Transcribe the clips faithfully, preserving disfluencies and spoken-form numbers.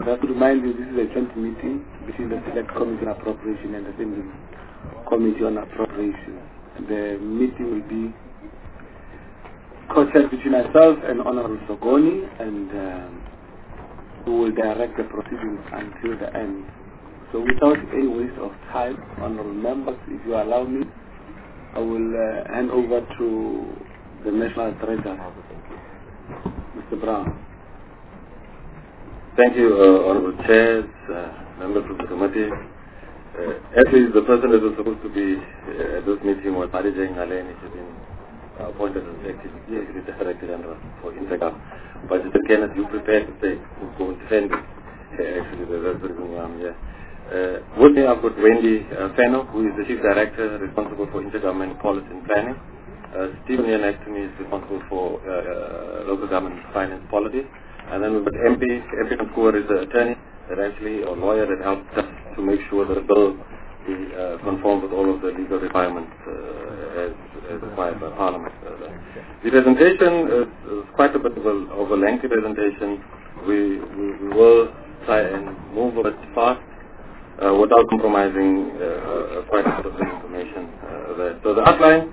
Just to remind you, this is a joint meeting between the Select Committee on Appropriation and the Assembly Committee on Appropriation. The meeting will be co-chaired between myself and Honorable Sogoni, and um, who will direct the proceedings until the end. So without any waste of time, honorable members, if you allow me, I will uh, hand over to the National Treasurer, Mister Brown. Thank you, uh, Honorable Chairs, uh, members of the committee. Uh, actually, the person that was supposed to be uh, at this meeting was Marijay Ngaleni. She's been uh, appointed as Executive Director General for Intergov. But Kenneth, you prepared to say who's going to send it. Uh, actually, that's the reason why I'm here. Uh, with me, I've got Wendy uh, Fenno, who is the Chief Director responsible for Intergovernment Policy and Planning. Uh, Stephen here next to me is responsible for uh, uh, local government finance policy. And then we've got M P, M P Kankua is the attorney that actually, or lawyer that helped us to make sure that the bill be uh, conformed with all of the legal requirements uh, as, as required by Parliament. Uh, the presentation is, is quite a bit of a, of a lengthy presentation. We, we, we will try and move a bit fast uh, without compromising uh, quite a bit of the information uh, there. So the outline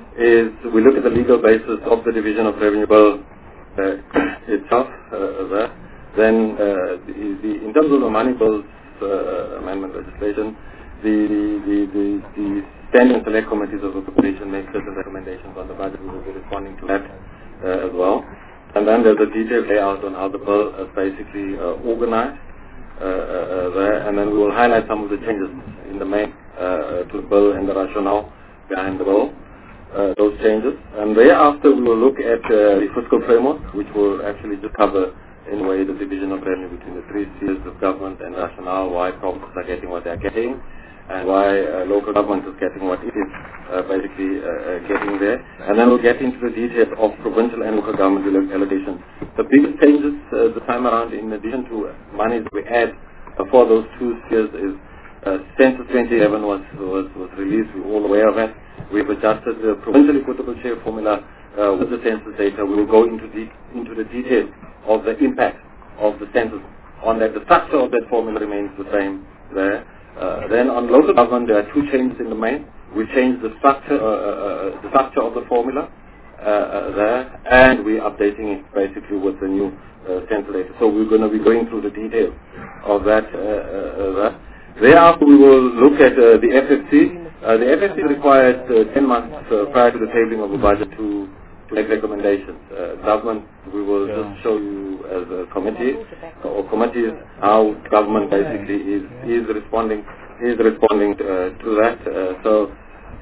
is we look at the legal basis of the Division of Revenue Bill uh, itself uh, there. Then uh, the, the, in terms of the money bills uh, amendment legislation, the, the, the, the standing select committees of the corporation make certain recommendations on the budget. We will be responding to that uh, as well. And then there's a detailed layout on how the bill is basically uh, organized uh, uh, there. And then we will highlight some of the changes in the main uh, to the bill and the rationale behind the bill. Uh, those changes, and thereafter we will look at uh, the fiscal framework, which will actually just cover in a way the division of revenue between the three spheres of government and rationale, why provinces are getting what they are getting, and why uh, local government is getting what it is uh, basically uh, uh, getting there. And then we'll get into the details of provincial and local government allocations. The biggest changes uh, this time around, in addition to money that we add uh, for those two spheres, is uh, Census twenty eleven was, was, was released. We're all aware of it. We've adjusted the provincial equitable share formula uh, with the census data. We will go into, de into the details of the impact of the census on that. The structure of that formula remains the same there. Uh, then on local government, there are two changes in the main. We changed the structure, uh, uh, the structure of the formula uh, uh, there, and we're updating it basically with the new uh, census data. So we're going to be going through the details of that. Uh, uh, that. Thereafter, we will look at uh, the F F C. Uh, the F F C required uh, ten months uh, prior to the tabling of the budget to, to make recommendations. Uh, government, we will yeah. just show you as a committee or committees how government basically is is responding is responding to, uh, to that. Uh, so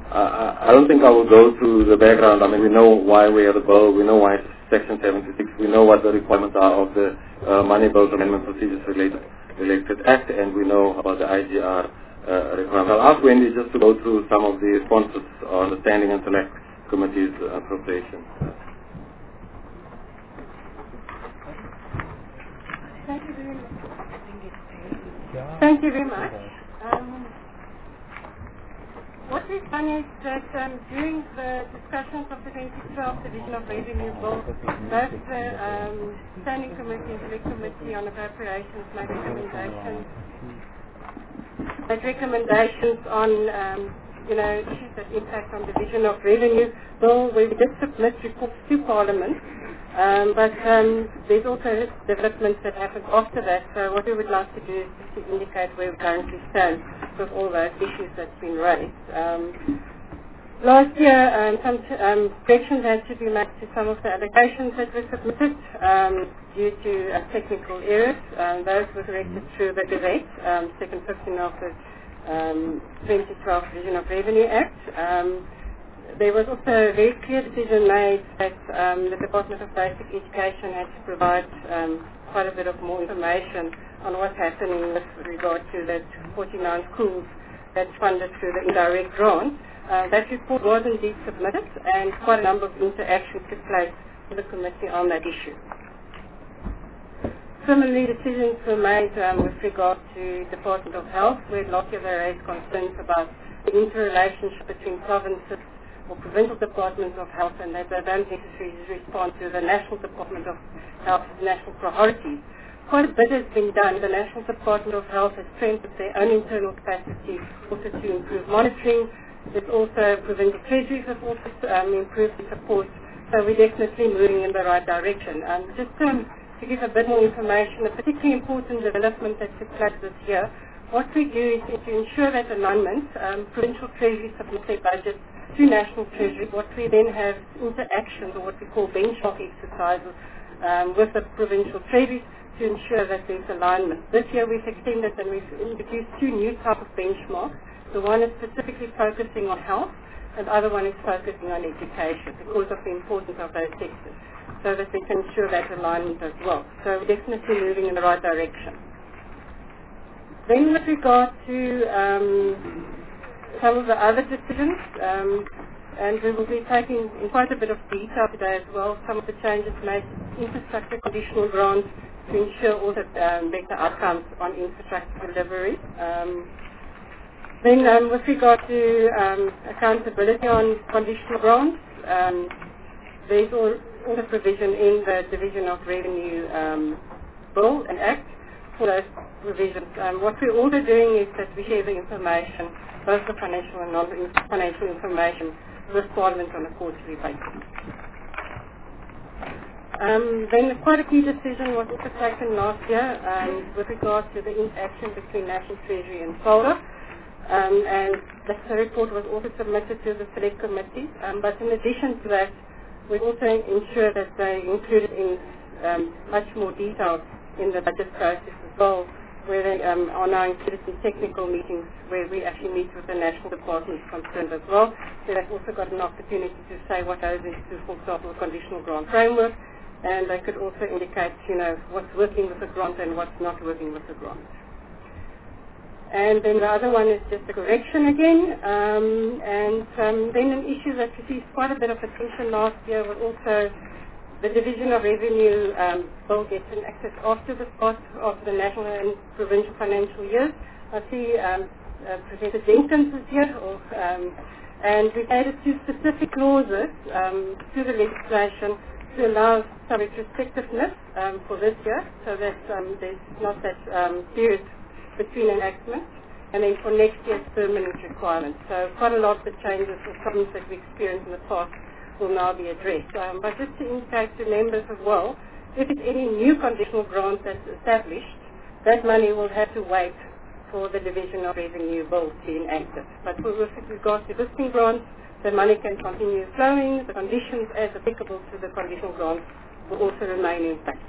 uh, I don't think I will go through the background. I mean, we know why we have the bill. We know why it's Section seventy-six. We know what the requirements are of the uh, Money Bills Amendment Procedures Related Related Act, and we know about the I G R uh, requirement. I'll ask Wendy just to go through some of the responses on the Standing and Select Committee's appropriation. Thank you very much. Thank you very much. Um, what we've done is that um, during the discussions of the twenty twelve Division of Revenue Bill, both the um, Standing Committee and Select Committee on Appropriations made recommendations, made recommendations on um, you know, issues that impact on Division of Revenue Bill. We did submit reports to Parliament, um, but um, there's also developments that happened after that. So what we would like to do is to indicate where we currently stand with all those issues that's been raised. Um, last year, um, some um, corrections had to be made to some of the allocations that were submitted um, due to uh, technical errors. Um, those were corrected through the Gazette, um, Second fifteen of the um, twenty twelve Division of Revenue Act. Um, there was also a very clear decision made that um, the Department of Basic Education had to provide um, quite a bit of more information on what's happening with regard to that forty-nine schools that's funded through the indirect grant. Uh, that report was indeed submitted, and quite a number of interactions took place with the committee on that issue. Similarly, decisions were made um, with regard to Department of Health, where last year they raised concerns about the interrelationship between provinces or provincial departments of health, and that they don't necessarily respond to the National Department of Health's national priorities. quite a bit has been done. The National Department of Health has strengthened their own internal capacity also to improve monitoring. There's also provincial treasuries have also um, improved the support. So we're definitely moving in the right direction. Um, just um, to give a bit more information, a particularly important development that took place this year, what we do is, is to ensure that alignment, um, provincial treasuries submit their budgets to national treasury. What we then have interactions, or what we call benchmark exercises, um, with the provincial treasuries to ensure that there's alignment. This year we've extended and we've introduced two new types of benchmarks. The one is specifically focusing on health, and the other one is focusing on education because of the importance of those sectors, so that we can ensure that alignment as well. So we're definitely moving in the right direction. Then with regard to um, some of the other decisions, um, and we will be taking in quite a bit of detail today as well, some of the changes made to infrastructure conditional grants to ensure all the um, better outcomes on infrastructure delivery. Um, then um, with regard to um, accountability on conditional grants, um, there's all, all the provision in the Division of Revenue um, Bill and Act for those provisions. Um, what we're also doing is that we share the information, both the financial and non-financial information, with Parliament on a quarterly basis. Um, then quite a key decision was also taken last year um, with regard to the interaction between National Treasury and SOLA. Um, and the report was also submitted to the Select Committee. Um, but in addition to that, we also ensure that they included in um, much more detail in the budget process as well, where they um, are now included in technical meetings where we actually meet with the national departments concerned as well. So they've also got an opportunity to say what goes into, for example, a conditional grant framework, and they could also indicate, you know, what's working with the grant and what's not working with the grant. And then the other one is just a correction again. Um, and um, then an issue that received quite a bit of attention last year was also the Division of Revenue um, Bill gets an access after the start of the national and provincial financial years. I see um, uh, Professor Jenkins is here, or, um, and we've added two specific clauses um, to the legislation to allow some retrospectiveness um, for this year, so that um, there's not that um, period between enactments, and then for next year's permanent requirements. So quite a lot of the changes or problems that we experienced in the past will now be addressed. Um, but just to indicate to members as well, if it's any new conditional grant that's established, that money will have to wait for the Division of Revenue Bill to enact it. But with regard to existing grants, the money can continue flowing. The conditions as applicable to the conditional grants will also remain in place.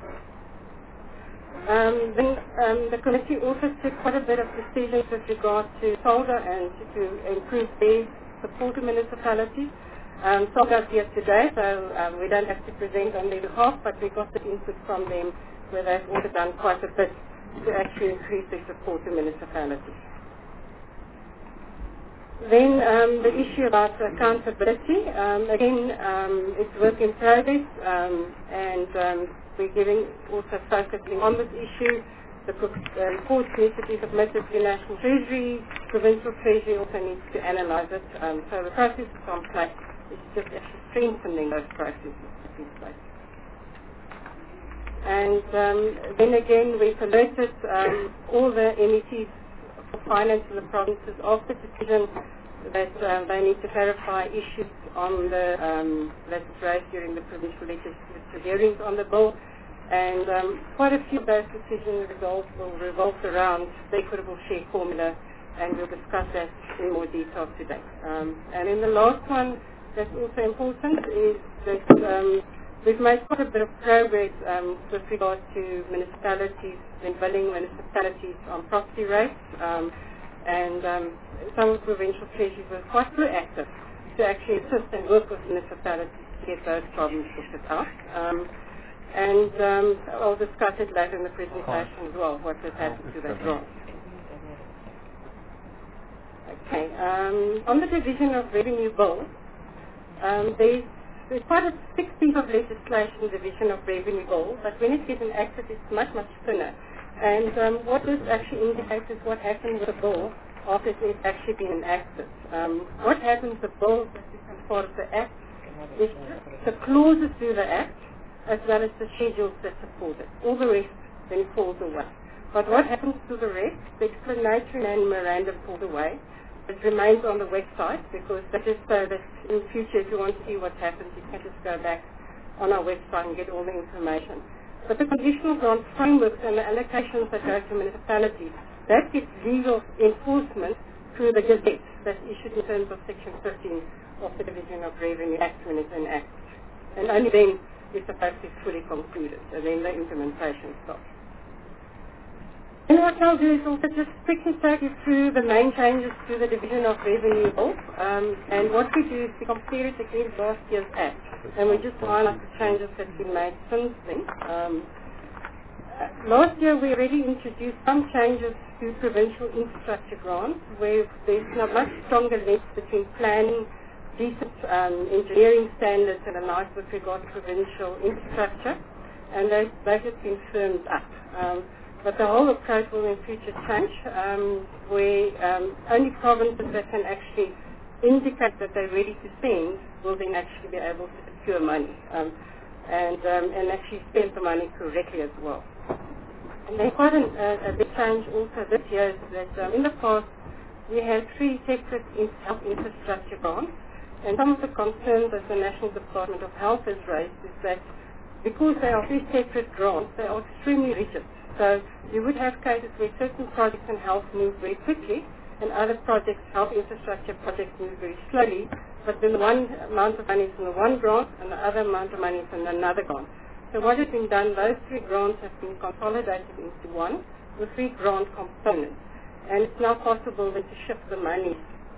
Um, then um, the committee also took quite a bit of decisions with regard to SOLDA and to, to improve their support to municipalities. Um, SOLDA is here today, so um, we don't have to present on their behalf, but we got the input from them where they've also done quite a bit to actually increase their support to municipalities. Then um, the issue about accountability, um, again, um, it's work in progress, um, and um, we're giving also focusing on this issue. The uh, reports need to be submitted to National Treasury, Provincial Treasury also needs to analyse it. Um, so the process is on place. It's just actually strengthening those processes in place. And um, then again, we've alerted um, all the M E Ts for finance in the provinces of the decision that uh, they need to clarify issues on the um, that was raised during the provincial legislative hearings on the bill. And um, quite a few of those decisions resolve, will revolve around the equitable share formula, and we'll discuss that in more detail today. Um, and then the last one that's also important is that um, we've made quite a bit of progress um, with regard to municipalities and billing municipalities on property rates. Um, and um, some of the provincial treasuries were quite proactive to actually assist and work with municipalities to get those problems sorted out. Um, and um, I'll discuss it later in the presentation as well, what has happened to that grant. Okay, um, on the Division of Revenue Bill, um, there's, there's quite a thick piece of legislation, Division of Revenue Bill, but when it gets enacted, it's much, much thinner. And um, what this actually indicates is what happens with the bill after it's actually been enacted. Um, what happens with the bill that becomes part of the Act is the clauses to the Act, as well as the schedules that support it. All the rest then it falls away. But what happens to the rest? The explanatory memorandum falls away. It remains on the website because that is so that in future if you want to see what happens, you can just go back on our website and get all the information. But the conditional grant frameworks and the allocations that go to municipalities, that gets legal enforcement through the Gazette that's issued in terms of Section fifteen of the Division of Revenue Act when it's enacted. And only then is the process fully concluded, and then the implementation starts. And what I'll do is also just quickly take you through the main changes to the Division of Revenue Bill. Um, and what we do is we compare it against last year's Act. And we just highlight the changes that we made since then. Um, uh, last year we already introduced some changes to provincial infrastructure grants, where there's a much stronger link between planning, decent um, engineering standards and the like with regard to provincial infrastructure. And those, those have been firmed up. Um, But the whole approach will in future change, um, where um, only provinces that can actually indicate that they're ready to spend will then actually be able to secure money um, and, um, and actually spend the money correctly as well. And there's quite an, a, a big change also this year is that um, in the past we had three separate in health infrastructure grants, and some of the concerns that the National Department of Health has raised is that because they are three separate grants, they are extremely rigid. So you would have cases where certain projects in health move very quickly and other projects, health infrastructure projects, move very slowly, but then the one amount of money is in the one grant and the other amount of money is in another grant. So what has been done, those three grants have been consolidated into one with three grant components. And it's now possible then to shift the money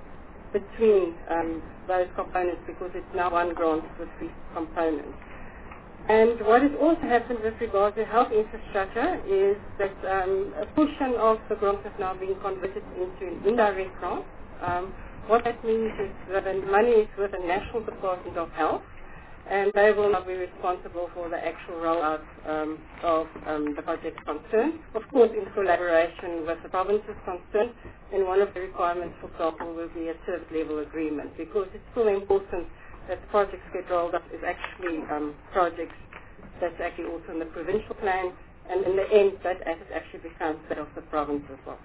between um, those components because it's now one grant with three components. And what has also happened with regard to health infrastructure is that um, a portion of the grants have now been converted into an indirect grant. Um, what that means is that the money is with the National Department of Health, and they will now be responsible for the actual rollout um, of um, the project concerned, of course in collaboration with the provinces concerned. And one of the requirements, for example, will be a service level agreement, because it's still important that the projects get rolled up is actually um, projects that's actually also in the provincial plan, and in the end that has actually become part of the province as well.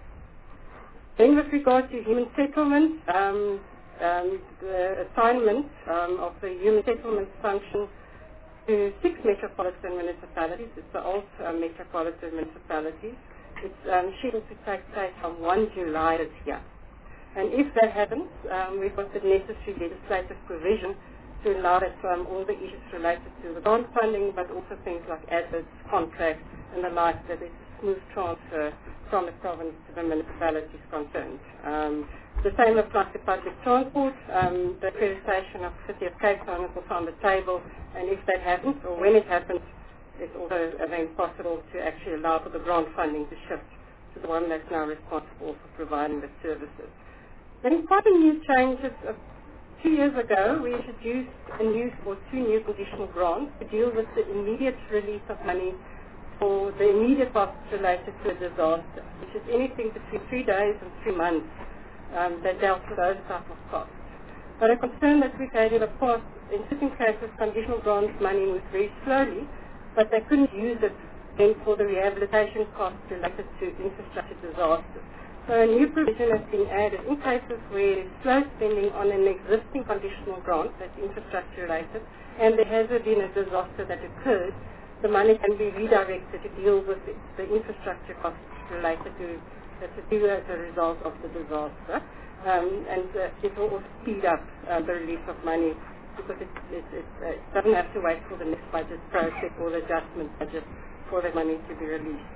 Then with regard to human settlement, um, um, the assignment um, of the human settlement function to six metropolitan municipalities, it's the old uh, metropolitan municipalities, it's um, scheduled to take place on first of July this year. And if that happens, um, we've got the necessary legislative provision to allow that um, all the issues related to the grant funding, but also things like assets, contracts, and the like, that it's a smooth transfer from the province to the municipalities concerned. Um, the same applies to public transport. Um, the accreditation of the City of Cape Town is also on the table, and if that happens, or when it happens, it's also then possible to actually allow for the grant funding to shift to the one that's now responsible for providing the services. Then quite a new change is, uh, two years ago we introduced a new or two new conditional grants to deal with the immediate release of money for the immediate costs related to a disaster, which is anything between three days and three months um, that dealt with those type of costs. But a concern that we've had in the past, in certain cases conditional grants money moves very slowly, but they couldn't use it then for the rehabilitation costs related to infrastructure disasters. So a new provision has been added in cases where there's slow spending on an existing conditional grant that's infrastructure related, and there has been a disaster that occurred, the money can be redirected to deal with the, the infrastructure costs related to that to do as a result of the disaster, um, and uh, it will also speed up uh, the release of money because it, it, it, uh, it doesn't have to wait for the next budget process or the adjustment budget for the money to be released.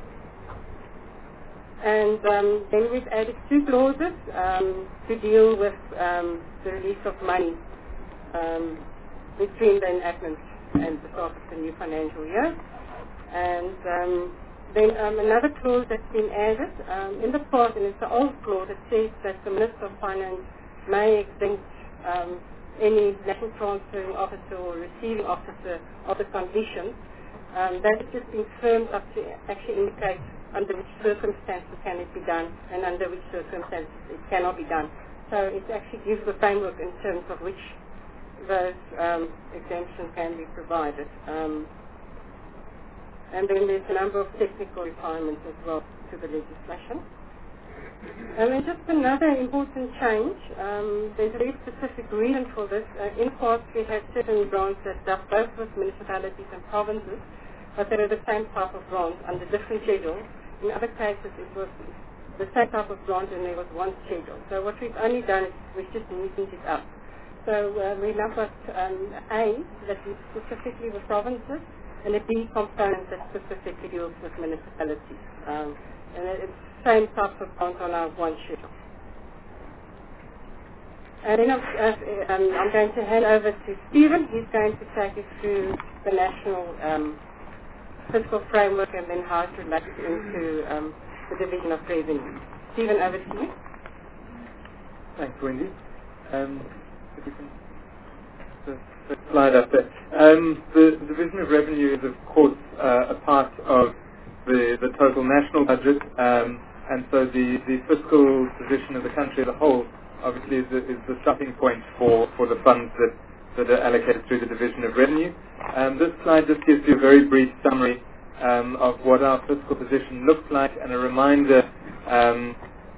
And um, then we've added two clauses um, to deal with um, the release of money um, between the enactment and the start of the new financial year. And um, then um, another clause that's been added um, in the past, and it's the old clause that says that the Minister of Finance may exempt um, any national transferring officer or receiving officer of the conditions. Um, that has just been firmed up to actually indicate under which circumstances can it be done and under which circumstances it cannot be done. So it actually gives the framework in terms of which those um, exemptions can be provided. Um, And then there's a number of technical requirements as well to the legislation. And then just another important change, um, there's a very specific reason for this. Uh, in parts, we have certain grants that are both with municipalities and provinces, but they are the same type of grant under different schedules. In other cases, it was the same type of grant and there was one schedule. So what we've only done is we've just neatened it up. So uh, we now got um, A that is specifically with provinces, and a B component that specifically deals with municipalities. Um, and it's the same type of grant on our one schedule. And then I'm, uh, um, I'm going to hand over to Stephen. He's going to take us through the national um, fiscal framework and then how it relates into um, the division of revenue. Stephen, over to you. Thanks, Wendy. Um, if you can the, the slide up there. Um, the, the division of revenue is, of course, uh, a part of the, the total national budget, um, and so the, the fiscal position of the country as a whole obviously is the, is the starting point for, for the funds that, that are allocated through the division of revenue. Um, this slide just gives you a very brief summary um, of what our fiscal position looks like and a reminder um,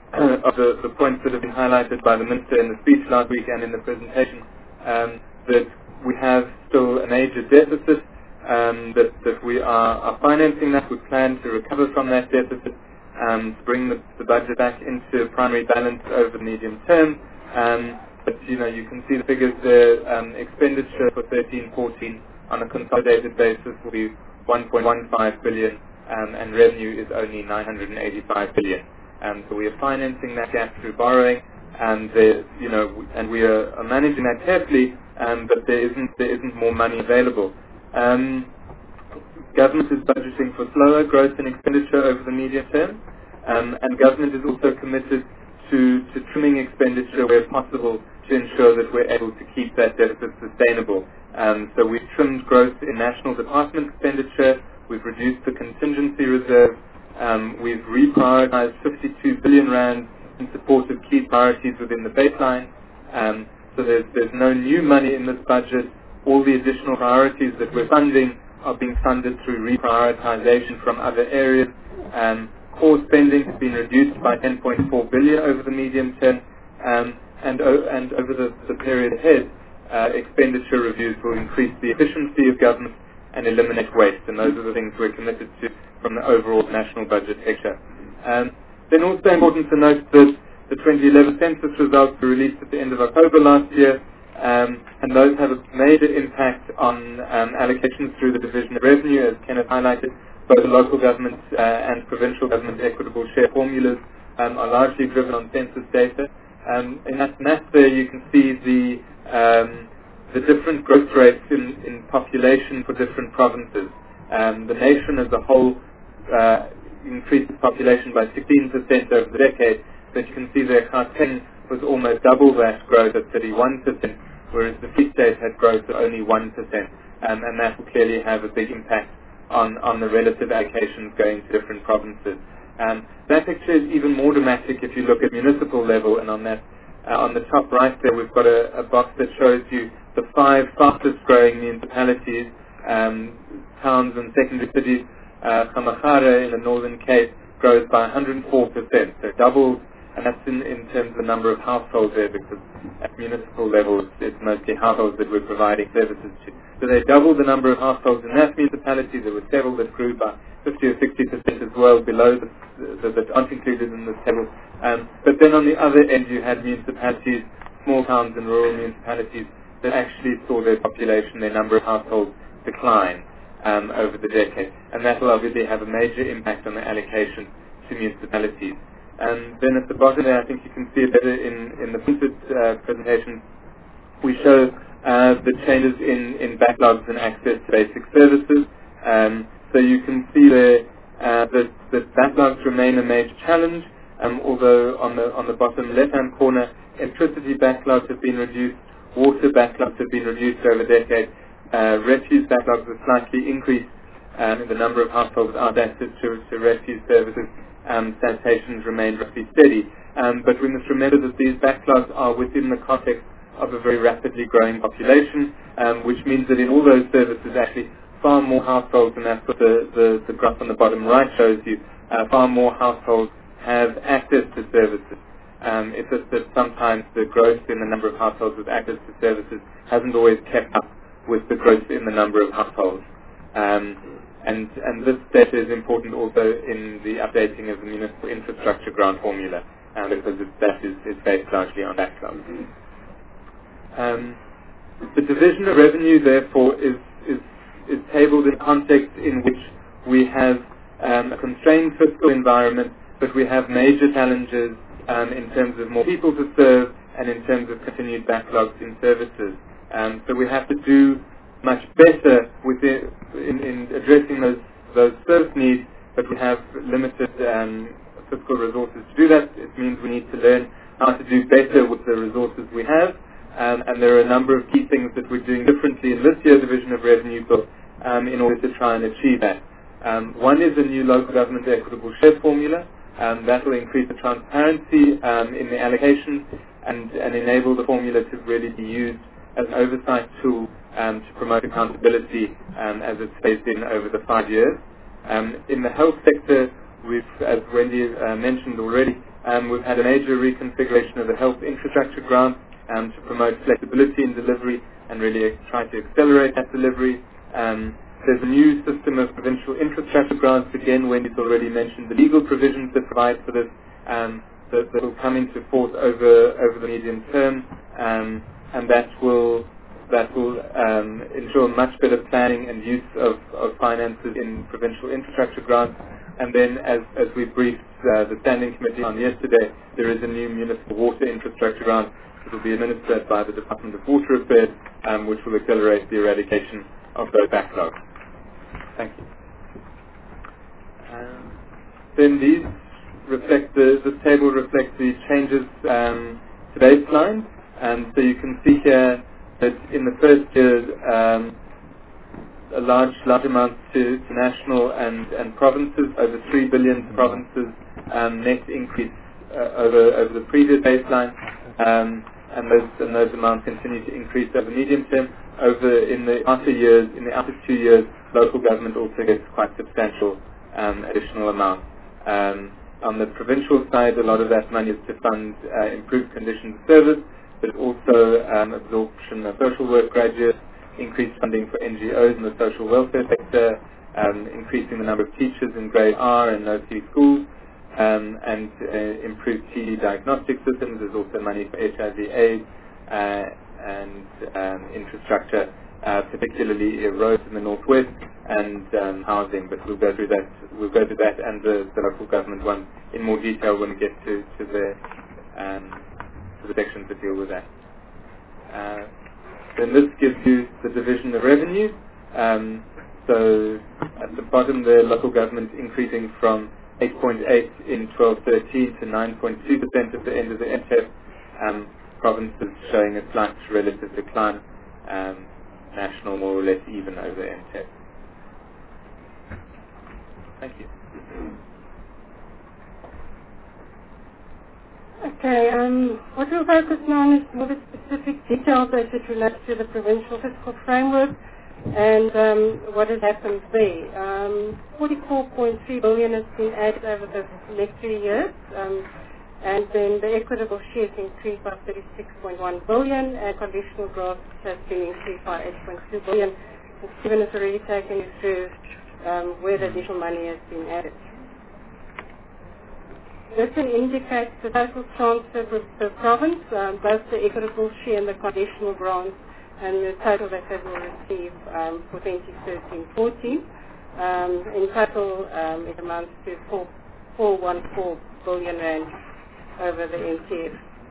of the, the points that have been highlighted by the Minister in the speech last week and in the presentation, um, that we have still a major deficit, um, that, that we are, are financing that. We plan to recover from that deficit, um, to bring the, the budget back into primary balance over the medium term. Um, but, you know, you can see the figures there. Um, expenditure for thirteen fourteen on a consolidated basis will be one point one five billion, um, and revenue is only nine hundred eighty-five billion. Um, so we are financing that gap through borrowing, and the, you know, and we are, are managing that carefully. Um, but there isn't there isn't more money available. Um, government is budgeting for slower growth in expenditure over the medium term, um, and government is also committed to, to trimming expenditure where possible to ensure that we're able to keep that deficit sustainable. Um, so we've trimmed growth in national department expenditure. We've reduced the contingency reserve. Um, we've reprioritized fifty-two billion rand in support of key priorities within the baseline. Um, so there's, there's no new money in this budget. All the additional priorities that we're funding are being funded through reprioritization from other areas. Um, core spending has been reduced by ten point four billion over the medium term, um, and, o- and over the, the period ahead, uh, expenditure reviews will increase the efficiency of government and eliminate waste, and those are the things we're committed to from the overall national budget picture. Um, then also important to note that the twenty eleven census results were released at the end of October last year, um, and those have a major impact on um, allocations through the division of revenue, as Kenneth highlighted. Both local government uh, and provincial government equitable share formulas um, are largely driven on census data. Um, in that map there you can see the um, the different growth rates in, in population for different provinces. Um, the nation as a whole uh, increased its population by sixteen percent over the decade, but you can see that Gauteng was almost double that growth at thirty-one percent, whereas the Free State had growth at only one percent, um, and that will clearly have a big impact on, on the relative allocations going to different provinces. Um, that picture is even more dramatic if you look at municipal level, and on that Uh, on the top right there, we've got a, a box that shows you the five fastest growing municipalities, um, towns and secondary cities. Uh, Kamachara in the Northern Cape grows by one hundred four percent, so doubles, and that's in, in terms of the number of households there, because at municipal level it's, it's mostly households that we're providing services to. So they doubled the number of households in that municipality. There were several that grew by fifty or sixty percent as well below the, the, that aren't included in this table. Um, but then on the other end you had municipalities, small towns and rural municipalities that actually saw their population, their number of households decline um, over the decade. And that will obviously have a major impact on the allocation to municipalities. And then at the bottom there, I think you can see it better in, in the printed uh, presentation, we show uh, the changes in, in backlogs and access to basic services. Um, so you can see there uh, that, that backlogs remain a major challenge, um, although on the on the bottom left-hand corner, electricity backlogs have been reduced, water backlogs have been reduced over decades, uh, refuse backlogs have slightly increased um, in the number of households without access to, to refuse services. Um, sanitations remain roughly steady. Um, but we must remember that these backlogs are within the context of a very rapidly growing population, um, which means that in all those services actually far more households, and that's what the, the, the graph on the bottom right shows you, uh, far more households have access to services. Um, it's just that sometimes the growth in the number of households with access to services hasn't always kept up with the growth in the number of households. Um, and, and this data is important also in the updating of the municipal infrastructure grant formula, uh, because it, that is, is based largely on backlog. Um, the division of revenue, therefore, is, is, is tabled in a context in which we have um, a constrained fiscal environment, but we have major challenges um, in terms of more people to serve and in terms of continued backlogs in services. Um, so we have to do much better within, in, in addressing those, those service needs, but we have limited um, fiscal resources to do that. It means we need to learn how to do better with the resources we have, um, and there are a number of key things that we're doing differently in this year's Division of Revenue Bill um, in order to try and achieve that. Um, one is a new local government equitable share formula. Um, that will increase the transparency um, in the allocation and, and enable the formula to really be used as an oversight tool um, to promote accountability um, as it's phased in over the five years. Um, in the health sector, we've, as Wendy uh, mentioned already, um, we've had a major reconfiguration of the health infrastructure grant um, to promote flexibility in delivery and really try to accelerate that delivery. Um, There's a new system of provincial infrastructure grants. Again, Wendy's already mentioned the legal provisions that provide for this, um, that, that will come into force over over the medium term, um, and that will that will um, ensure much better planning and use of, of finances in provincial infrastructure grants. And then, as as we briefed uh, the standing committee on yesterday, there is a new municipal water infrastructure grant that will be administered by the Department of Water Affairs, um, which will accelerate the eradication of those backlogs. Thank you. Um, then these reflect the, this table reflects the changes um, to baseline. Um, so you can see here that in the first year, um, a large, large amount to, to national and, and provinces, over three billion to provinces, um, net increase uh, over, over the previous baseline. Um, and those, and those amounts continue to increase over the medium term. Over in the outer years, in the outer two years, local government also gets quite substantial um, additional amounts. Um, on the provincial side, a lot of that money is to fund uh, improved conditions of service, but also um, absorption of social work graduates, increased funding for N G Os in the social welfare sector, um, increasing the number of teachers in grade R and no T schools, um, and uh, improved T D diagnostic systems. There's also money for H I V AIDS uh, and um, infrastructure, uh, particularly roads in the northwest and um, housing. But we'll go through that. We'll go through that and the, the local government one in more detail when we get to to the um, to the sections that deal with that. Uh, then this gives you the division of revenue. Um, so at the bottom there, local government increasing from eight point eight in twelve thirteen to nine point two percent at the end of the M T E P. Um, provinces showing a slight relative decline. Um, national more or less even over M T E P. Thank you. Okay, um, what we'll focus now on is more the specific details as it relates to the provincial fiscal framework and um, what has happened there. Um, forty-four point three billion has been added over the next three years, um, and then the equitable shares increased by thirty-six point one billion, and conditional growth has been increased by eight point two billion. And Stephen has already taken you through um, where the additional money has been added. This can indicate the total transfer per, per province, um, both the equitable share and the conditional grants, and the total that they will receive um, for twenty thirteen fourteen. Um, in total, um, it amounts to four point one four billion rand over the M T F.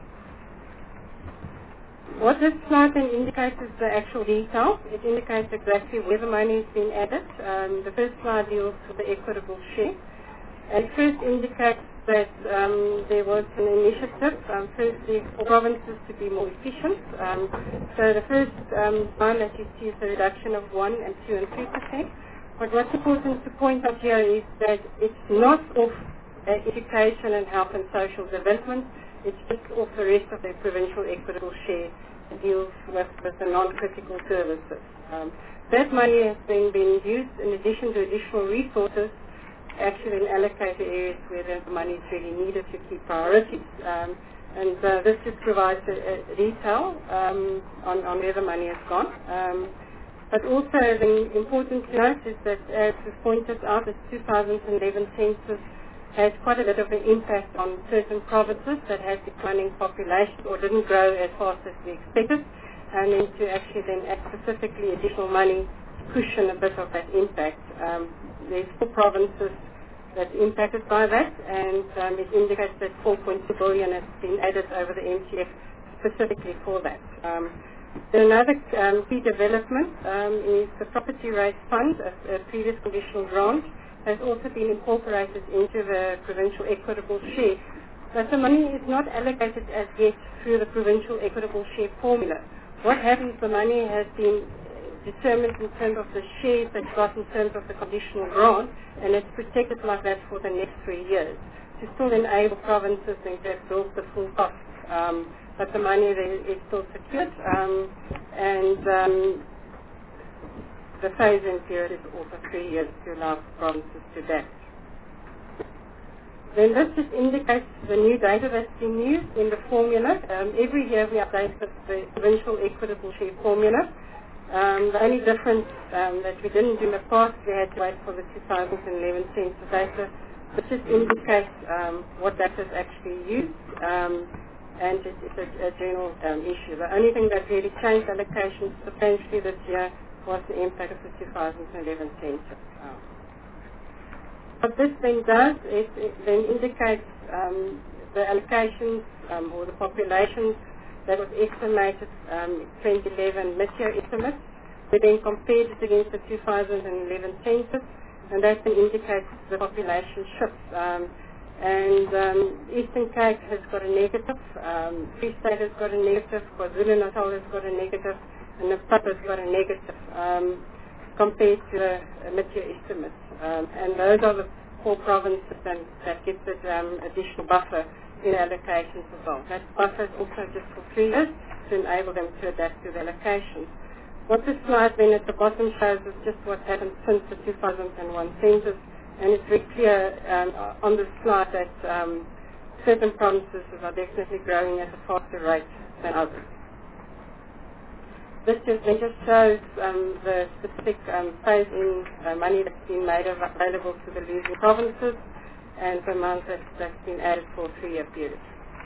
What this slide then indicates is the actual details. It indicates exactly where the money has been added. Um, the first slide deals with the equitable share. And first indicates that um, there was an initiative, um, firstly, for provinces to be more efficient. Um, so the first um, line that you see is a reduction of one and two and three percent. But what's important to point out here is that it's not off uh, education and health and social development. It's just off the rest of the provincial equitable share that deals with, with the non-critical services. Um, that money has then been used in addition to additional resources, actually in allocated areas where the money is really needed to keep priorities. Um, and uh, this just provides a, a detail um, on, on where the money has gone. Um, but also the important to note is that, as was pointed out, the two thousand eleven census has quite a bit of an impact on certain provinces that had declining population or didn't grow as fast as we expected, and then to actually then add specifically additional money to cushion a bit of that impact. Um, there's four provinces that's impacted by that, and um, it indicates that four point two billion has been added over the M T F specifically for that. Um, then another um, key development um, is the property rights fund, a, a previous conditional grant, has also been incorporated into the provincial equitable share. But the money is not allocated as yet through the provincial equitable share formula. What happens, the money has been determined in terms of the shares that got in terms of the conditional grant, and it's protected like that for the next three years to still enable provinces then to absorb the full cost. Um, but the money there is still secured, um, and um, the phase-in period is also three years to allow provinces to that. Then this just indicates the new data that's been used in the formula. Um, every year we update the, the provincial equitable share formula. Um, the only difference um, that we didn't do in the past, we had to wait for the two thousand eleven census data, which just indicates um, what data is actually used, um, and it, it's a, a general um, issue. The only thing that really changed allocations substantially this year was the impact of the two thousand eleven census. Um, what this then does is it then indicates um, the allocations um, or the populations that was estimated um, twenty eleven mid-year estimates. We then compared it against the two thousand eleven census, and that then indicates the population shifts. Um, and um, Eastern Cape has got a negative, um, Free State has got a negative, KwaZulu-Natal has got a negative, and the P U P has got a negative um, compared to the uh, mid-year estimates. Um, and those are the four provinces and that gives it um, additional buffer in allocations as well. That buffer is also just for three years to enable them to adapt to the allocations. What this slide then at the bottom shows is just what happened since the two thousand one census, and it's very clear um, on the slide that um, certain provinces are definitely growing at a faster rate than others. This just, then just shows um, the specific um, phase-in uh, money that's been made av available to the losing provinces and the amount that, that's been added for a three-year period.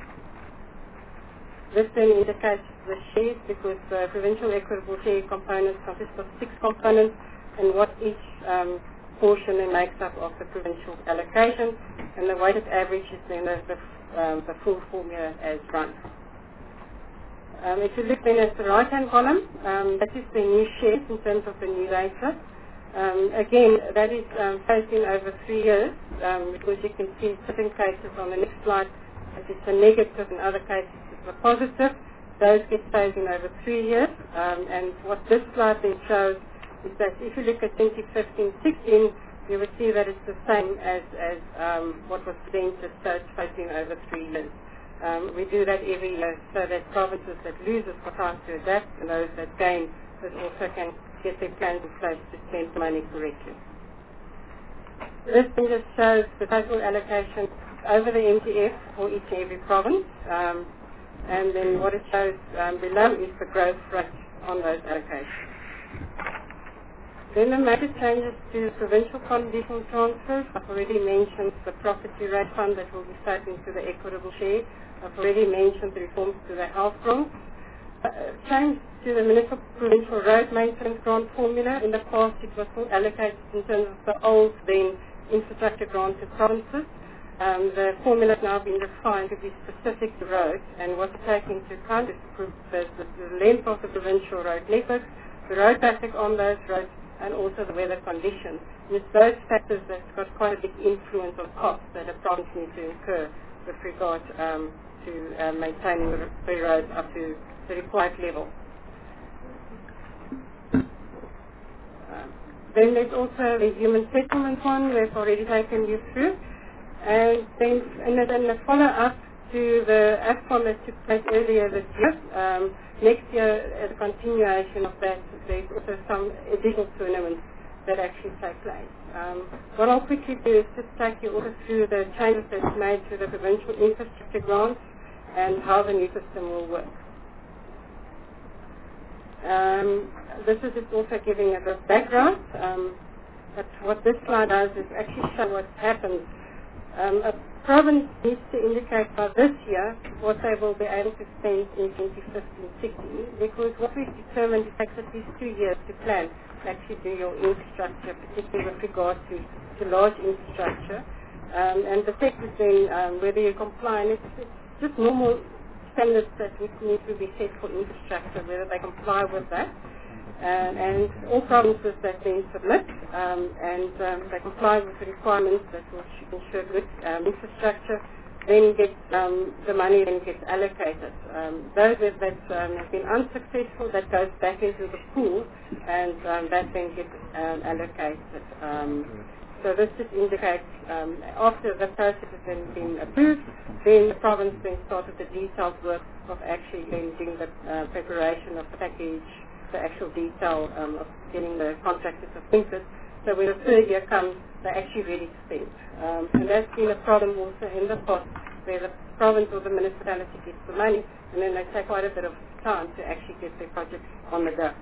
This then indicates the shares because the provincial equitable share components consist of six components and what each um, portion then makes up of the provincial allocation, and the weighted average is then the, the, um, the full formula as run. Um, if you look then at the right-hand column, um, that is the new shares in terms of the new data. Um, again, that is um, phased in over three years, um, because you can see certain cases on the next slide, if it's a negative, in other cases it's a positive. Those get phased in over three years, um, and what this slide then shows is that if you look at twenty fifteen sixteen, you will see that it's the same as, as um, what was presented, so it's phased in over three years. Um, we do that every year so that provinces that lose have got time to adapt, and those that gain that also can get their plans in place to spend the money correctly. This thing just shows the total allocation over the M T F for each and every province, um, and then what it shows um, below is the growth rate on those allocations. Then the major changes to provincial conditional transfers. I've already mentioned the property rate fund that will be taken to the equitable share. I've already mentioned the reforms to the health grant. Uh, change to the municipal provincial road maintenance grant formula. In the past it was all allocated in terms of the old then infrastructure grant to provinces. Um, the formula has now been defined to be specific to roads, and what to take into account is the, the, the length of the provincial road network, the road traffic on those roads, and also the weather conditions. And it's those factors that's got quite a big influence on costs that a province needs to incur with regard um, to uh, maintaining the, the roads up to the required level. Um, then there's also the human settlement one we've already taken you through. And then in the, in the follow-up, to the AFCON that took place earlier this year. Um, next year, as a continuation of that, there's also some additional tournaments that actually take place. Um, what I'll quickly do is just take you also through the changes that's made to the provincial infrastructure grants and how the new system will work. Um, this is just also giving a bit of background. Um, but what this slide does is actually show what happens. Um, a province needs to indicate by this year what they will be able to spend in twenty fifteen sixteen, because what we've determined, it takes at least two years to plan to actually do your infrastructure, particularly with regard to, to large infrastructure. Um, and the tech is then um, whether you comply, and it's, it's just normal standards that would need to be set for infrastructure, whether they comply with that. Uh, and all provinces that then submit um, and um, they comply with the requirements that will ensure good um, infrastructure, then get um, the money then gets allocated. Um, those that, that um, have been unsuccessful, that goes back into the pool, and um, that then gets um, allocated. Um, so this just indicates um, after the process has then been approved, then the province then started the detailed work of actually then doing the uh, preparation of the package, the actual detail um, of getting the contractors appointed. So when the third year comes, they're actually ready to spend. Um, and that's been a problem also in the past, where the province or the municipality gets the money, and then they take quite a bit of time to actually get their project on the go.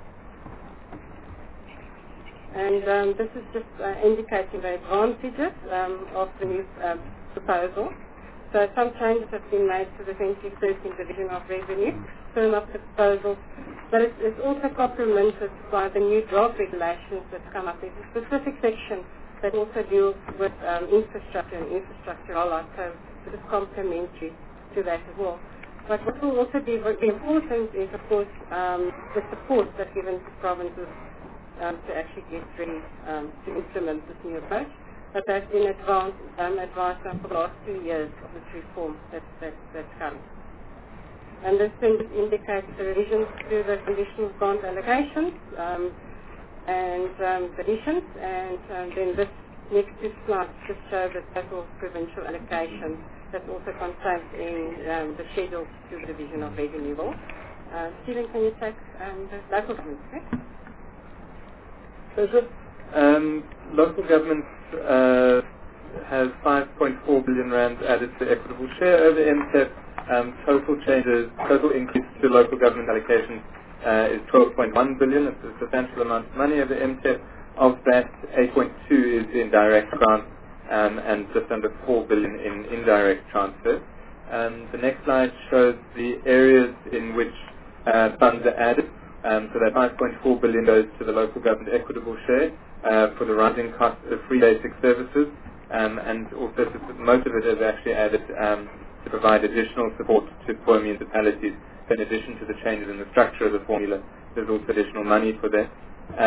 And um, this is just uh, indicating the advantages um, of the new uh, proposal. So some changes have been made to the twenty thirteen Division of Revenue, term of the proposals, but it, it's also complemented by the new draft regulations that come up. There's a specific section that also deals with um, infrastructure and infrastructure rollout, so it is complementary to that as well. But what will also be very important is, of course, um, the support that's given to provinces um, to actually get ready um, to implement this new approach. But that's been advanced, um, advanced now for the last two years of this reform that, that, that's come. And this thing indicates the revisions to the conditional grant allocations um, and um, the additions, and um, then this next two slides just show the total provincial allocation that's also contained in um, the schedule to the Division of Revenue Law. Uh, Stephen, can you take um, the local government? Okay? Pleasure. Um, local government uh, has five point four billion rand added to equitable share over M T E P. Um, total changes, total increase to local government allocations uh, is twelve point one billion. It's a substantial amount of money over M T E P. Of that, eight point two is in direct grants um, and just under four billion in indirect transfers. Um, the next slide shows the areas in which uh, funds are added. Um, so that five point four billion goes to the local government equitable share uh, for the rising cost of free basic services, um, and also to, most of it is actually added um, to provide additional support to poor municipalities. In addition to the changes in the structure of the formula, there's also additional money for that.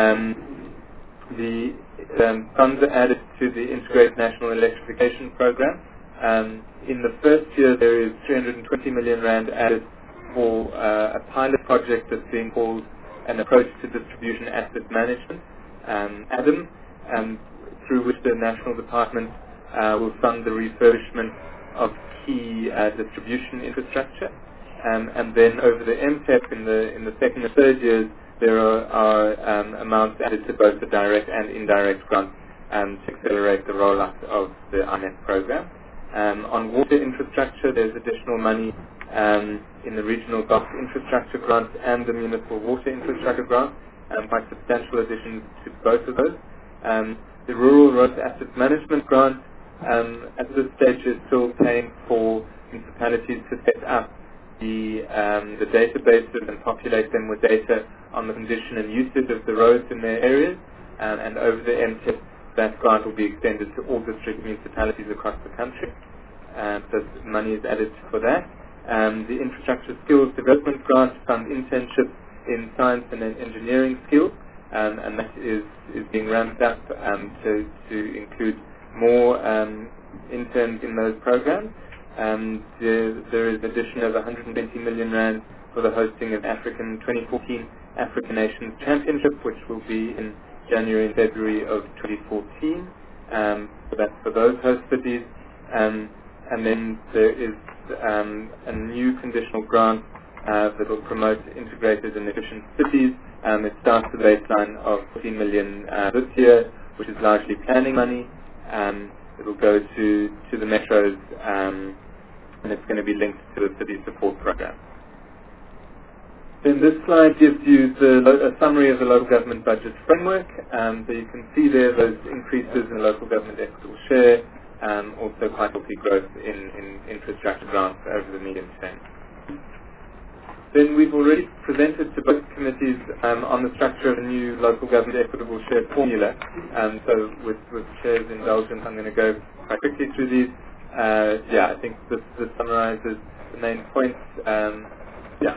Um, the um, funds are added to the Integrated National Electrification Program. Um, in the first year, there is three hundred twenty million rand added for uh, a pilot project that's being called an approach to distribution asset management, um, ADAM, um, through which the National Department uh, will fund the refurbishment of key uh, distribution infrastructure. Um, and then over the M T E P in the in the second and third years, there are, are um, amounts added to both the direct and indirect grants um, to accelerate the rollout of the I N E T program. Um, on water infrastructure, there's additional money um, in the regional Gulf infrastructure grant and the municipal water infrastructure grant, um, quite substantial additions to both of those. Um, the rural road asset management grant um, at this stage is still paying for municipalities to set up the, um, the databases and populate them with data on the condition and usage of the roads in their areas, um, and over the M T I P, that grant will be extended to all district municipalities across the country. Um, so money is added for that. Um, the Infrastructure Skills Development Grant funds internships in science and engineering skills, um, and that is, is being ramped up um, to, to include more um, interns in those programs. Um, there, there is an addition of one hundred twenty million rand for the hosting of African twenty fourteen African Nations Championship, which will be in January and February of twenty fourteen. Um, so that's for those host cities. Um, and then there is um, a new conditional grant uh, that will promote integrated and efficient cities. Um, it starts with a baseline of fourteen million uh, this year, which is largely planning money. Um, it will go to, to the metros, um, and it's going to be linked to the city support program. Then this slide gives you the, lo- a summary of the local government budget framework. Um, so you can see there those increases in local government equitable share, um, also quite healthy growth in, in infrastructure grants over the medium term. Then we've already presented to both committees um, on the structure of a new local government equitable share formula. Um, so with, with Chair's indulgence, I'm going to go quite quickly through these. Uh, yeah, I think this, this summarizes the main points. Um, yeah.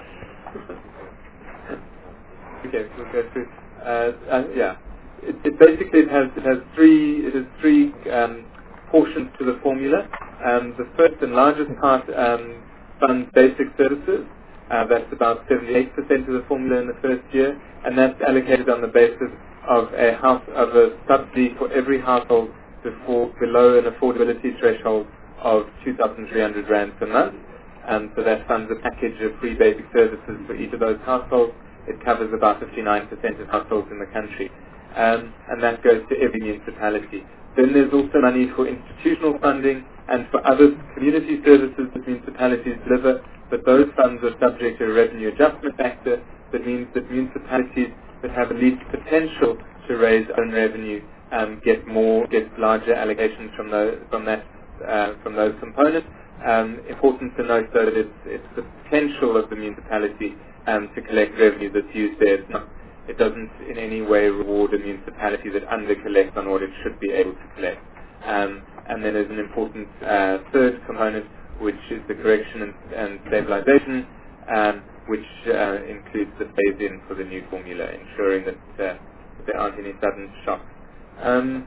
Okay, we'll go through. Uh, uh, yeah, it, it basically it has it has three it has three um, portions to the formula. Um, the first and largest part um, funds basic services. Uh, that's about seventy-eight percent of the formula in the first year, and that's allocated on the basis of a house of a subsidy for every household before below an affordability threshold of two thousand three hundred rand per month. Um, so that funds a package of free basic services for each of those households. It covers about fifty-nine percent of households in the country. Um, and that goes to every municipality. Then there's also money for institutional funding and for other community services that municipalities deliver, but those funds are subject to a revenue adjustment factor. That means that municipalities that have the least potential to raise own revenue um, get more, get larger allocations from those, from that, uh, from those components. Um, important to note, though, that it's, it's the potential of the municipality um, to collect revenue that's used there. It's not, it doesn't in any way reward a municipality that under-collects on what it should be able to collect. Um, and then there's an important uh, third component, which is the correction and, and stabilization, um, which uh, includes the phase-in for the new formula, ensuring that, uh, that there aren't any sudden shocks. Um,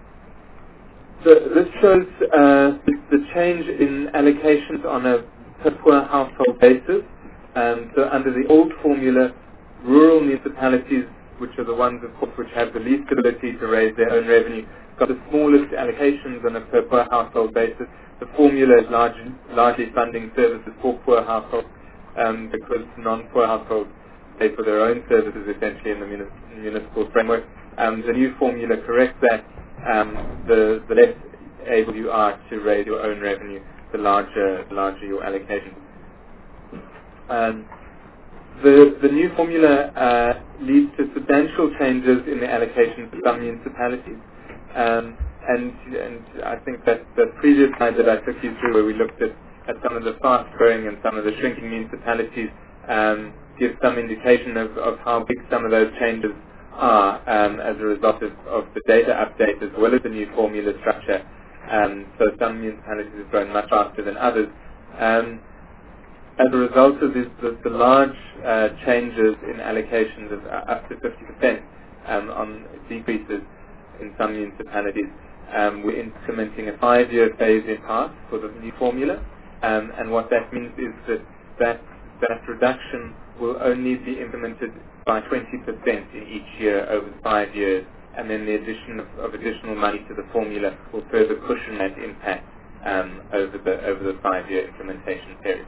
So this shows uh, the, the change in allocations on a per poor household basis. Um, so under the old formula, rural municipalities, which are the ones, of course, which have the least ability to raise their own revenue, got the smallest allocations on a per poor household basis. The formula is large, largely funding services for poor households um, because non-poor households pay for their own services essentially in the muni- municipal framework. Um, the new formula corrects that. Um, the, the less able you are to raise your own revenue, the larger, the larger your allocation. Um, the, the new formula uh, leads to substantial changes in the allocation for some municipalities. Um, and, and I think that the previous slide that I took you through, where we looked at, at some of the fast-growing and some of the shrinking municipalities, um, gives some indication of, of how big some of those changes are um, as a result of, of the data update as well as the new formula structure. Um, so some municipalities have grown much faster than others. Um, as a result of this, the, the large uh, changes in allocations of uh, up to fifty percent um, on decreases in some municipalities, um, we're implementing a five-year phase-in path for the new formula. Um, and what that means is that that, that reduction will only be implemented by twenty percent in each year over five years, and then the addition of, of additional money to the formula will further cushion that impact um, over the over the five-year implementation period.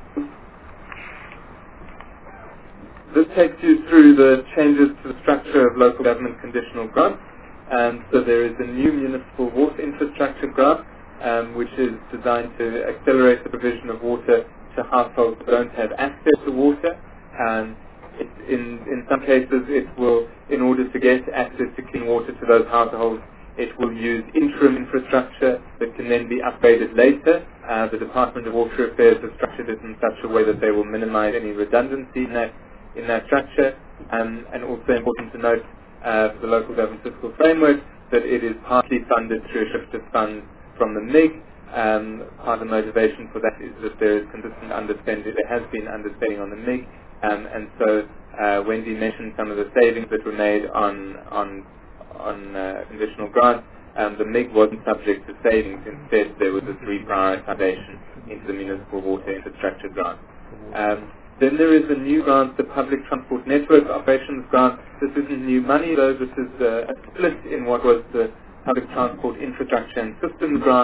This takes you through the changes to the structure of local government conditional grants. Um, so there is a new municipal water infrastructure grant, um, which is designed to accelerate the provision of water to households that don't have access to water. Um, it, in, in some cases, it will, in order to get access to clean water to those households, it will use interim infrastructure that can then be upgraded later. Uh, the Department of Water Affairs has structured it in such a way that they will minimize any redundancy in that, in that structure. Um, and also important to note uh, for the local government fiscal framework that it is partly funded through a shift of funds from the M I G. Um, part of the motivation for that is that there is consistent understanding, there has been understanding on the M I G. Um, and so uh, Wendy mentioned some of the savings that were made on on on uh, conditional grants. Um, the M I G wasn't subject to savings. Instead, there was a reprioritization into the municipal water infrastructure grant. Um, then there is a new grant, the Public Transport Network Operations Grant. This isn't new money, though. This is uh, a split in what was the Public Transport Infrastructure and Systems Grant.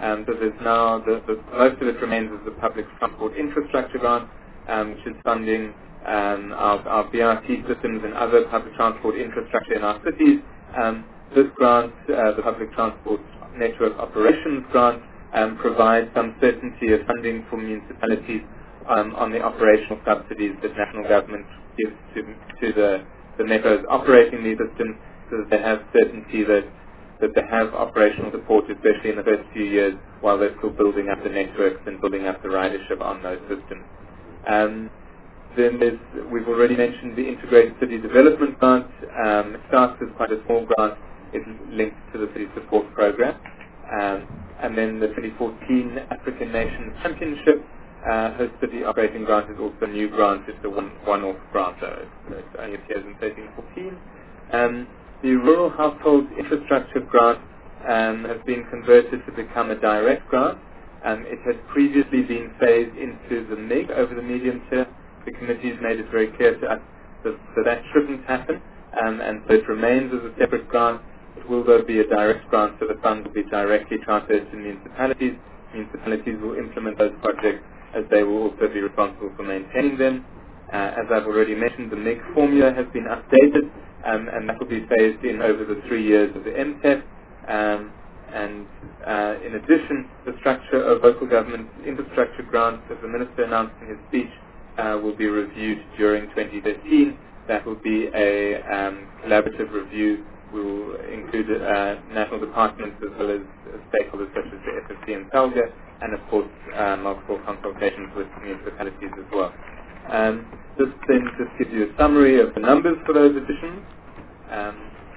Um, so there's now, the, the, most of it remains as the public transport infrastructure grant, um, which is funding um, our, our B R T systems and other public transport infrastructure in our cities. Um, this grant, uh, the Public Transport Network Operations Grant, um, provides some certainty of funding for municipalities um, on the operational subsidies that national government gives to, to the, the metros operating these systems, so that they have certainty that that they have operational support, especially in the first few years while they're still building up the networks and building up the ridership on those systems. Um, then there's, we've already mentioned the Integrated City Development Grant. Um, it starts as quite a small grant. It's linked to the City Support Program. Um, and then the twenty fourteen African Nations Championship uh, Host City Operating Grant is also a new grant. It's a one, one-off grant, so it only appears in thirteen fourteen. Um, The Rural Household Infrastructure Grant um, has been converted to become a direct grant. Um, it had previously been phased into the M I G over the medium term. The committee has made it very clear to us that that, that shouldn't happen, um, and so it remains as a separate grant. It will, though, be a direct grant, so the funds will be directly transferred to municipalities. Municipalities will implement those projects, as they will also be responsible for maintaining them. Uh, as I've already mentioned, the M I G formula has been updated, um, and that will be phased in over the three years of the M T E P. Um, and uh, in addition, the structure of local government infrastructure grants, as the Minister announced in his speech, uh, will be reviewed during twenty thirteen. That will be a um, collaborative review. We will include uh, national departments as well as stakeholders such as the F F C and SALGA, and of course uh, multiple consultations with municipalities as well. Um, this then just gives you a summary of the numbers for those additions. Um,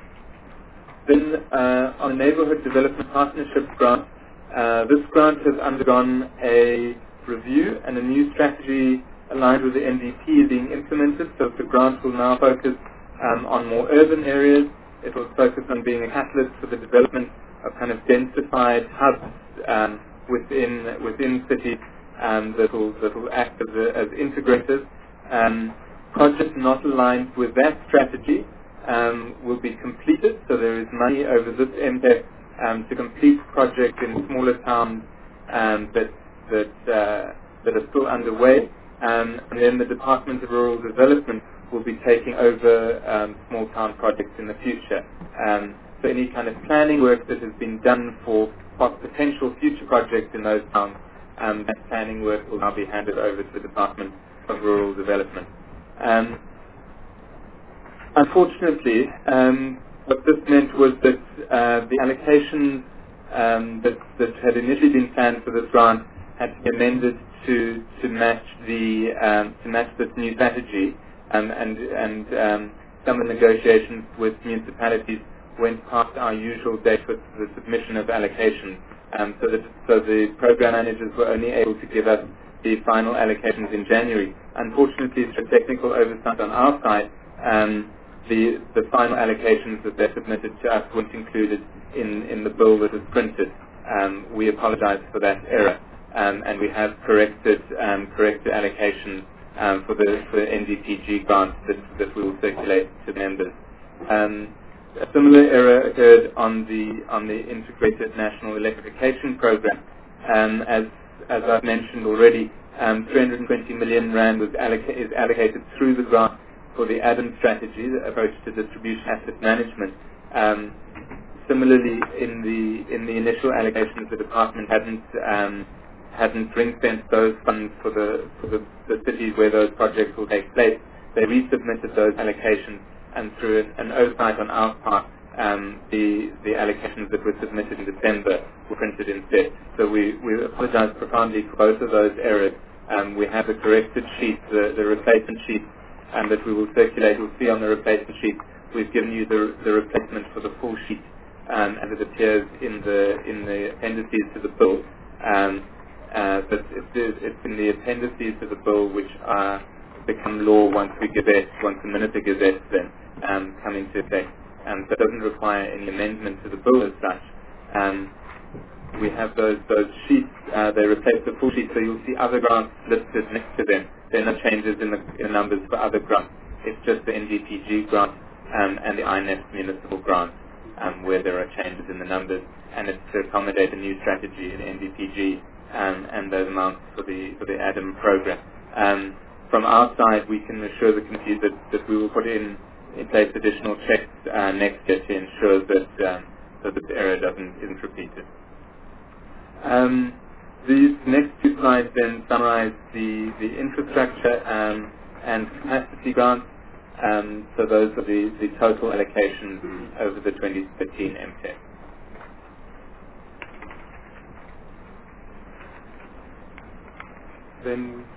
then uh, on a Neighbourhood Development Partnership grant, uh, this grant has undergone a review and a new strategy aligned with the N D P is being implemented, so the grant will now focus um, on more urban areas. It will focus on being a catalyst for the development of kind of densified hubs um, within within cities um, that will that will act as, a, as integrators. Um, projects not aligned with that strategy um, will be completed. So there is money over this M P E P um, to complete projects in smaller towns um, that that uh, that are still underway. Um, and then the Department of Rural Development will be taking over um, small town projects in the future. Um, so any kind of planning work that has been done for potential future projects in those towns, um, that planning work will now be handed over to the Department of Rural Development. Um, unfortunately, um, what this meant was that uh, the allocations um, that, that had initially been planned for this grant had to be amended to to match the um, to match this new strategy, um, and and um, some of the negotiations with municipalities went past our usual date for the submission of allocations. Um, so that so the program managers were only able to give us the final allocations in January. Unfortunately, through technical oversight on our side, um, the the final allocations that they submitted to us weren't included in in the bill that was printed. Um, we apologize for that error. Um, and we have corrected um, corrected allocations um, for the for the N D P G grant that, that we will circulate to members. Um, a similar error occurred on the on the Integrated National Electrification Program. Um, as as I've mentioned already, um, three hundred twenty million rand was alloca- is allocated through the grant for the A D A M strategy, the approach to distribution asset management. Um, similarly, in the in the initial allocations, the department hadn't um, hadn't ring-fenced those funds for the for the, the cities where those projects will take place. They resubmitted those allocations, and through an, an oversight on our part, um, the the allocations that were submitted in December were printed instead. So we, we apologize profoundly for both of those errors. Um, we have a corrected sheet, the, the replacement sheet, um, that we will circulate. We'll see on the replacement sheet. We've given you the the replacement for the full sheet, um, as it appears in the in the appendices to the bill. Um, Uh, but it is, it's in the appendices to the bill which are become law once we gazette, once the Minister gazettes them um, come into effect. Um, so it doesn't require any amendment to the bill as such. Um, we have those those sheets, uh, they replace the full sheet, so you'll see other grants listed next to them. There are no changes in the, in the numbers for other grants. It's just the N D P G grant um, and the I N E S municipal grant. um, where there are changes in the numbers, and it's to accommodate a new strategy in N D P G um, and those amounts for the for the ADAM program. Um, from our side, we can assure the committee that, that we will put in, in place additional checks uh, next year to ensure that um, so that the error doesn't isn't repeated. Um, these next two slides then summarize the, the infrastructure um, and capacity grants. Um, so those are the, the total allocations over the twenty thirteen M T E C. Then,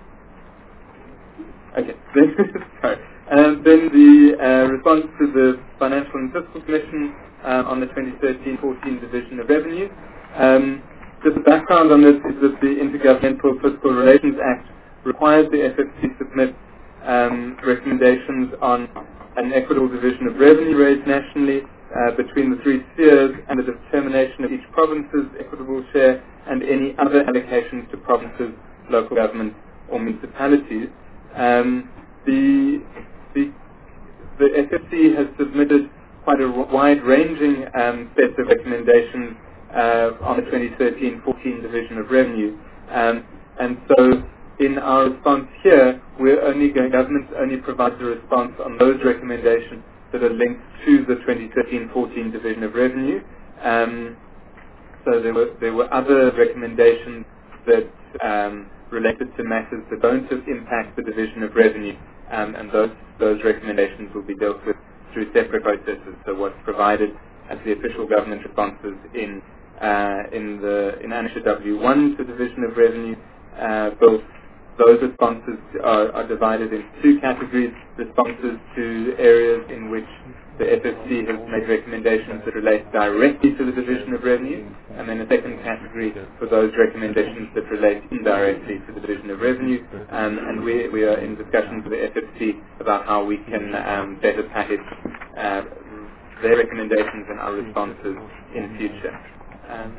okay, then, sorry. Um, then the uh, response to the Financial and Fiscal Commission uh, on the twenty thirteen fourteen Division of Revenue. Um, just the background on this is that the Intergovernmental Fiscal Relations Act requires the F F C to submit um, recommendations on an equitable division of revenue raised nationally uh, between the three spheres and the determination of each province's equitable share and any other allocations to provinces, local governments or municipalities. Um, the, the, the F F C has submitted quite a wide-ranging um, set of recommendations uh, on the twenty thirteen fourteen Division of Revenue. Um, and so in our response here, we're only going, government only provides a response on those recommendations that are linked to the twenty thirteen fourteen Division of Revenue. Um, so there were, there were other recommendations that um, related to matters that don't impact the Division of Revenue, um, and those, those recommendations will be dealt with through separate processes. So what's provided as the official government responses in uh, in the in Annexure W one to the Division of Revenue uh, bill, those responses are, are divided into two categories: responses to areas in which the F F C has made recommendations that relate directly to the Division of Revenue, and then a second category for those recommendations that relate indirectly to the Division of Revenue. Um, and we, we are in discussions with the F F C about how we can um, better package uh, their recommendations and our responses in future. Um,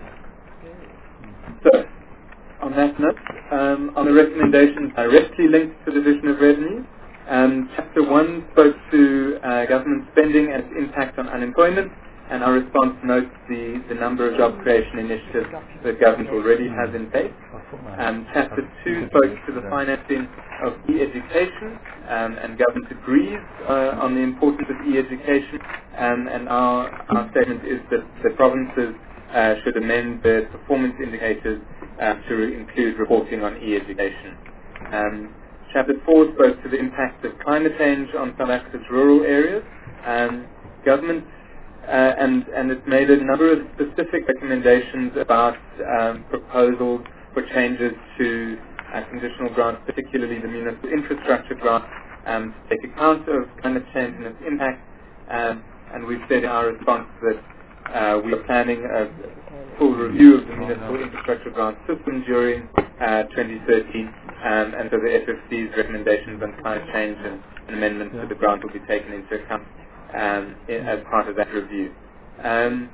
so, on that note, um, on the recommendations directly linked to the Division of Revenue, um, Chapter one spoke to uh, government spending and its impact on unemployment, and our response notes the, the number of job creation initiatives that government already has in place. Um, chapter two spoke to the financing of e-education, um, and government agrees uh, on the importance of e-education, um, and our, our statement is that the provinces uh, should amend their performance indicators uh, to include reporting on e-education. Um, Chapter four spoke to the impact of climate change on South Africa's rural areas. Um, government uh, and, and it's made a number of specific recommendations about um, proposals for changes to uh, conditional grants, particularly the municipal infrastructure grant, um, to take account of climate change and its impact. Um, and we've said in our response that uh, we are planning a full review of the municipal infrastructure grant system during uh, twenty thirteen, um, and so the F F C's recommendations on climate change and, and amendments to the grant will be taken into account um, in, as part of that review. Um,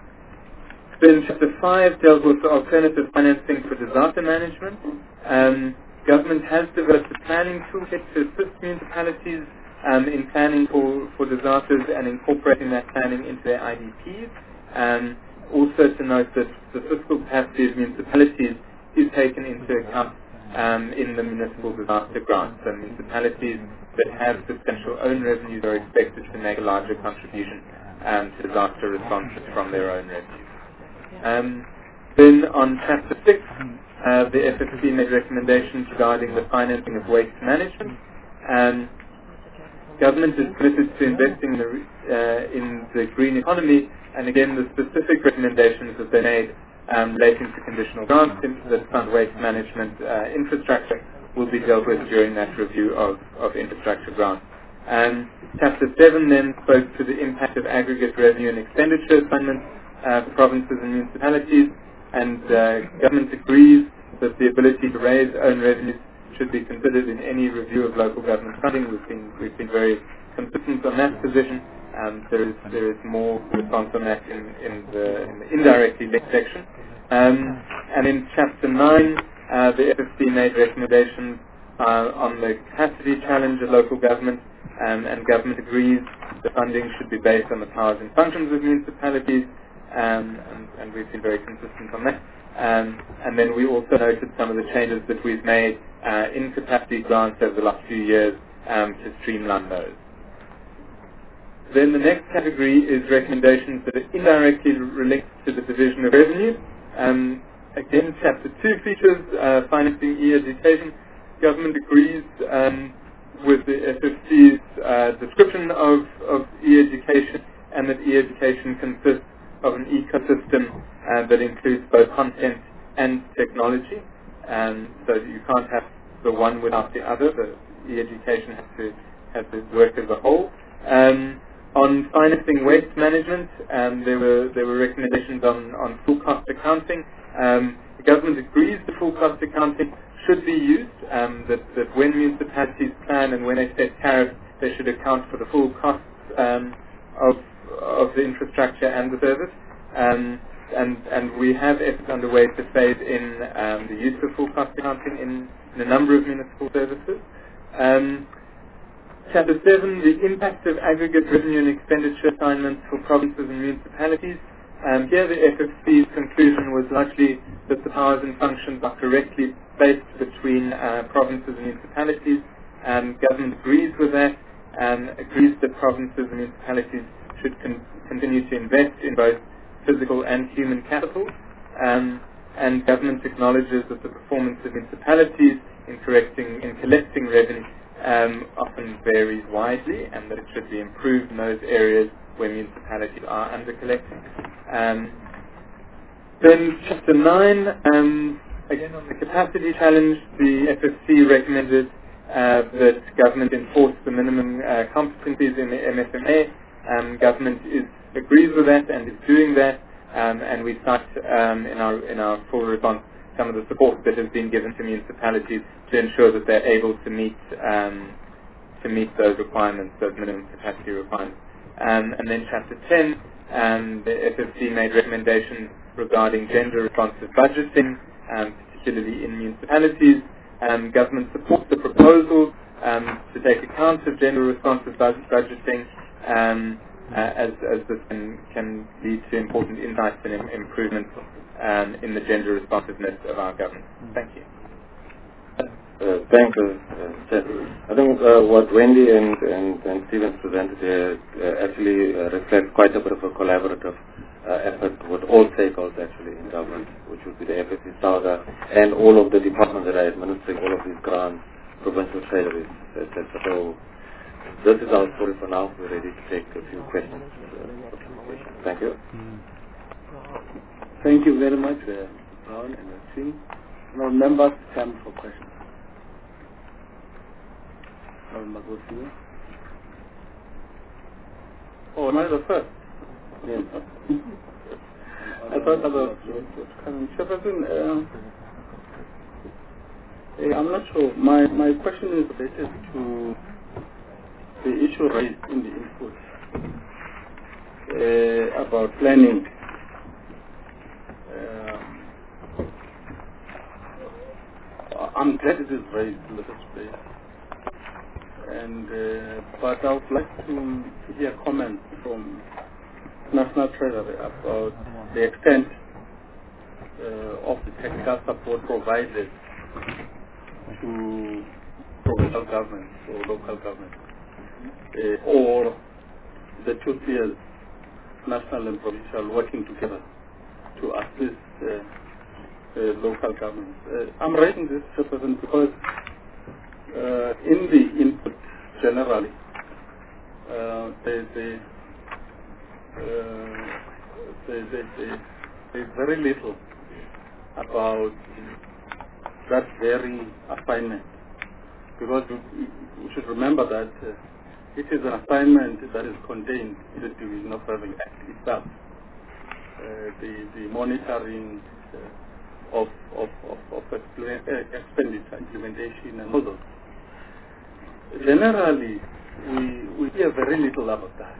then Chapter five deals with alternative financing for disaster management. Um, government has developed a planning toolkit to assist municipalities um, in planning for, for disasters and incorporating that planning into their I D Ps. Um, also to note that the fiscal capacity of municipalities is taken into account um, in the municipal disaster grant. So municipalities that have substantial own revenues are expected to make a larger contribution um, to disaster responses from their own revenues. Um, then on Chapter six, uh, the F F C made recommendations regarding the financing of waste management. Um, government is committed to investing in the, uh, in the green economy, and again the specific recommendations that they made um, relating to conditional grants that fund waste management uh, infrastructure will be dealt with during that review of, of infrastructure grants. Um, Chapter seven then spoke to the impact of aggregate revenue and expenditure assignments uh, for provinces and municipalities, and uh, government agrees that the ability to raise own revenues should be considered in any review of local government funding. We've been, we've been very consistent on that position. Um, there is there is more response on that in, in, the, in the indirectly linked section. Um, and in Chapter nine, uh, the F F C made recommendations uh, on the capacity challenge of local government, um, and government agrees the funding should be based on the powers and functions of municipalities, um, and, and we've been very consistent on that. Um, and then we also noted some of the changes that we've made uh, in capacity grants over the last few years um, to streamline those. Then the next category is recommendations that are indirectly linked to the division of revenue. Um, again, Chapter two features uh, financing e-education. Government agrees um, with the F F C's uh, description of, of e-education, and that e-education consists of an ecosystem uh, that includes both content and technology. Um, so you can't have the one without the other. The e-education has to, has to work as a whole. Um, On financing waste management, um, there were there were recommendations on, on full cost accounting. Um, the government agrees that full cost accounting should be used, um, that, that when municipalities plan and when they set tariffs, they should account for the full costs um, of, of the infrastructure and the service. Um, and, and we have efforts underway to phase in um, the use of full cost accounting in, in a number of municipal services. Um, Chapter seven, the impact of aggregate revenue and expenditure assignments for provinces and municipalities. Um, here the F F C's conclusion was largely that the powers and functions are correctly placed between uh, provinces and municipalities. Um, government agrees with that, and agrees that provinces and municipalities should con- continue to invest in both physical and human capital. Um, and government acknowledges that the performance of municipalities in, correcting, in collecting revenue Um, often varies widely, and that it should be improved in those areas where municipalities are under-collecting. Um, then Chapter nine, um, again on the capacity challenge, the F F C recommended uh, that government enforce the minimum uh, competencies in the M S M A. Um, government is, agrees with that and is doing that, um, and we cite um, in our in our full response some of the support that has been given to municipalities to ensure that they're able to meet um, to meet those requirements, those minimum capacity requirements. Um, and then Chapter ten, um, the F F C made recommendations regarding gender-responsive budgeting, um, particularly in municipalities. Um, government supports the proposal um, to take account of gender-responsive bud- budgeting, um, uh, as, as this can, can lead to important insights and im- improvements um, in the gender responsiveness of our government. Thank you. Uh, thank you, uh, Seth. I think uh, what Wendy and, and, and Stephen presented here uh, actually uh, reflects quite a bit of a collaborative uh, effort with all stakeholders actually in government, which would be the F F C SAGA and all of the departments that are administering all of these grants, provincial treasuries, et cetera. So this is our story for now. We're ready to take a few questions. Uh, thank you. Thank you very much, uh, Brown and the team. Now, members, time for questions. Now, Magosio. Oh, am I the first? Yes. I thought I was coming. Chairperson, uh, eh, I'm not sure. My, my question is related to the issue raised in the input uh, about planning. Um, I'm glad it is raised in the first place. And, uh, but I would like to, to hear comments from National Treasury about the extent uh, of the technical support provided to provincial governments or local governments, uh, or the two tiers, national and provincial, working together to assist uh, uh, local governments. Uh, I'm raising this Chairperson, because uh, in the input generally, uh, there's a uh, there's, there's, there's very little about that very assignment, because we, we should remember that uh, it is an assignment that is contained in the Division of Revenue Act itself. Uh, the, the monitoring uh, of, of, of, of expenditure, implementation, and all those. Generally, we, we hear very little about that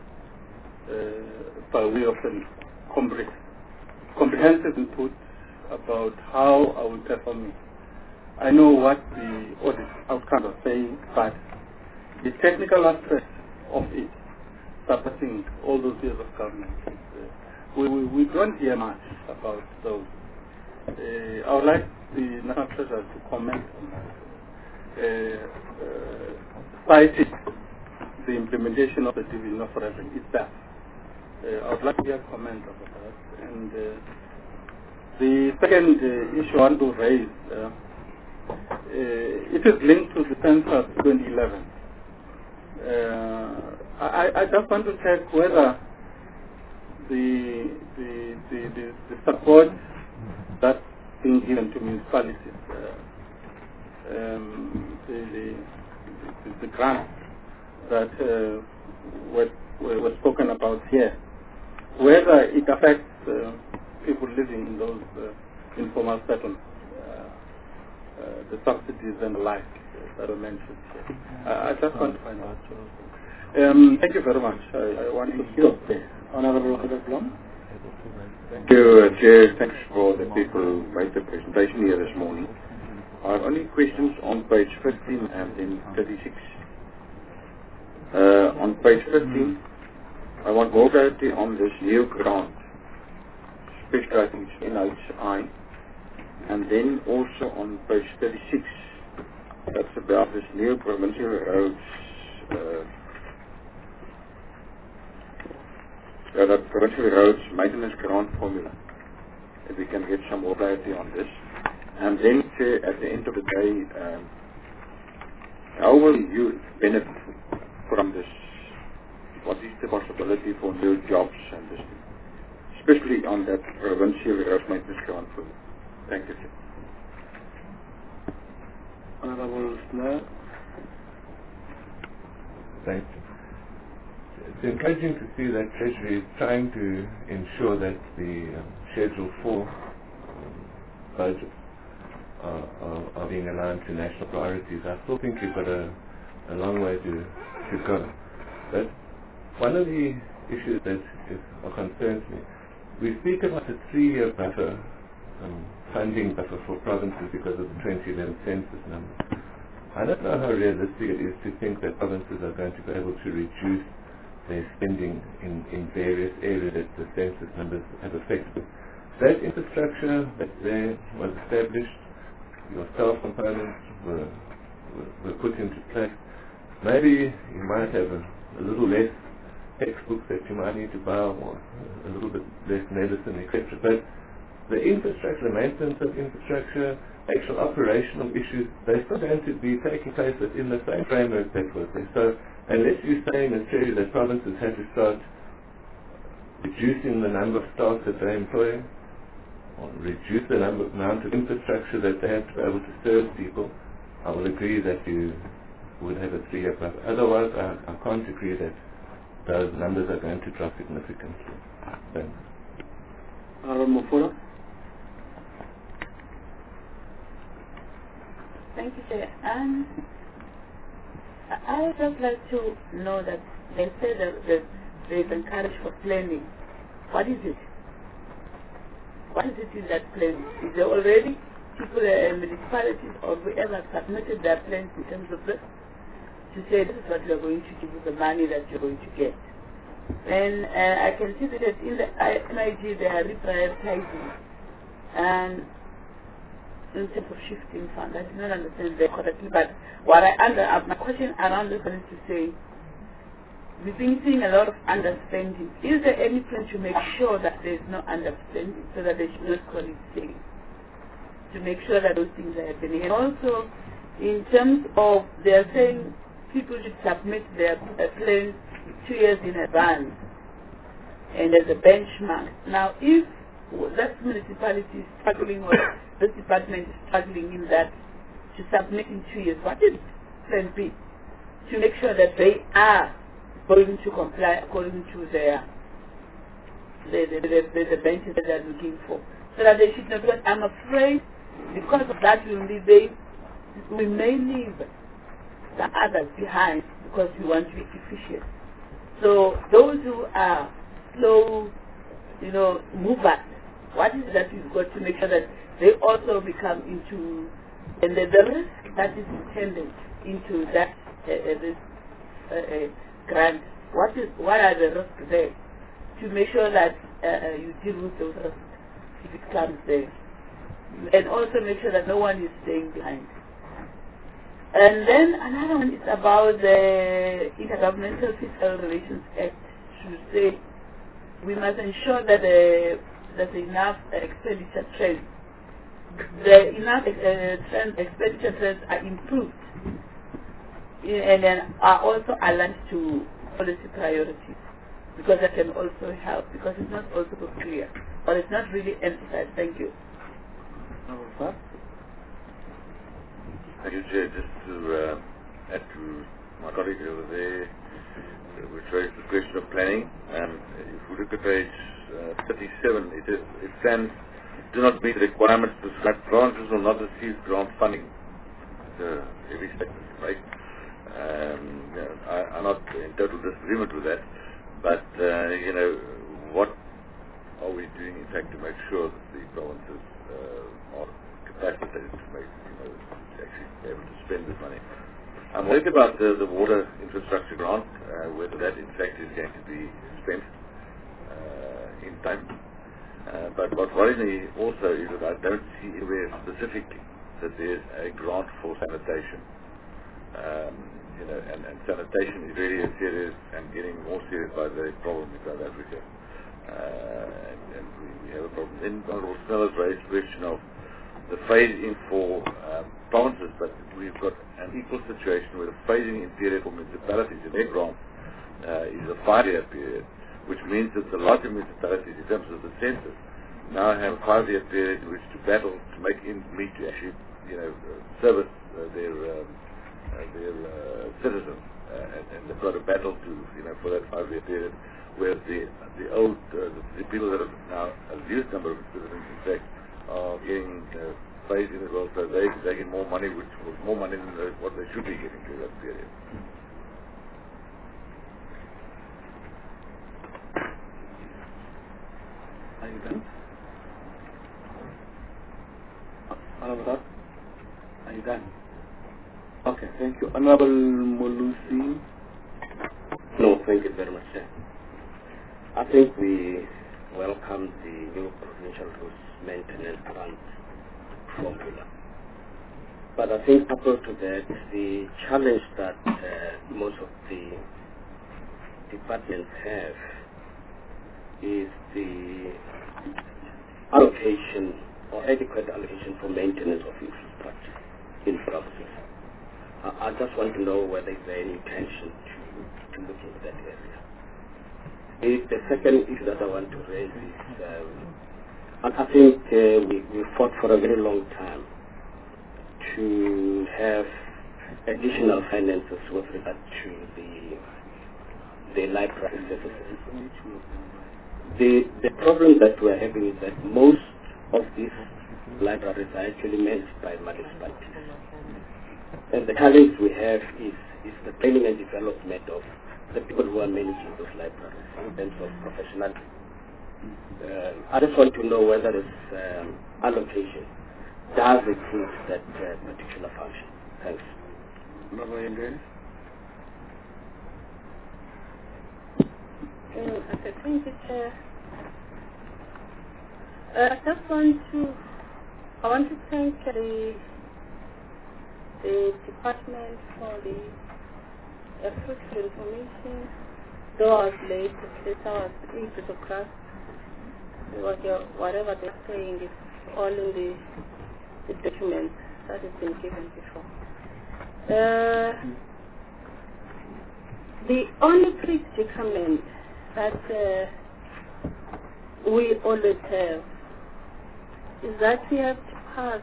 uh, by way of an compre- comprehensive input about how are we performing. I know what the audit outcomes are saying, but the technical aspect of it, supporting all those years of government, uh, we, we, we don't hear much about those. Uh, I would like the National Treasurer to comment on that. Uh, uh, citing the implementation of the Division of Revenue itself. Uh, I would like to hear a comment about that. And uh, the second uh, issue I want to raise, uh, uh, it is linked to the census twenty eleven. Uh, I, I just want to check whether the the, the, the, the support that's being given to municipalities, uh, um, the, the, the, the grants that uh, were, were, were spoken about here, whether it affects uh, people living in those uh, informal settlements, uh, uh, the subsidies and the like uh, that were mentioned here. Uh, I just want to find out. Um, thank you very much. I, I want to stop there. Honorable Blom. Thank you, uh, Chair. Thanks for the people who made the presentation here this morning. I have only questions on page fifteen and then thirty-six. Uh, on page fifteen, I want more clarity on this new grant, especially I think it's N H I, and then also on page thirty-six, that's about this new provincial roads, uh, uh, the provincial roads maintenance grant formula. If we can get some more clarity on this. And then Chair, at the end of the day, um, how will you benefit from this? What is the possibility for new jobs and this, especially on that provincial road maintenance grant formula? Thank you, Chair. Honorable Snell. Thanks. It's encouraging to see that Treasury is trying to ensure that the um, Schedule four um, budgets are, are, are being aligned to national priorities. I still think you've got a, a long way to, to go. But one of the issues that is, or concerns me, we speak about a three-year buffer, um, funding buffer for provinces because of the twenty eleven census numbers. I don't know how realistic it is to think that provinces are going to be able to reduce their spending in, in various areas that the census numbers have affected. That infrastructure that there was established, your staff components were, were, were put into place. Maybe you might have a, a little less textbooks that you might need to buy, or a little bit less medicine, et cetera. But the infrastructure, the maintenance of infrastructure, actual operational issues, they're still going to be taking place within the same framework that was there. So unless you're saying, as Chair, that provinces have to start reducing the number of staff that they employ, or reduce the number, amount of infrastructure that they have to be able to serve people, I will agree that you would have a three-year buffer. Otherwise, I, I can't agree that those numbers are going to drop significantly. Thanks. Honorable Mufura. Thank you, Chair. Um, I would just like to know that they say that, that there is encouraged for planning. What is it? What is it in that plan? Is there already people, uh, municipalities or whoever submitted their plans in terms of this to say this is what we are going to give you, the money that you're going to get? And uh, I can see that in the N I G they are reprioritizing and in terms of shifting funds. I did not understand that correctly, but what I under uh, my question around this is to say, we've been seeing a lot of underspending. Is there any plan to make sure that there is no underspending so that they should not call it savings? To make sure that those things are happening. And also, in terms of, they are saying people should submit their uh, plans two years in advance and as a benchmark. Now, if that municipality is struggling or this department is struggling in that to submit in two years, what is plan B? To make sure that they are going to comply according to their the the, the, the, the benches that they're looking for. So that they should not, because I'm afraid because of that we, they, we may leave the others behind because we want to be efficient. So those who are slow, you know, movers, what is it that we've got to make sure that they also become into, and the, the risk that is intended into that uh, uh, this uh, uh, grant, what is what are the risks there to make sure that uh, you deal with those risks if it comes there, and also make sure that no one is staying behind. And then another one is about the Intergovernmental Fiscal Relations Act. Should say we must ensure that the, there's enough uh, expenditure trends. The enough uh, trends, expenditure trends are improved and then are also aligned to policy priorities, because that can also help, because it's not also so clear or it's not really emphasized. Thank you. Thank you, Chair. Just to uh, add to my colleague over there, uh, which raised the question of planning. Um, if we look at page uh, thirty-seven, it, is, it stands, do not meet the requirements to prescribe branches will not receive grant funding. Uh, every statement, right? Um, you know, I, I'm not in total disagreement with that, but uh, you know, what are we doing in fact to make sure that the provinces uh, are capacitated to make, you know, to actually be able to spend this money? I'm worried about the, the water infrastructure grant, uh, whether that in fact is going to be spent uh, in time. Uh, but what worries me also is that I don't see anywhere specifically that there's a grant for sanitation. Um, you know, and, and sanitation is really a serious and getting more serious by the problem in South Africa. Uh, and, and we, we have a problem. Then Honorable Snell has raised the question of the phase-in for um, provinces, but we've got an equal situation where the phasing-in period for municipalities in their grants uh, is a five-year period, which means that the larger municipalities, in terms of the census, now have a five-year period in which to battle to make ends meet to actually, you know, service uh, their um, uh, their uh, citizens, uh, and, and they've got a battle to, you know, for that five-year period, whereas the the old uh, the, the people that have now a reduced number of citizens, in fact, are getting uh, phased in as well, so they they get more money, which was more money than the, what they should be getting through that period. Are you done? Honorable, are you done? Okay, thank you. Honorable Mulusi. No, thank you very much, sir. I think we welcome the new provincial roads maintenance grant formula. But I think coupled to that, the challenge that uh, most of the departments have is the allocation or adequate allocation for maintenance of infrastructure in provinces. I just want to know whether there is any intention to, to look into that area. The, the second issue that I want to raise is, um, I think uh, we, we fought for a very long time to have additional finances with regard to the the library services. The, the problem that we're having is that most of these libraries are actually managed by municipalities. And the challenge we have is, is the training and development of the people who are managing those libraries in terms of professionalism. Uh, I just want to know whether this um, allocation does include that uh, particular function. Thanks. Um, okay, thank you, Chair. Uh, I just want to, I want to thank the the department for the uh, fruitful information. Though I was late, I was able to grasp what your, whatever they're saying is all in the, the documents that has been given before. Uh, the only predicament that uh, we always have is that we have to pass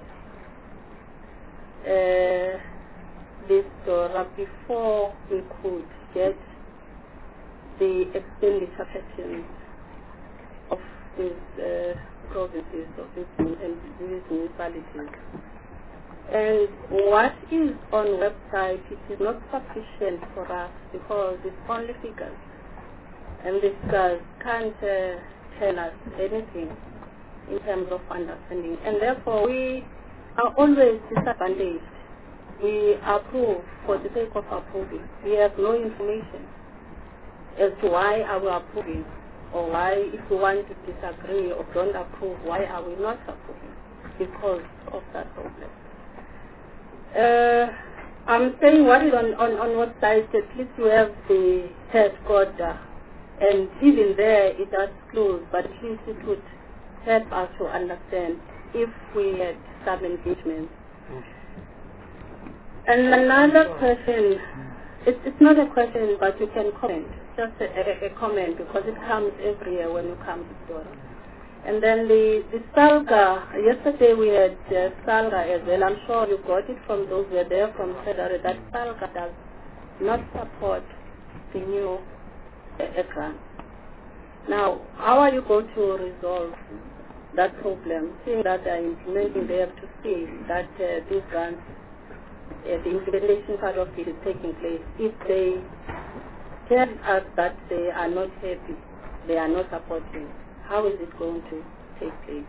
uh, this DORA before we could get the expenditure patterns of these uh, provinces, of these, and these municipalities. And what is on website, it is not sufficient for us because it's only figures. And these figures can't uh, tell us anything in terms of understanding. And therefore we are always disadvantaged we approve for the sake of approving. We have no information as to why are we approving, or why, if we want to disagree or don't approve, why are we not approving because of that problem. Uh, I'm saying what is on, on, on what side, at least we have the headquarter, and even there it has closed, but at least it would help us to understand if we had some engagement. And another question, it's, it's not a question, but you can comment, just a, a, a comment, because it comes every year when you come to Dora. And then the, the SALGA, yesterday we had uh, SALGA as well. I'm sure you got it from those who were there from Federal, that SALGA does not support the new uh, grant. Now, how are you going to resolve that problem? Seeing that they are implementing, they have to see that uh, these grants, uh, the implementation part of it is taking place. If they tell us that they are not happy, they are not supporting, how is it going to take place?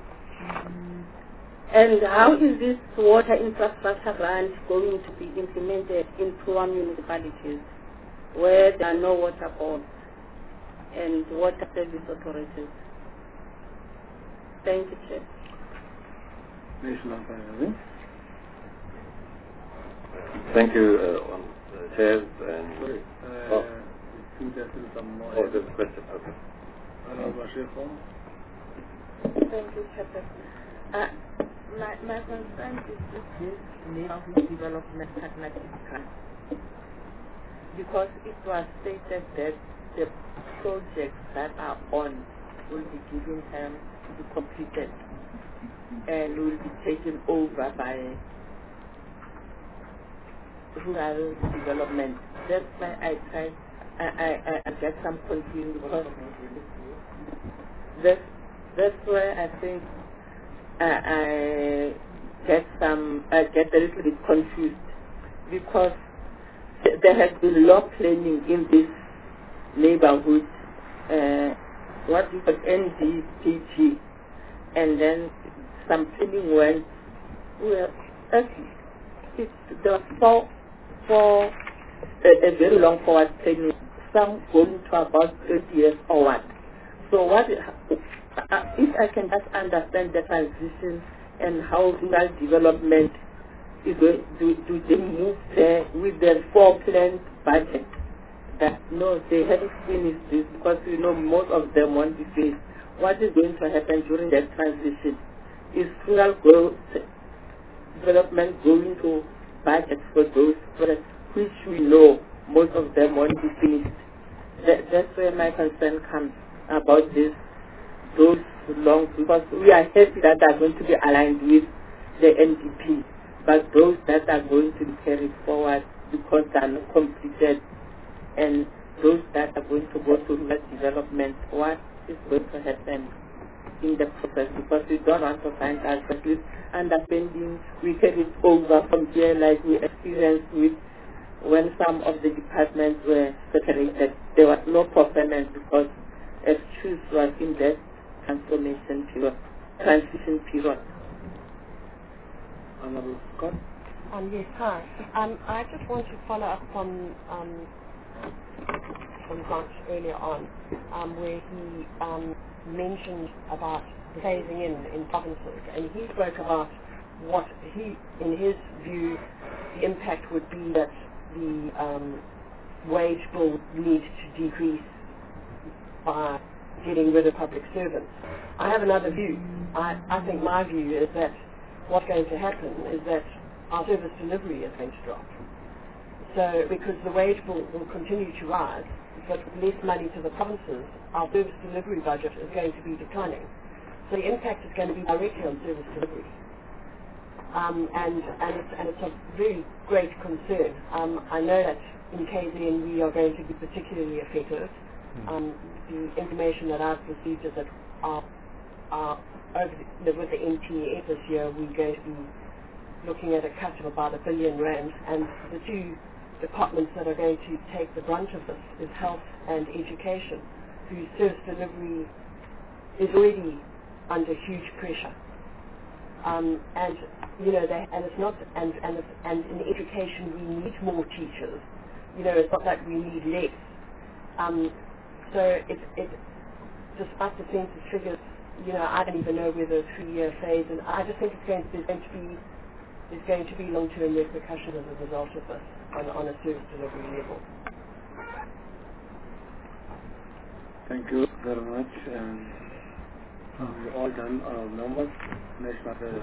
And how is this water infrastructure grant going to be implemented in poor municipalities where there are no water boards and water service authorities? Thank you, Chair. Thank you, uh, on the chairs and... Sorry, uh, oh. think there's some more. Oh, there's a question. Okay. Thank you, Chairperson. Uh, my, my concern is with this neighborhood development partnership grant, because it was stated that the projects that are on will be given time to be completed and will be taken over by rural development. That's why I try, I, I, I get some confusion, because that's, that's where I think I, I get some, I get a little bit confused, because th- there has been law planning in this neighborhood, uh, what is called N D P G, and then some planning went, well, it, there were four, four, a, a very long forward planning, some going to about thirty years or what. So what, uh, if I can just understand the transition and how rural development is going, do, do they move there with their four-planned budget? That no, they haven't finished this, because you know most of them want to say what is going to happen during that transition. Is rural growth development going to budget for those projects which we know most of them want to finish? That, that's where my concern comes about this, those long, because we are happy that are going to be aligned with the N D P, but those that are going to be carried forward because they are not completed, and those that are going to go to rural development, what is going to happen in the process? Because we don't want to find ourselves with underspending, we carry it over from here like we experienced with when some of the departments were separated. There was no performance because excuse was in that transformation period, transition period. Honorable Scott? Um, yes, hi. Um, I just want to follow up on um, from Grant earlier on, um, where he um, mentioned about phasing in in provinces, and he spoke about what he, in his view, the impact would be that the um, wage bill would need to decrease by getting rid of public servants. I have another view. I, I think my view is that what's going to happen is that our service delivery is going to drop. So, because the wage bill will continue to rise, but with less money to the provinces, our service delivery budget is going to be declining. So the impact is going to be directly on service delivery. Um, and, and, it's, and it's a very great concern. Um, I know that in K Z N we are going to be particularly affected. Um, the information that I've received is that our, our, over the, with the N T E F this year, we're going to be looking at a cut of about a billion rand, and the two departments that are going to take the brunt of this is health and education, whose service delivery is already under huge pressure. Um, and you know, they, and it's not, and and it's, and in education we need more teachers. You know, it's not like we need less. Um, so it, it, despite the census figures, you know, I don't even know whether a three-year phase, and I just think it's going to, there's going to be there's going to be long-term repercussions as a result of this on, on a service delivery level. Thank you very much. Um, we're all done our numbers. Next matter.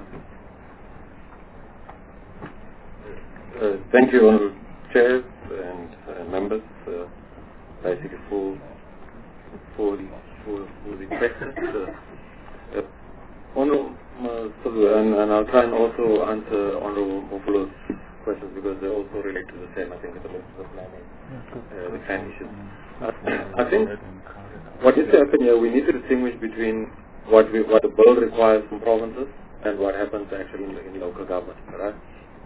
Uh, thank you, Honourable Chairs and uh, members, uh, basically for for the for, for the questions. Uh, uh, Honourable uh, Sulu, and, and I'll try and also answer Honourable Mofolo's questions because they also relate to the same. I think, with the the planning, uh, the clan issues. Uh, I think what needs to happen here, we need to distinguish between what we, what the bill requires from provinces and what happens actually in, in local government. Right?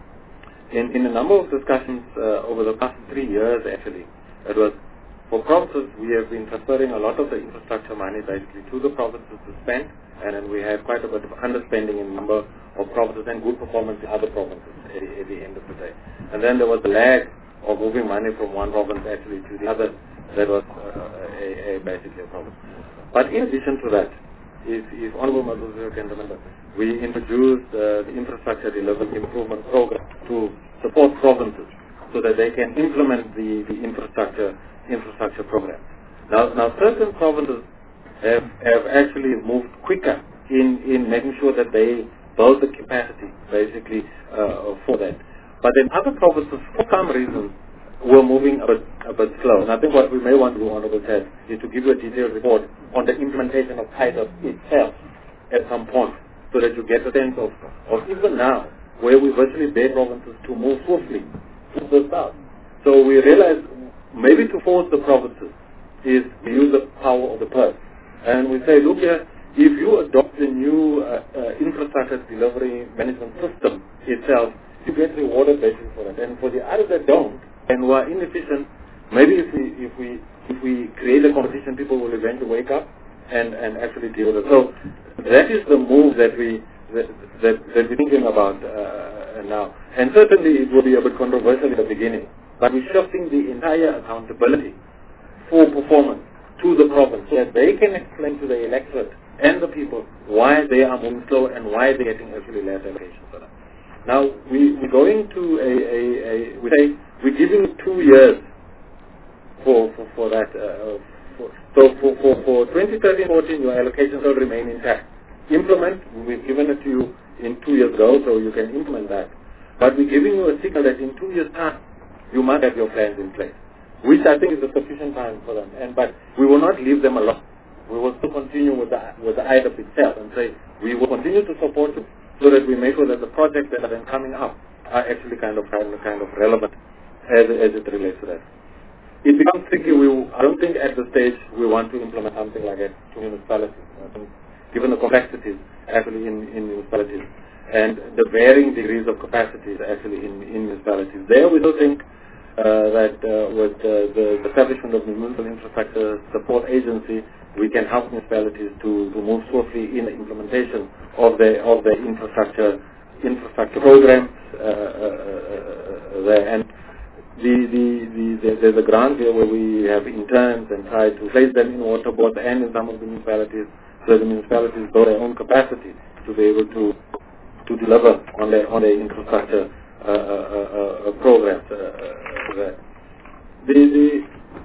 In, in a number of discussions uh, over the past three years, actually, it was for provinces, we have been transferring a lot of the infrastructure money basically to the provinces to spend, and then we have quite a bit of underspending in number of provinces and good performance in other provinces at, at the end of the day. And then there was the lag of moving money from one province actually to the other. That was uh, a, a basically a problem. But in addition to that, if, if Honourable Mazuzu can remember, we introduced uh, the Infrastructure Delivery Improvement Program to support provinces so that they can implement the, the infrastructure infrastructure program. Now, now certain provinces have, have actually moved quicker in, in making sure that they build the capacity basically uh, for that. But then other provinces, for some reason, were moving a bit, a bit slow. And I think what we may want to do, Honourable Chair, is to give you a detailed report on the implementation of TIDUP itself at some point, so that you get a sense of, of even now, where we virtually beg provinces to move swiftly to the south. So we realize maybe to force the provinces is to use the power of the purse. And we say, look here, if you adopt the new uh, uh, infrastructure delivery management system itself, you get rewarded basically for it. And for the others that don't, and who are inefficient, maybe if we if we if we create a competition, people will eventually wake up and, and actually deal with it. So that is the move that we that that, that we're thinking about uh, now. And certainly it will be a bit controversial in the beginning, but we're shifting the entire accountability for performance to the province so that they can explain to the electorate and the people why they are moving slow and why they're getting actually less allocations for them. Now we we're going to a, a, a we say we're giving two years for for, for that. Uh, for, so for, for, for twenty thirteen fourteen, your allocations will remain intact. Implement, we've given it to you in two years ago, so you can implement that. But we're giving you a signal that in two years' time, you must have your plans in place, which I think is a sufficient time for them. And but we will not leave them alone. We will still continue with the with the I D U P itself and say we will continue to support you so that we make sure that the projects that are then coming up are actually kind of kind of, kind of relevant as, as it relates to that. It becomes tricky. We, I don't think at the stage we want to implement something like that to municipalities, I think, given the complexities actually in, in municipalities and the varying degrees of capacities actually in, in municipalities. There we do think uh, that uh, with uh, the establishment of the Municipal Infrastructure Support Agency, we can help municipalities to, to move swiftly in the implementation of the of the infrastructure infrastructure programs uh, uh, uh, there. And the, the, the, the, there's a grant here where we have interns and try to place them in water boards and in some of the municipalities, so the municipalities build their own capacity to be able to to deliver on their on their infrastructure uh, uh, uh, programs. Uh, uh, there. The, the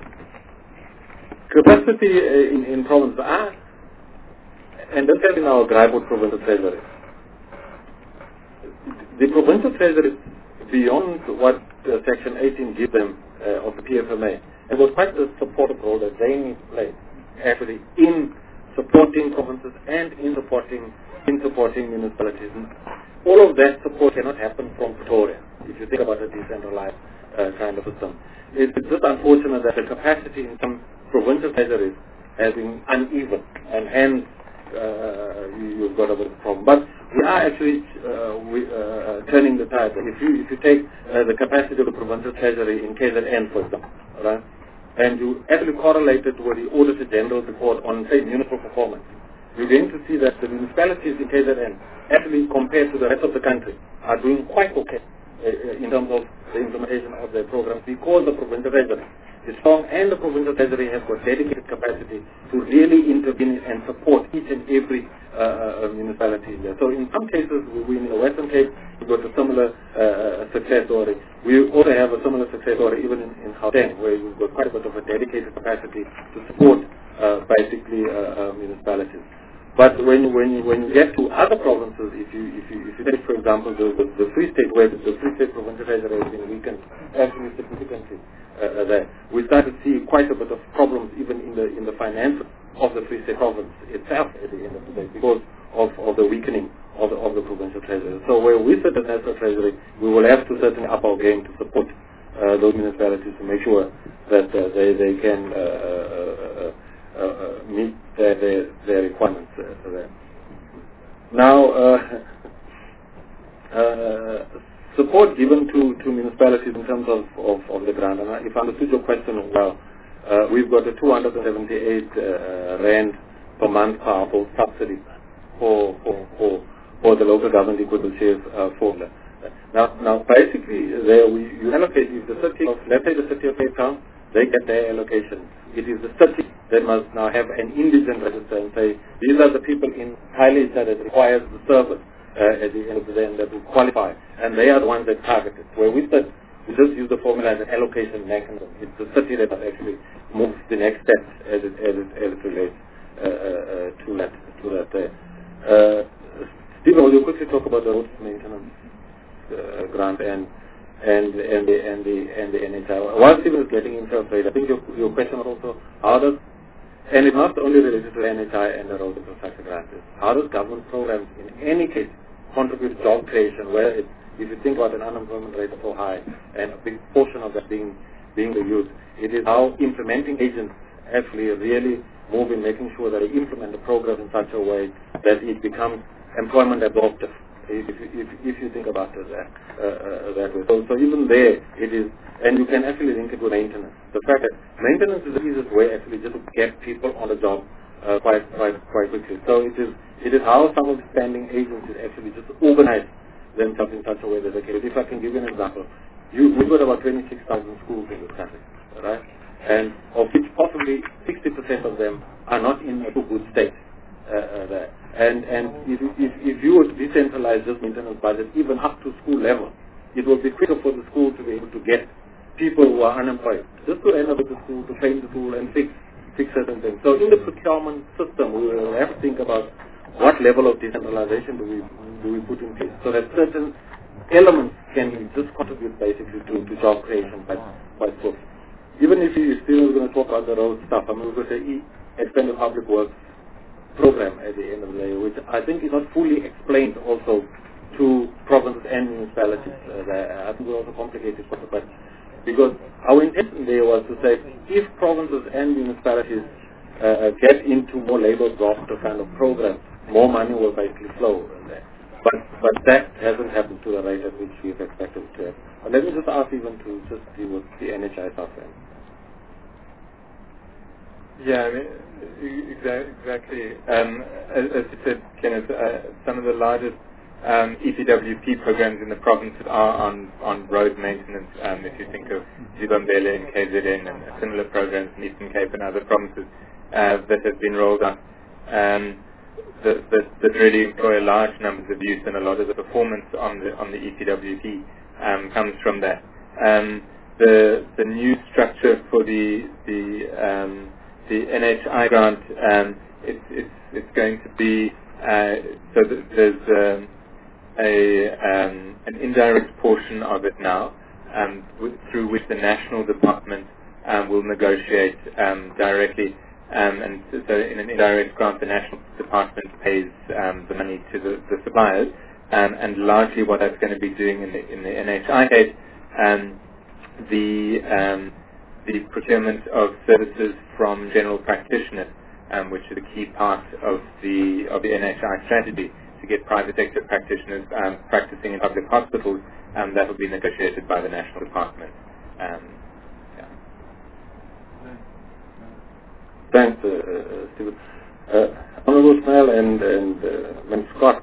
capacity in, in provinces are, and this has been our gripe with provincial treasury. The provincial treasury, beyond what uh, Section eighteen gives them uh, of the P F M A, and was quite the supportive role that they need to play, actually, in supporting provinces and in supporting in supporting municipalities. And all of that support cannot happen from Pretoria, if you think about a decentralized uh, kind of system. It's just unfortunate that the capacity in some provincial treasuries has been uneven, and hence uh, you, you've got a bit of a problem. But we are actually uh, we, uh, turning the tide. If you if you take uh, the capacity of the provincial treasury in K Z N, for example, right, and you actually correlate it with the Auditor General's report on, say, municipal performance, you're going to see that the municipalities in K Z N, actually compared to the rest of the country, are doing quite okay uh, in terms of the implementation of their programs, because the provincial treasury is strong and the provincial treasury has got dedicated capacity to really intervene and support each and every uh, uh, municipality there. So in some cases, we in the Western Cape, we've got a similar uh, success story. We also have a similar success story even in, in Gauteng, where we've got quite a bit of a dedicated capacity to support uh, basically uh, uh, municipalities. But when when you, when you get to other provinces, if you if you if you take, for example, the, the, the Free State, where the, the Free State provincial treasury has been weakened actually significantly, uh, there we start to see quite a bit of problems even in the in the finances of the Free State province itself at the end of the day, because of, of the weakening of the of the provincial treasury. So where we sit as national treasury, we will have to certainly up our game to support uh, those municipalities to make sure that uh, they they can. Uh, uh, uh, Uh, uh, meet their, their, their requirements uh, there. Now, uh, uh, support given to, to municipalities in terms of, of, of the grant, and if I understood your question well, uh, we've got a two hundred seventy-eight uh, rand per month per household subsidy for, for, for, for the local government equitable shares uh, formula. Now, now basically, there we you allocate if the city of, let's say the city of Cape Town, they get their allocation. It is the city that must now have an indigent register and say, these are the people in highly that requires the service uh, at the end of the day and that will qualify. And they are the ones that target it. Where we said, we just use the formula as an allocation mechanism. It's the city that must actually move the next steps as it, as it, as it relates uh, uh, to that. To that uh, Stephen, will you quickly talk about the road maintenance uh, grant and and and the and the and the N H I. While Stephen is getting himself right, I think your your question was also how does, and it's not only related to N H I and the road infrastructure grant, is how does government programs in any case contribute to job creation, where it, if you think about an unemployment rate so high and a big portion of that being being the youth, it is how implementing agents actually really move in making sure that they implement the program in such a way that it becomes employment adaptive. If, if, if you think about it that, uh, uh, that way. So, so even there, it is, and you can actually link it with maintenance. The fact that maintenance is the easiest way actually just to get people on the job uh, quite, quite, quite quickly. So it is, it is how some of the standing agencies actually just organize themselves in such a way that they can. If I can give you an example, you, we've got about twenty-six thousand schools in this country, right? And of which possibly sixty percent of them are not in a good state. Uh, uh, there. And, and if, if, if you were to decentralize this maintenance budget even up to school level, it will be quicker for the school to be able to get people who are unemployed just to end up at the school, to train the school and fix, fix certain things. So in the procurement system, we will have to think about what level of decentralization do we, do we put in place so that certain elements can just contribute basically to, to job creation quite, quite quickly. Even if you still going to talk about the road stuff, I mean, we're going to say expand the public works program at the end of the day, which I think is not fully explained also to provinces and municipalities. Uh, that I think we also complicated, but because our intention there was to say if provinces and municipalities uh, get into more labor draft kind of program, more money will basically flow there. But but that hasn't happened to the rate at which we've expected it to have. But let me just ask even to just deal with the N H I stuff then. Yeah, I mean, exactly. Um, as, as you said, Kenneth, uh, some of the largest um, E P W P programs in the province are on, on road maintenance. Um, if you think of Zimbabwe and K Z N and similar programs in Eastern Cape and other provinces uh, that have been rolled out, um, that, that, that really employ large numbers of youth, and a lot of the performance on the on the E P W P um, comes from that. Um, the the new structure for the the um, the N H I grant, um, it's, it's, it's going to be, uh, so th- there's um, a, um, an indirect portion of it now, um, w- through which the national department um, will negotiate um, directly, um, and so, so in an indirect grant the national department pays um, the money to the, the suppliers, um, and largely what that's going to be doing in the, in the N H I case, um, the um, the procurement of services from general practitioners, um, which is a key part of the of the N H I strategy, to get private sector practitioners um, practicing in public hospitals, um, that will be negotiated by the national department. Um, yeah. Thanks, uh, uh, Stephen. Uh, Honorable Snell and, and uh, Min Scott,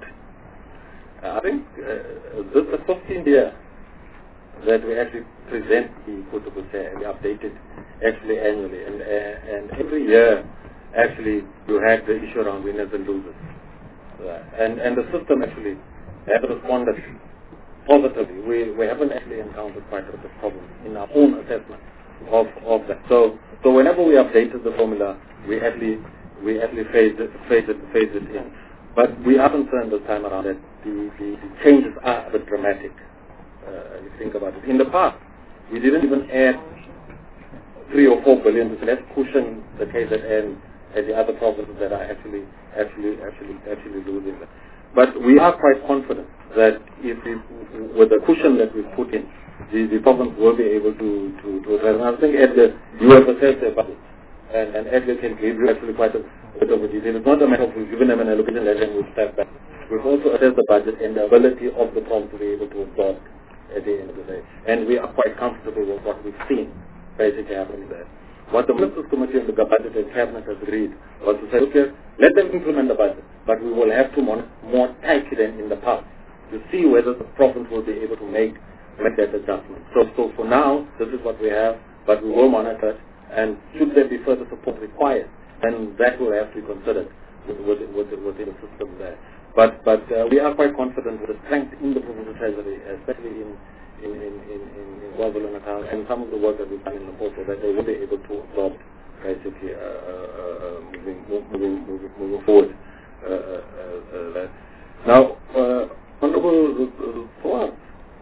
I think uh, this is the fifteenth year that we actually present the Kutubul Share and we update it actually annually. And, uh, and every year, actually, you had the issue around winners and losers. Uh, and, and the system actually has responded positively. We, we haven't actually encountered quite a bit of problems in our own assessment of, of that. So, so whenever we updated the formula, we actually, we actually phased it, phased it, phased it in. But we are concerned this time around that the, the, the changes are a bit dramatic. Uh, you think about it. In the past, we didn't even add three or four billion to let's cushion the K Z N and the other provinces that are actually, actually, actually, actually losing them. But we are quite confident that if we, with the cushion that we put in, the, the province will be able to, to, to address. And I think Ed, you have assessed their budget, and, and Ed can give you actually quite a bit of a detail. It's not a matter of we've given them an allocation letter and we've stepped back. We've also assessed the budget and the ability of the province to be able to absorb at the end of the day. And we are quite comfortable with what we've seen basically happening there. What the Ministers' Committee and the Budget and Cabinet has agreed was to say, okay, let them implement the budget, but we will have to monitor more tightly than in the past to see whether the province will be able to make, make that adjustment. So, so for now, this is what we have, but we will monitor it, and should there be further support required, then that will have to be considered within, within, within the system there. But, but uh, we are quite confident with the strength in the provincial treasury, especially in in, in, in, in KwaZulu-Natal, and some of the work that we've done in the portal, that they will be able to absorb basically uh, uh, moving, moving, moving, moving forward. Uh, uh, uh, now, uh, Honorable Fawad,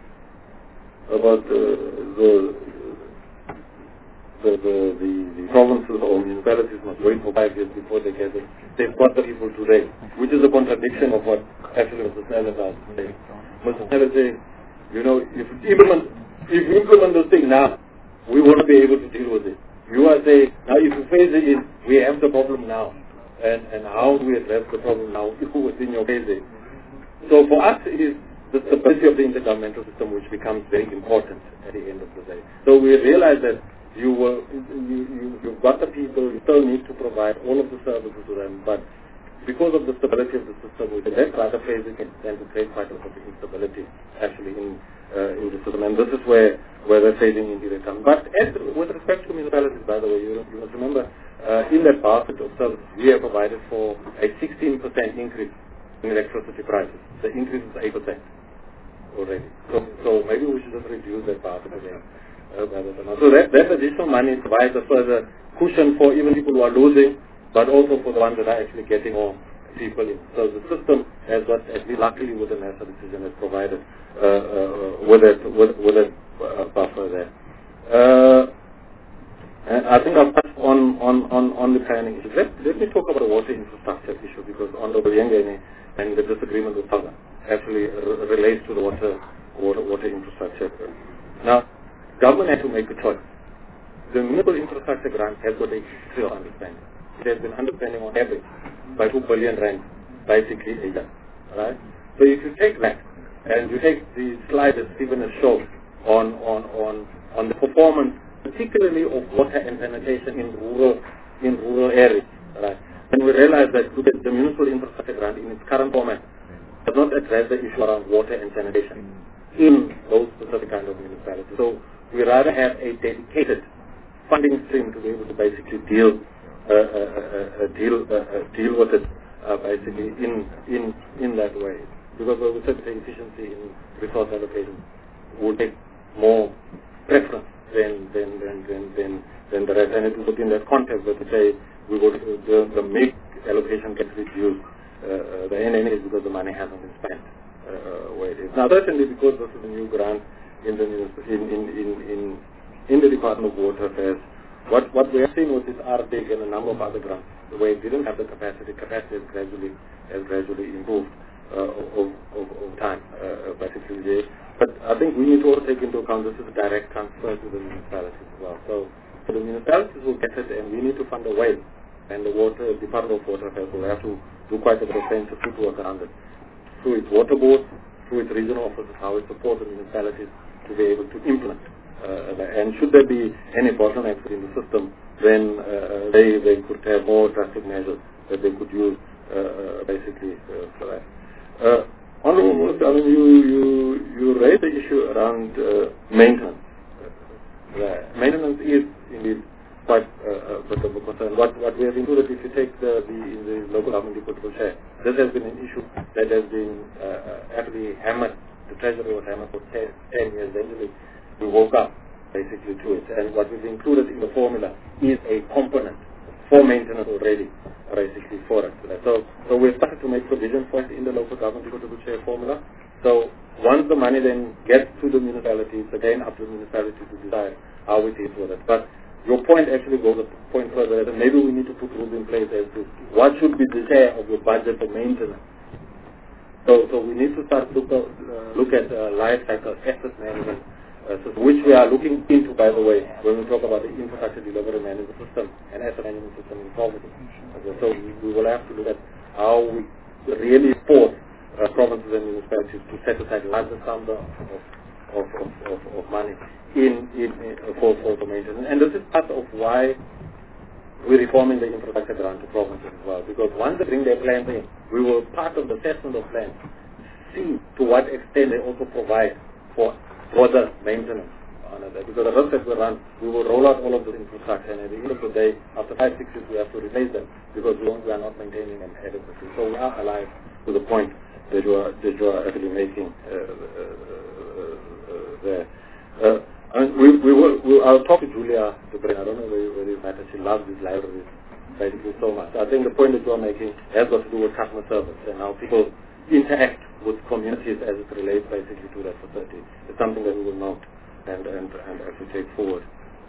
about uh, the, the, the, the, the provinces or municipalities must wait for five years before they get it. They've got the people today, which is a contradiction of what actually Mister Snell is saying. Mister Snell is saying, you know, if you implement, if you implement this thing now, we won't be able to deal with it. You are saying, now if you face it, in, we have the problem now. And, and how do we address the problem now within your phasing? So for us, it is the stability of the intergovernmental system which becomes very important at the end of the day. So we realize that you, were, you, you, you've got the people, you still need to provide all of the services to them, but because of the stability of the system, we let rather phasing it than to create quite a lot of instability actually in uh, in the system. And this is where, where the phasing indeed comes. But as, with respect to municipalities, by the way, you, you must remember, uh, in that basket of services, we have provided for a sixteen percent increase in electricity prices. The increase is eight percent already. So, so maybe we should just reduce that basket again. Uh, so that, that additional money provides a further cushion for even people who are losing, but also for the ones that are actually getting more people in. So the system has got, at least luckily with the national decision, has provided uh, uh, with it, with, with a uh, buffer there. Uh, and I think I'll touch on, on, on, on the planning issue. Let, let me talk about the water infrastructure issue, because Honorable Yengeni and the disagreement with Saga actually r- relates to the water, water, water infrastructure. Now, government had to make a choice. The municipal infrastructure grant has got a history of understanding. It has been understanding on average by two billion rand basically a year, right? So if you take that and you take the slide that Stephen has shown on on on on the performance, particularly of water and sanitation in rural in rural areas, right? And we realize that the municipal infrastructure grant in its current format does not address the issue around water and sanitation in those specific kind of municipalities. So we rather have a dedicated funding stream to be able to basically deal uh, uh, uh, uh, deal uh, uh, deal with it uh, basically in in in that way. Because when we said the efficiency in resource allocation would take more preference than than than than than, than the rest, and it was in that context that we say we would the, the make allocation gets reduced. Uh, uh, the N N A is because the money hasn't been spent uh, where it is now. Certainly, because this is a new grant in the in in in in, in the Department of Water Affairs. What what we have seen with this R D I G and a number of other grants, where it didn't have the capacity, capacity has gradually has gradually improved uh, over, over, over time, uh, basically there. But I think we need to also take into account this is a direct transfer to the municipalities as well. So, so the municipalities will get it, and we need to fund a way. And the water Department of Water Affairs will have to do quite a bit of things to put work around it. Through its water boards, through its regional offices, how it supports the municipalities to be able to implement. Uh, and should there be any bottlenecks in the system, then uh, they, they could have more drastic measures that they could use uh, basically uh, for that. Uh, Honorable Minister, I mean, you, you, you raised the issue around uh, maintenance. Uh, maintenance is indeed quite uh, a bit of a concern. What, what we have included, if you take the, the, in the local government equitable share, this has been an issue that has been uh, actually hammered. The Treasury was hammered for ten, ten years. Eventually, we woke up basically to it. And what we've included in the formula is a component for maintenance already, basically for it. So, so we've started to make provision for it in the local government equitable share formula. So once the money then gets to the municipality, it's again up to the municipality to decide how it is with it. But your point actually goes a point further, that maybe we need to put rules in place as to what should be the share of your budget for maintenance. So, so we need to start look, uh, look at uh, life cycle asset management, uh, so which we are looking into, by the way, when we talk about the infrastructure delivery management system and asset management system in poverty. Okay, so we, we will have to look at how we really support uh, provinces and municipalities to set aside larger sums of, of, of, of, of money in, in, in for, for the maintenance. And this is part of why we're reforming the infrastructure grant to provinces as well, because once they bring their plans in, we will, part of the assessment of plans, see to what extent they also provide for further maintenance on it. Because the risk that we run, we will roll out all of the infrastructure, and at the end of the day, after five, six years, we have to replace them because we, we are not maintaining them adequately. So we are alive to the point that you are, that you are actually making uh, uh, uh, uh, there. Uh, I mean, we, we will, we, I'll talk to Julia to bring, I don't know whether, whether you might, she loves these libraries basically so much. I think the point that you are making has got to do with customer service and how people interact with communities as it relates basically to that facility. It's something that we will note and, and, and actually take forward.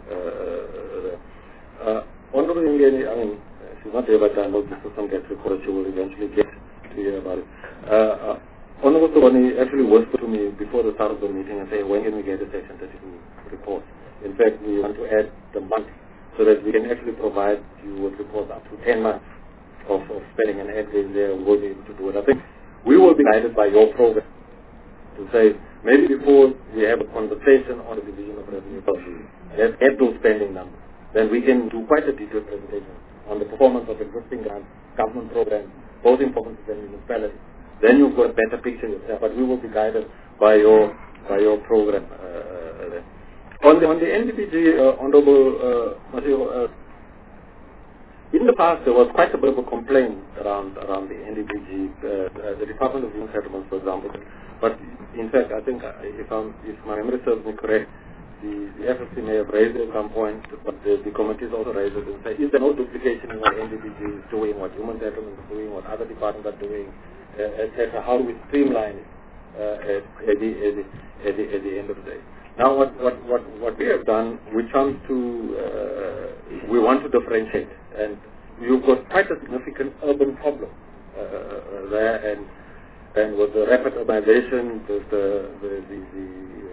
Uh, uh, Honorable Ngeni, I mean, she's not here, but I know the system gets recorded, she will eventually get to hear about it. Uh, uh, Honorable Tony actually whispered to me before the start of the meeting and say, when can we get a Section thirty-two report? In fact, we want to add the month so that we can actually provide you with reports up to ten months of, of spending, and add there, we'll be able to do it. I think we will be guided by your program to say, maybe before we have a conversation on the division of revenue policy, let's get those spending numbers. Then we can do quite a detailed presentation on the performance of existing grants, government programs, both in provinces and municipalities. Then you've got a better picture yourself, but we will be guided by your by your program. Uh, uh, on the on the N D B G, uh, Honorable uh, uh, in the past there was quite a bit of a complaint around around the N D B G, uh, uh, the Department of Human Settlements, for example. But in fact, I think uh, if I'm, if my memory serves me correct, the, the F F C may have raised it at some point, but the, the committees also raised it and said, is there no duplication in what N D B G is doing, what Human Settlements is doing, what other departments are doing? Uh, et cetera. How do we streamline it uh, at, at, the, at, the, at, the, at the end of the day? Now, what, what, what, what we have done, we come to, uh, we want to differentiate, and you've got quite a significant urban problem uh, there, and and with the rapid urbanization, the the the, the, the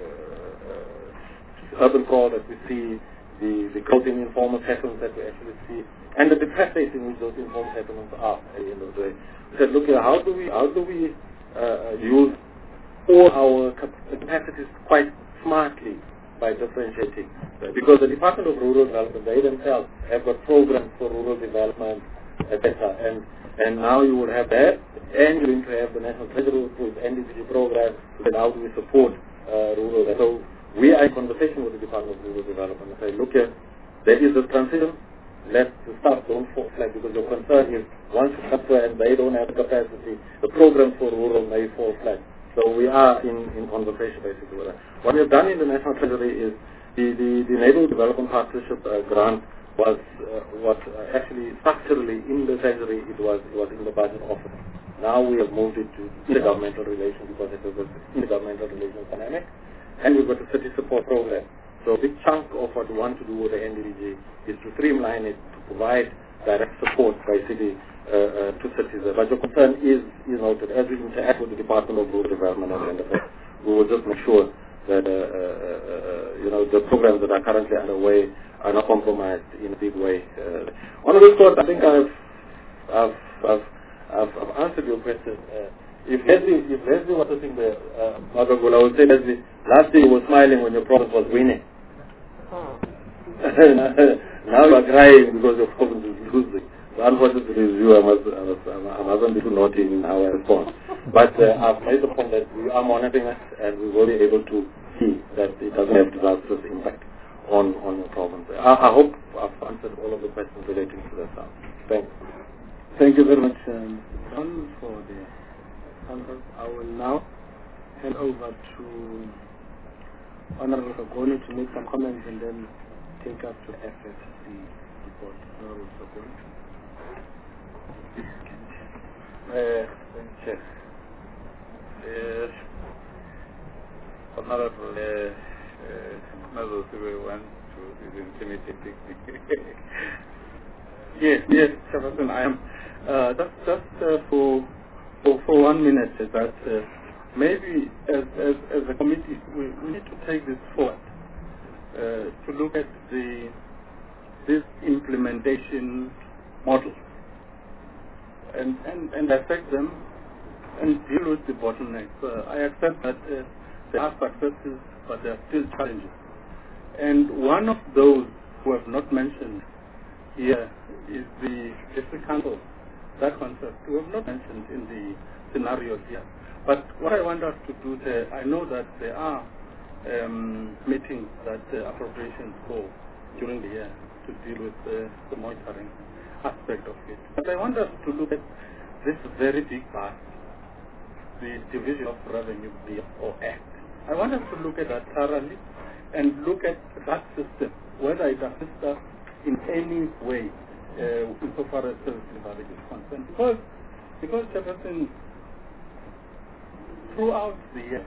uh, urban sprawl that we see, the the growth in informal settlements that we actually see, and the depressed state in which those informal settlements are at the end of the day. We said, look here, how do we how do we uh, use all our capacities quite smartly by differentiating? Because the Department of Rural Development, they themselves have got programs for rural development, et cetera. And and now you would have that, and you're going to have the National Treasury with N D B G program. Then how do we support uh, rural? So we are in conversation with the Department of Rural Development and say, look here, there is a transition. Let the staff don't fall flat, because your concern is once you cut and they don't have the capacity, the programs for rural may fall flat. So we are in, in conversation basically with that. What we have done in the National Treasury is the, the, the Naval Development Partnership uh, grant was uh, was uh, actually structurally in the Treasury, it was it was in the budget office. Now we have moved it to intergovernmental relations, because it was an intergovernmental relations dynamic, and we've got a city support program. So a big chunk of what we want to do with the N D B G is to streamline it, to provide direct support basically uh, uh, to cities. But your concern is, you know, that as we interact with the Department of Rural Development at the end of it, we will just make sure that, uh, uh, uh, you know, the programs that are currently underway are not compromised in a big way. Uh, on this court, I think I've, I've, I've, I've, I've answered your question. Uh, if Leslie, if Leslie was sitting there, uh, Magagula, I would say, Leslie, last year you were smiling when your province was winning. Oh. Now you are crying because your province is losing. unfortunately, you, I must, I must, I mustn't be too naughty in our response. But uh, I've made the point that we are monitoring it, and we will be able to see that it doesn't have disastrous impact on, on your province. I, I hope I've answered all of the questions relating to that now. Thanks. Thank you very much, um, Mister Brown, for the answers. I will now hand over to Honorable Sogoni to make some comments and then take up to F S C report. Honorable Sogoni. Uh, thank you. Yes. Honorable uh, uh, Mazo wants to is intimidating. Yes, yes, Chairperson, I am. Uh, just just uh, for, for for one minute, uh, that uh, maybe as, as as a committee we, we need to take this forward uh, to look at the this implementation model and and and affect them and deal with the bottlenecks. Uh, I accept that uh, there are successes, but there are still challenges. And one of those who have not mentioned here is the district council. That concept we have not mentioned in the scenario here. But what I want us to do there, I know that there are um, meetings that uh, appropriations go during the year to deal with uh, the monitoring aspect of it. But I want us to look at this very big part, the Division of Revenue Bill or Act. I want us to look at that thoroughly and look at that system, whether it assists us in any way uh, insofar as service delivery is concerned. Because, because Chairperson, throughout the year,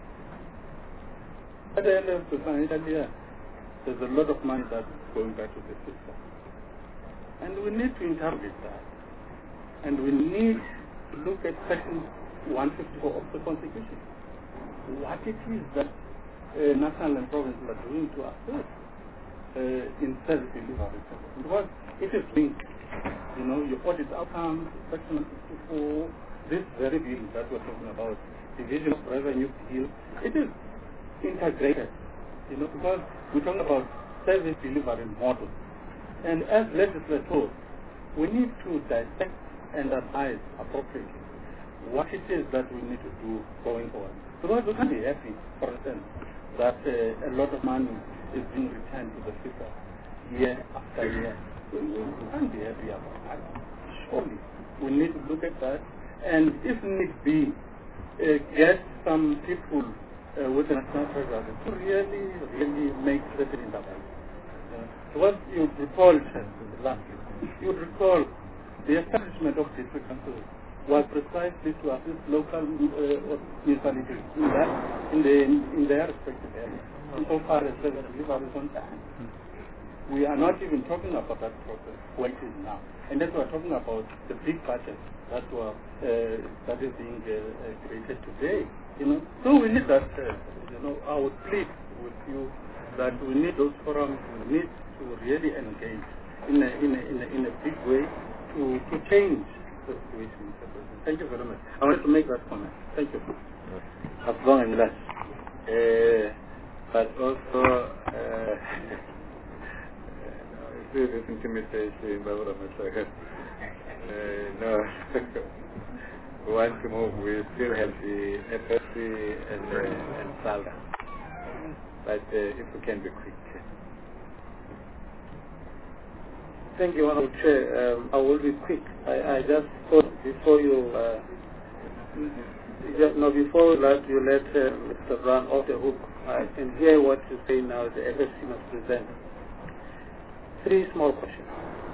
at the end of the financial year, there's a lot of money that's going back to the system. And we need to interpret that. And we need to look at Section one fifty-four of the Constitution. What it is that uh, national and provinces are doing to assist uh, in service delivery. Because it is linked. You know, your audit outcomes, Section one fifty-four, this very bill that we're talking about, Division of Revenue Bill, it is integrated. You know, because we're talking about service delivery model. And as legislators, we need to dissect and advise appropriately what it is that we need to do going forward. Because we can't be happy, for instance, that uh, a lot of money is being returned to the FIFA year after year. We, we, we can't be happy about that. Surely, we need to look at that and, if need be, uh, get some people uh, with the national treasury to really, really make certain interventions. Uh, what you recall, last you recall the establishment of district councils was precisely to assist local uh, municipalities in that, in, the, in their respective areas, so far as service delivery is concerned. We are not even talking about that process, what it is now. And then we are talking about the big budget that were, uh, that is being uh, uh, created today. You know, so we need that. Uh, you know, I would plead with you that we need those forums. We need to really engage in a in a in a, in a big way to to change the situation. Thank you very much. I wanted to make that comment. Thank you. As long as that, uh, but also. Uh, See this intimidation environment. Uh, no, we want to move. We still have the F S C and, uh, and SALGA, but uh, if we can be quick. Thank you, Honourable Chair. Um, I will be quick. I, I just thought before you, uh, just, no, before that you let uh, Mister Brown off the hook, I can hear what you say now. The F S C must present. Three small questions.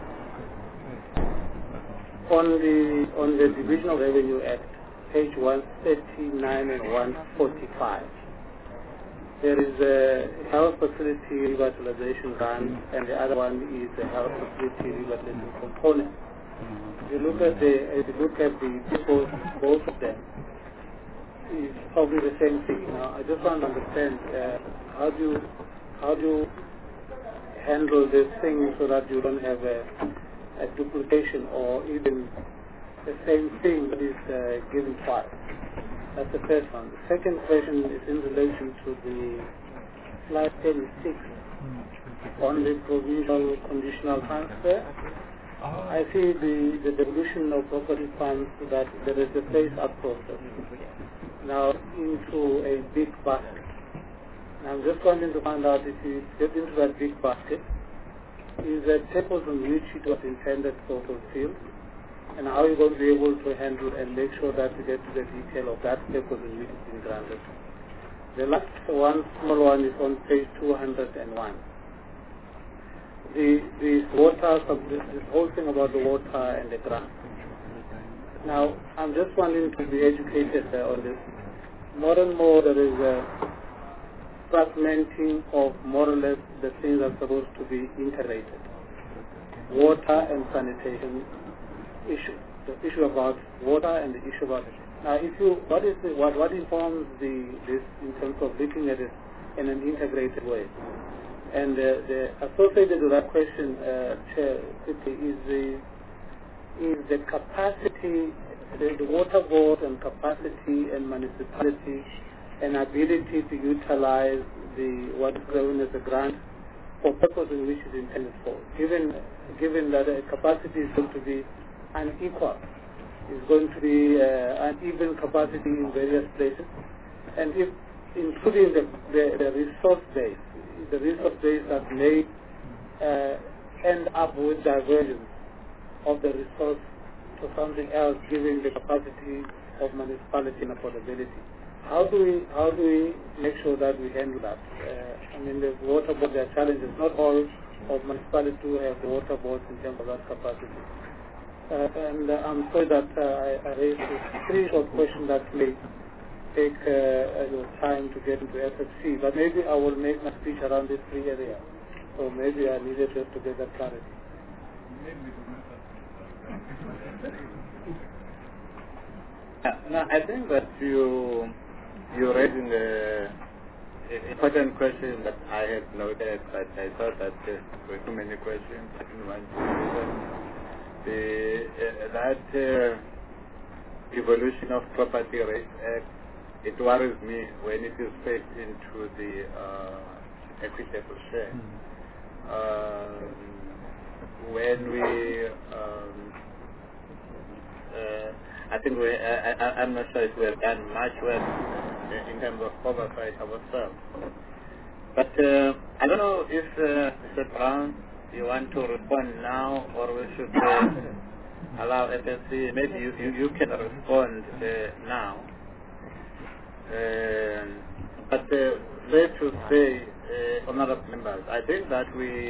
On the on the Division of Revenue Act, page one thirty-nine and one forty-five, there is a health facility revitalization grant, and the other one is a health facility revitalization component. If you look at the if you look at the both both of them, it's probably the same thing. Now, I just want to understand uh, how do you how do you handle this thing so that you don't have a, a duplication or even the same thing that is uh, given twice. That's the first one. The second question is in relation to the slide thirty-six on the provisional conditional transfer. I see the, the devolution of property funds that there is a phase-up process now into a big basket. And I'm just wanting to find out if you get into that big basket, is the purpose on which it was intended for fulfilled, and how are you going to be able to handle and make sure that you get to the detail of that purpose in which it's been granted. The last one, small one, is on page two hundred one. The, the water, this, this whole thing about the water and the grant. Now, I'm just wanting to be educated uh, on this. More and more there is a fragmenting of more or less the things that are supposed to be integrated. Water and sanitation issue. The issue about water and the issue about... Now, if you, what is the, what, what informs the, this in terms of looking at it in an integrated way? And uh, the associated with that question, uh, Chair, is the is the capacity, the, the water board and capacity and municipality and ability to utilize the what is known as a grant for purpose in which it is intended for. Given given that the capacity is going to be unequal, is going to be uh, uneven capacity in various places, and if including the, the, the resource base. The resource base that may uh, end up with divergence of the resource to something else, given the capacity of municipality and affordability. How do we how do we make sure that we handle that? Uh, I mean, the water board, there are challenges. Not all of municipalities do have the water boards in terms of that capacity. Uh, and uh, I'm sorry that uh, I, I raised three short questions that may take uh, your time to get into F F C, but maybe I will make my speech around this three areas. So maybe I needed just to get that clarity. No, I think that you you're raising a, a important question that I had noted, but I thought that there were too many questions. I didn't want to do that. The, uh, that uh, evolution of Property Rights Act, it worries me when it is faced into the uh, equitable share. Um, when we, um, uh, I think we, I, I, I'm not sure if we have done much work in terms of oversight ourselves. But uh, I don't know if uh, Mister Brown, you want to respond now, or we should uh, allow F F C. Maybe you, you, you can respond uh, now. Um, but uh, fair to say, uh, honorable members, I think that we,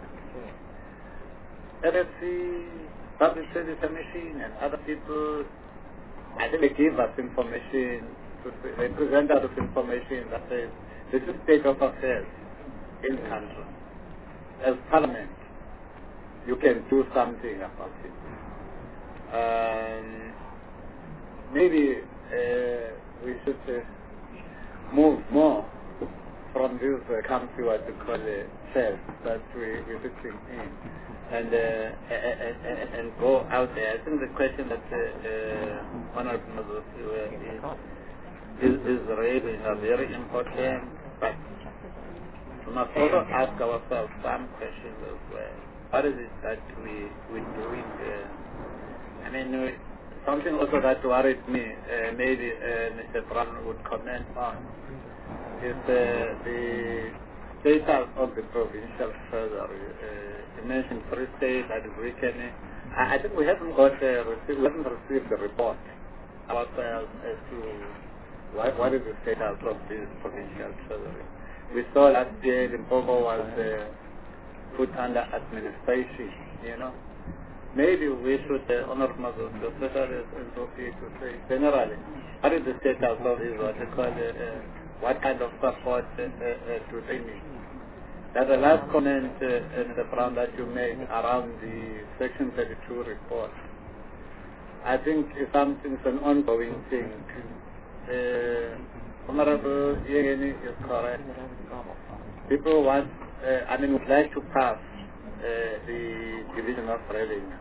F F C, Public Service Commission, and other people, I think they give us information, to, they present us with information that says this is state of affairs in the country. As Parliament, you can do something about it. Um, maybe uh, we should uh, move more from this uh, country, what we call a chest that we, we're sitting in, and, uh, and, and go out there. I think the question that uh, uh, Honorable Moses is, is, is really uh, very important, but we must also ask ourselves some questions as well. What is it that we, we're doing there? I mean, we, something also that worried me, uh, maybe uh, Mister Brown would comment on, is uh, the status of the provincial treasury. Uh, you mentioned Free State and Brittany. I, I think we haven't got uh, received, we haven't received the report ourselves as to what, what is the status of this provincial treasury. We saw last year Limpopo was uh, put under administration, you know. Maybe we should, uh, Honorable Moses, especially as okay to say generally, what is the status of this, what they call it, uh, what kind of support uh, uh, do they need? That's the last comment, uh, Mister Brown, that you made around the Section thirty-two report. I think it's something, it's an ongoing thing. Uh, Honorable Yegeni is correct. People want, uh, I mean, would like to pass uh, the division of revenue.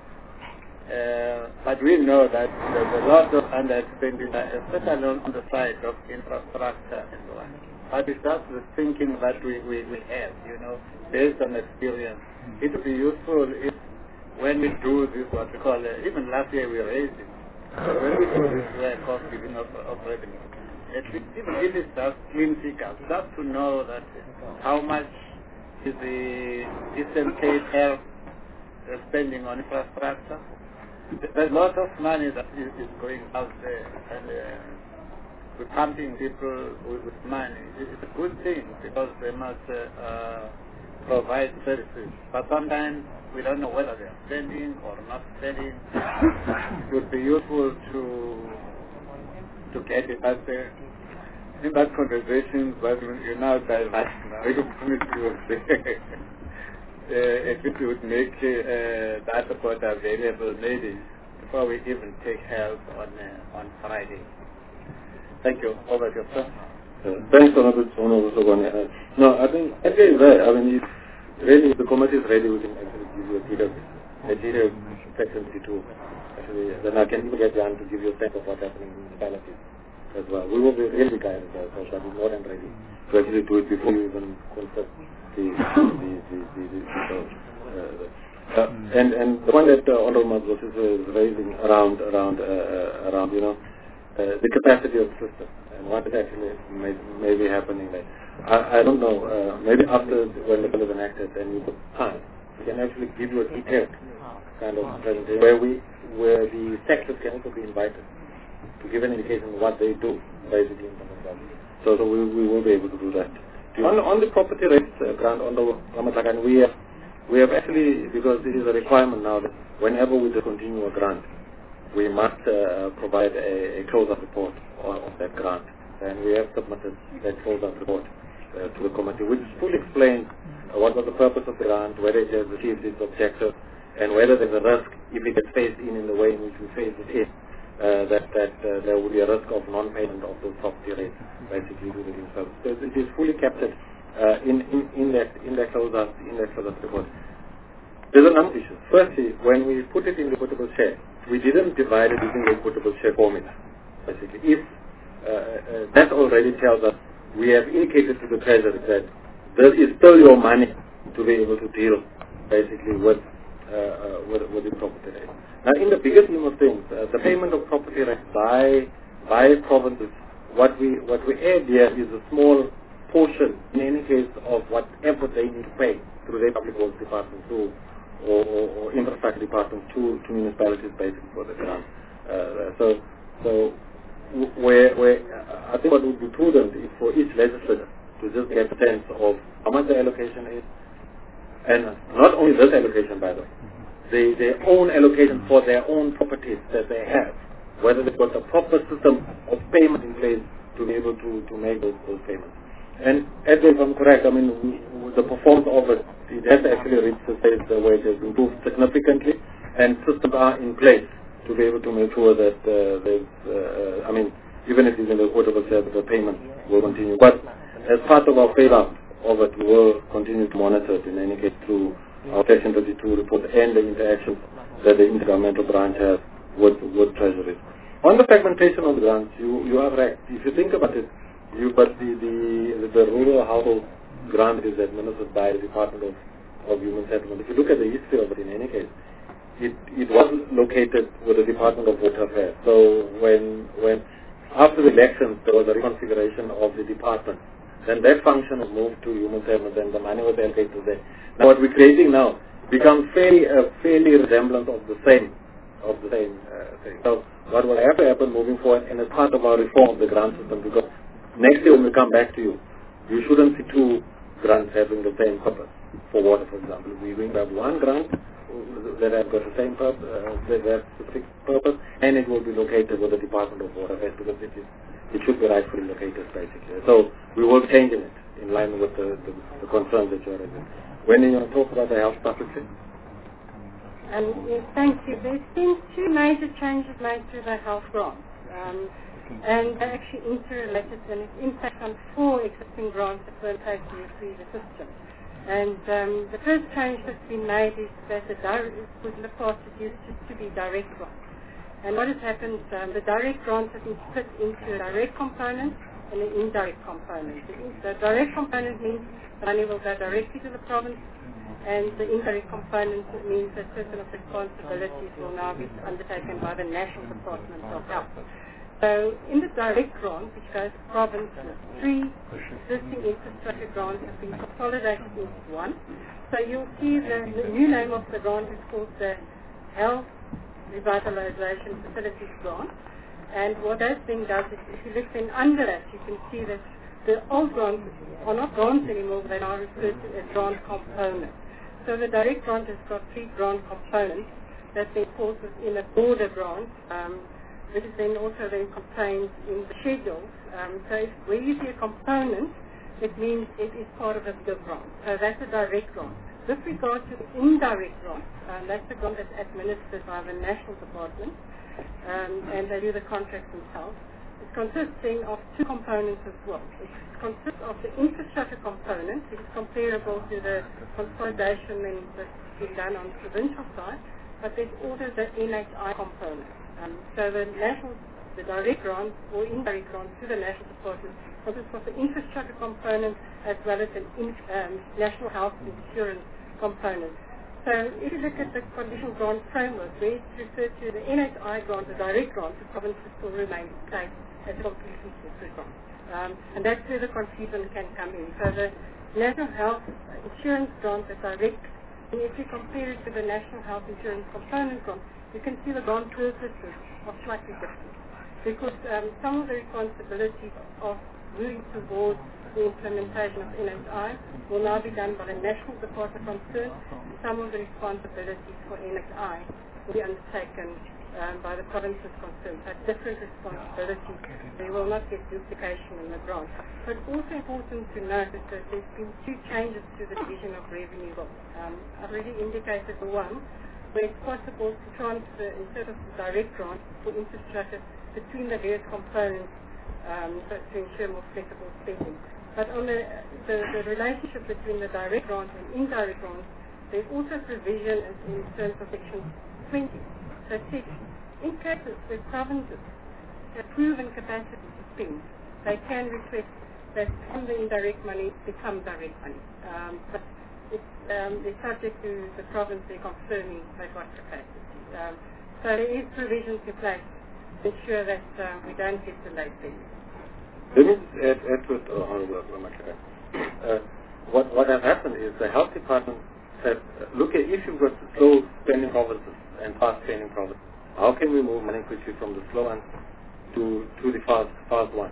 Uh, but we know that there's a lot of under-expenditure, especially on the side of infrastructure and so on. But it's just the thinking that we, we, we have, you know, based on experience. It would be useful if when we do this, what we call, uh, even last year we raised it. So when we do this uh, cost giving of, of revenue, at least even if it's just clean figures, just to know that uh, how much is the Eastern Cape Health uh, spending on infrastructure. There's a lot of money that is, is going out there, and uh, we're pumping people with, with money. It's a good thing because they must uh, uh, provide services. But sometimes we don't know whether they're spending or not spending. It would be useful to to get it out there. In that conversation, but you now divert now, you promise you would say, uh, if it would make uh, that report available maybe before we even take help on uh, on Friday. Thank you. Over to you, sir. Uh, thanks, Honorable Sogone. Uh, no, I think Edgar is right. I mean, if really the committee is ready, we can actually give you a detailed, a detailed section fifty-two. Actually, then I can even get Jan to give you a sense of what's happening in the municipalities as well. We will be really guided as well, but we're more than ready to actually do it before you even confirm the the the the, the, the uh, uh, and and the one that uh, Honorable Mazos is raising around around uh, around you know uh, the capacity of the system and what is actually may, may be happening there. I, I don't know. Uh, maybe after when the bill is enacted, then we put time. We can actually give you a detailed kind of presentation where we where the sectors can also be invited to give an indication of what they do, basically, in terms of that. So, so we, we will be able to do that. On, on the property rates uh, grant, on the Ramatakan, we have, we have actually, because it is a requirement now that whenever we discontinue a grant, we must uh, provide a, a close-up report on, on that grant. And we have submitted that close-up report uh, to the committee, which fully explains uh, what was the purpose of the grant, whether it has achieved its objective, and whether there's a risk if it gets phased in in the way in which we phase it in. Uh, that that uh, there will be a risk of non-payment of those property rates, basically due to themselves. So it is fully captured uh, in, in in that in that close-up in that close-up report. There's a number of issues. Firstly, when we put it in the equitable share, we didn't divide it using the equitable share formula. Basically, if uh, uh, that already tells us, we have indicated to the treasury that there is still your money to be able to deal, basically with uh, uh, with, with the property rate. Now, in the bigger scheme of things, uh, the payment of property rates by by provinces, what we what we add here is a small portion, in any case, of whatever they need to pay through their public works department to or, or, or infrastructure department to, to municipalities, basically for the grant. Uh, so, so where where uh, I think what would be prudent is for each legislator to just get a sense of how much the allocation is, and not only this allocation, by the way. They, their own allocation for their own properties that they have, whether they've got a proper system of payment in place to be able to, to make those, those payments. And if I'm correct, I mean, we, the performance of it, it has actually reached the stage where it has improved significantly, and systems are in place to be able to make sure that uh, there's, uh, I mean, even if it's in the equitable share, the payment will continue. But as part of our fail-out of it, we will continue to monitor it in any case through our Section thirty-two report and the interactions that the intergovernmental branch has with, with treasuries. On the fragmentation of the grants, you, you are right. If you think about it, you but the, the, the rural household grant is administered by the Department of, of Human Settlement. If you look at the history of it, in any case, it, it was located with the Department of Water Affairs. So when, when after the elections, there was a reconfiguration of the department. Then that function was moved to Human Settlement, and the money was allocated to there. Now what we're creating now becomes fairly a fairly resemblance of the same of the same uh, thing. So what will have to happen moving forward, and as part of our reform of the grant system, because next year when we come back to you, you shouldn't see two grants having the same purpose. For water, for example, we're going to have one grant that has got the same purpose, uh, that has specific purpose, and it will be located with the Department of Water Affairs, because it is it should be rightfully located, basically. So we will be changing it in line with the, the, the concerns that you are raising. When you talk about the health publicly? Um, yes, thank you. There's been two major changes made to the health grants. Um, and they're actually interrelated, and it impacts on four existing grants that were in place in the previous system. And um, the first change that's been made is that the direct, with the past it used to, to be direct grants. And what has happened, um, the direct grants have been split into a direct component and an indirect component. The direct component means the money will go directly to the province, and the indirect component means that certain of responsibilities will now be undertaken by the National Department of Health. So in the direct grant, which goes to provinces, three existing infrastructure grants have been consolidated into one. So you'll see the, the new name of the grant is called the Health Revitalization Facilities Grant. And what that thing does is, if you look in under that, you can see that the old grants are not grants anymore, they are referred to as grant components. So the direct grant has got three grant components that then falls within a border grant, um, which is then also then contained in the schedules. Um, so if, where you see a component, it means it is part of a bigger grant. So that's a direct grant. With regard to the indirect grant, um, that's the grant that's administered by the National Department, um, and they do the contracts themselves. It consists then of two components as well. It consists of the infrastructure component, which is comparable to the consolidation that's been done on the provincial side, but there's also the N H I component. Um, so the national, the direct grant or indirect grant to the National Department consists of the infrastructure component as well as an in, um, national health insurance component. So if you look at the conditional grant framework, where it's referred to the N H I grant, the direct grant, the provinces still remain state as a completely separate grant. Um, and that's where the confusion can come in. So the national health insurance grant, the direct, and if you compare it to the national health insurance component grant, you can see the grant purposes are slightly different. Because um, some of the responsibilities of moving towards the implementation of N H I will now be done by the National Department concerned. Some of the responsibilities for N H I will be undertaken um, by the provinces concerned. So different responsibilities. There will not get duplication in the grant. But also important to note is that there's been two changes to the division of revenue. Um, I've already indicated the one where it's possible to transfer instead of the direct grant for infrastructure between the various components um, so to ensure more flexible spending. But on the, the, the relationship between the direct grant and indirect grants, there's also provision in terms of Section twenty. So it says, in cases where provinces have proven capacity to spend, they can request that from the indirect money become direct money. Um, but it's um, they're subject to the province they're confirming they've got capacity. Um, so there is provisions in place to ensure that uh, we don't get delayed payments. Let me add, add to it, Honorable uh, what, what has happened is the health department said, uh, look, at if you've got slow spending provinces and fast spending provinces, how can we move money quickly from the slow ones to, to the fast, fast ones?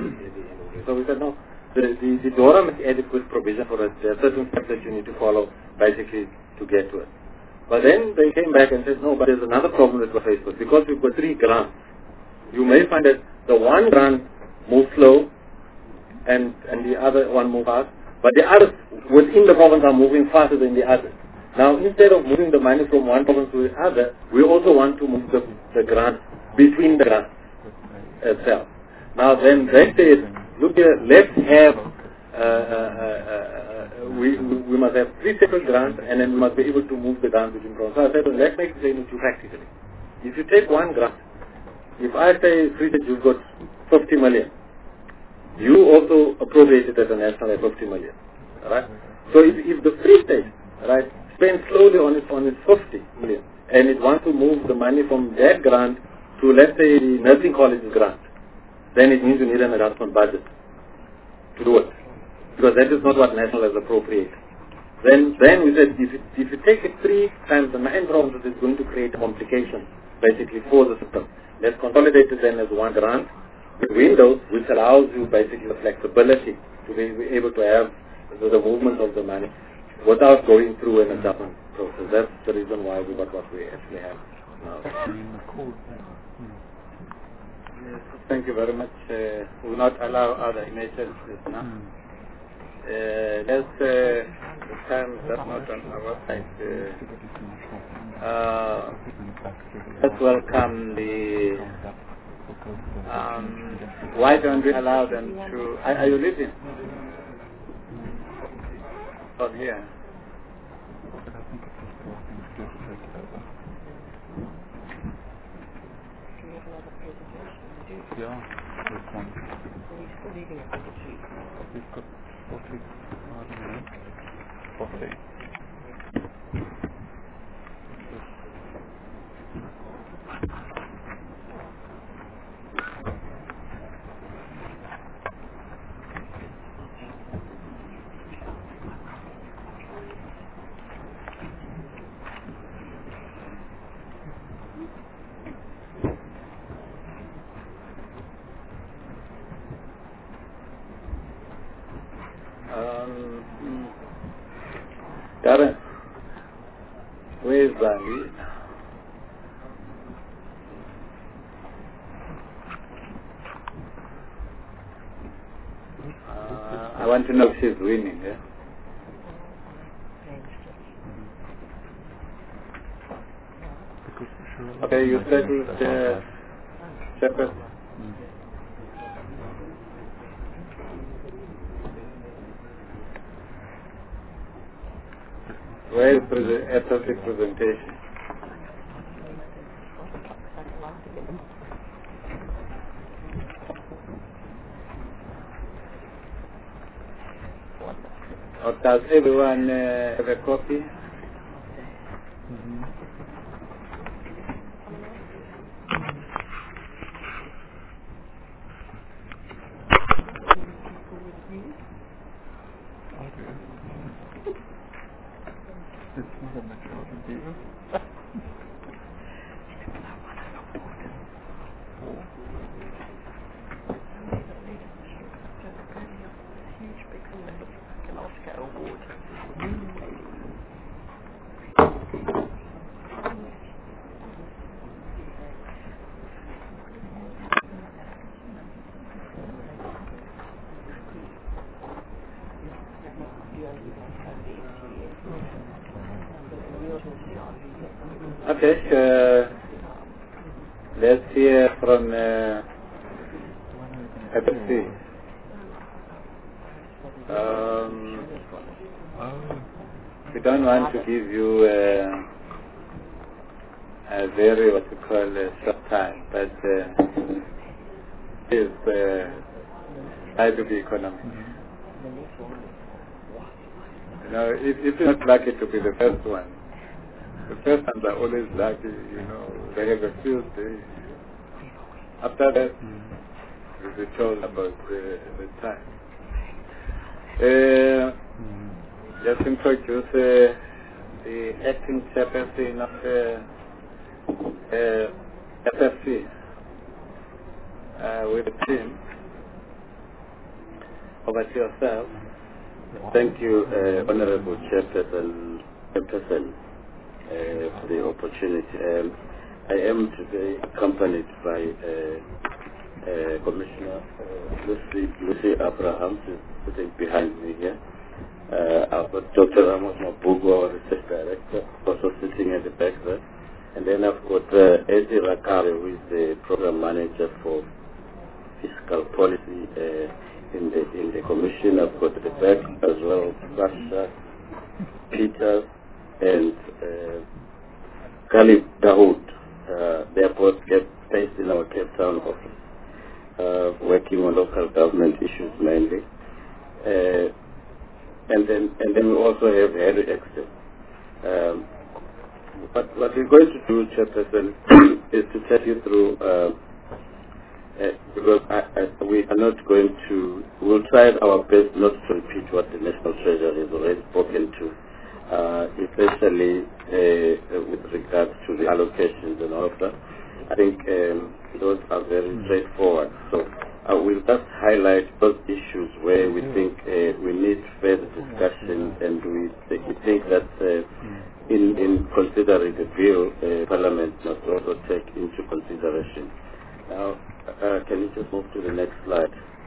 So we said, no. The, the, the DORA makes adequate provision for it. There are certain steps that you need to follow basically to get to it. But then they came back and said, no, but there's another problem that we're faced with. Because we've got three grants, you may find that the one grant moves slow and, and the other one moves fast, but the others within the province are moving faster than the others. Now, instead of moving the money from one province to the other, we also want to move the, the grant between the grants itself. Now, then they said, look here, let's have, uh, uh, uh, uh, we, we must have three separate grants and then we must be able to move the grants between grants. So I said, well, let's make it into practically. If you take one grant, if I say Free State, you've got fifty million, you also appropriate it as a national at fifty million, right? So if, if the Free State, right, spends slowly on its, on its fifty million and it wants to move the money from that grant to, let's say, the nursing college's grant, then it means you need an adjustment budget to do it. Because that is not what national has appropriated. Then then we said, if you, if you take it three times the nine provinces, it's going to create a complication, basically, for the system. Let's consolidate it then as one grant with windows, which allows you basically the flexibility to be able to have the, the movement of the money without going through an adjustment process. That's the reason why we got what we actually have now. Thank you very much. Uh, we will not allow other emergencies now. Uh, there's uh, the time that's not on our website. Uh, uh, let's welcome the. Um, why don't we allow them to? Are, are you listening? From here. Yeah. Um, Darren, where is Bali? Uh, I want to know if she's winning. Yeah? Okay, you start with uh, Shepherd. Where is the S L C presentation? Or does everyone uh, have a copy? Mm-hmm. It's not a majority deal. Okay, uh, let's hear from uh, F S C. Um, we don't want to give you uh, a very, what you call, a short time, but uh, please uh, try to be economic. You know, if, if you're not lucky to be the first one, the first ones are always lucky, you know, they have a few days. After that, we'll be told about the, the time. Uh, just introduce uh, the acting chairperson of uh, uh, F F C uh, with the team. Over to yourself. Thank you, uh, Honorable Chairperson, Chairperson uh, for the opportunity. Um, I am today accompanied by uh, uh, Commissioner uh, Lucy, Lucy Abraham, who is sitting behind me here. Uh, I've got Doctor Ramos Mabugo, our Research Director, also sitting at the back there. And then I've got uh, Eddie Rakari, who is the Program Manager for Fiscal Policy uh, in the in the Commission. I've got the back as well, Sasha, Peter, and uh, Khalid Dahoud. Uh, they are both based in our Cape Town office, uh, working on local government issues mainly. Uh, and then and then we also have Harry Exton. Um, what, what we're going to do, Chairperson, is to take you through, uh, uh, because I, I, we are not going to, we'll try our best not to repeat what the National Treasury has already spoken to, uh, especially uh, with regards to the allocations and all of that. I think um, those are very mm. straightforward. So I will just highlight those issues where we think uh, we need further discussion, and we, we think that uh, in, in considering the bill, uh, Parliament must also take into consideration. Now, uh, can you just move to the next slide?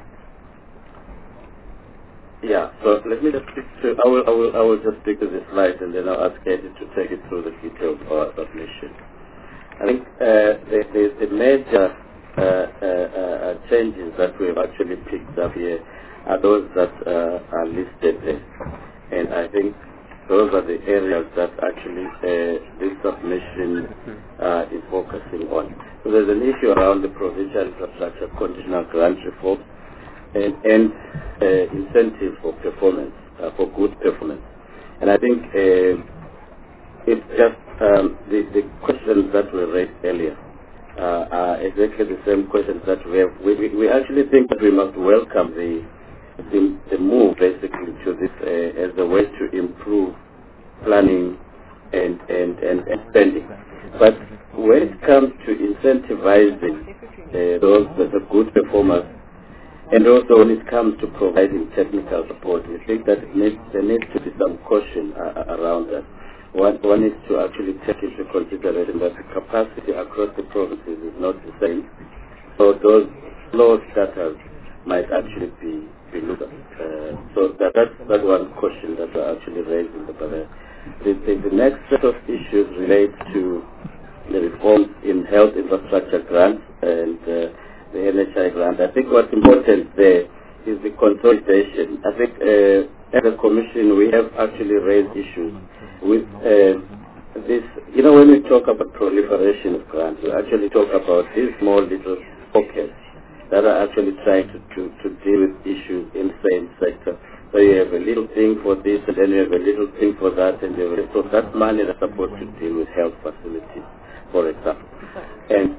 Yeah, so let me just stick to, I will, I will, I will just stick to this slide, and then I'll ask Eddie to take it through the details of our submission. I think uh, the, the, the major uh, uh, uh, changes that we've actually picked up here are those that uh, are listed there. And I think those are the areas that actually uh, this submission uh, is focusing on. So there's an issue around the provincial infrastructure conditional grant reform and, and uh, incentive for performance, uh, for good performance. And I think uh, it's just um, the, the questions that were raised earlier uh, are exactly the same questions that we have. We, we, we actually think that we must welcome the the, the move basically to this uh, as a way to improve planning and, and, and, and spending. But when it comes to incentivizing uh, those that are good performers, and also when it comes to providing technical support, we think that it needs, there needs to be some caution uh, around that. One, one needs to actually take into consideration that the capacity across the provinces is not the same. So those slow starters might actually be, be looked at. Uh, so that, that's, that's one question that we're actually raising. But uh, the, the, the next set of issues relate to the reforms in health infrastructure grants and uh, the N H I grant. I think what's important there is the consolidation. I think uh, as a commission we have actually raised issues with uh, this. You know, when we talk about proliferation of grants, we actually talk about these small little pockets that are actually trying to, to, to deal with issues in the same sector. So you have a little thing for this, and then you have a little thing for that, and you have, so that money that's supposed to deal with health facilities, for example. And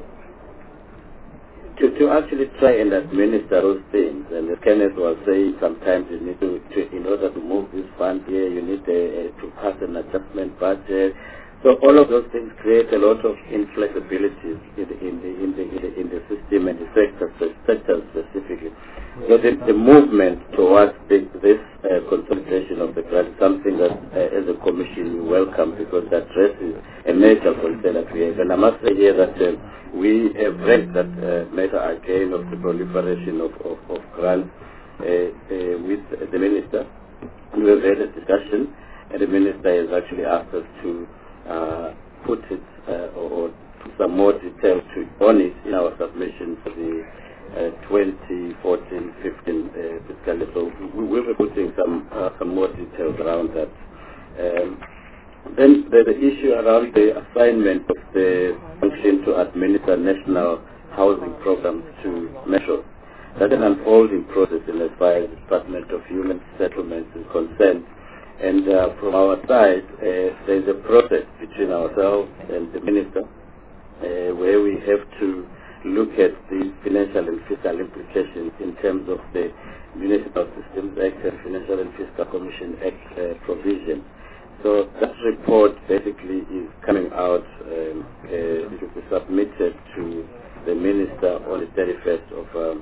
to, to actually try and administer those things, and as Kenneth was saying, sometimes you need to, to in order to move this fund here, you need a, a, to pass an adjustment budget. So all of those things create a lot of inflexibilities in the, in the, in the, in the, in the system and the sector, the sector specifically. So the, the movement towards the, this uh, consolidation of the grant is something that uh, as a commission we welcome, because that addresses a major concern that we have. And I must say here that uh, we have raised that uh, matter again of the proliferation of, of, of grants uh, uh, with the minister. We have had a discussion, and the minister has actually asked us to Uh, put it uh, or, or put some more detail to, on it in our submission for the uh, twenty fourteen fifteen uh, fiscal year. So we will be putting some uh, some more details around that. Um, then there's the issue around the assignment of the function to administer national housing programs to Metro. That's an unfolding process in as far as the Department of Human Settlements is concerned. And uh, from our side, uh, there's a process between ourselves and the minister uh, where we have to look at the financial and fiscal implications in terms of the Municipal Systems Act and Financial and Fiscal Commission Act uh, provision. So that report basically is coming out. Um, uh, it will be submitted to the minister on the thirty-first of, um,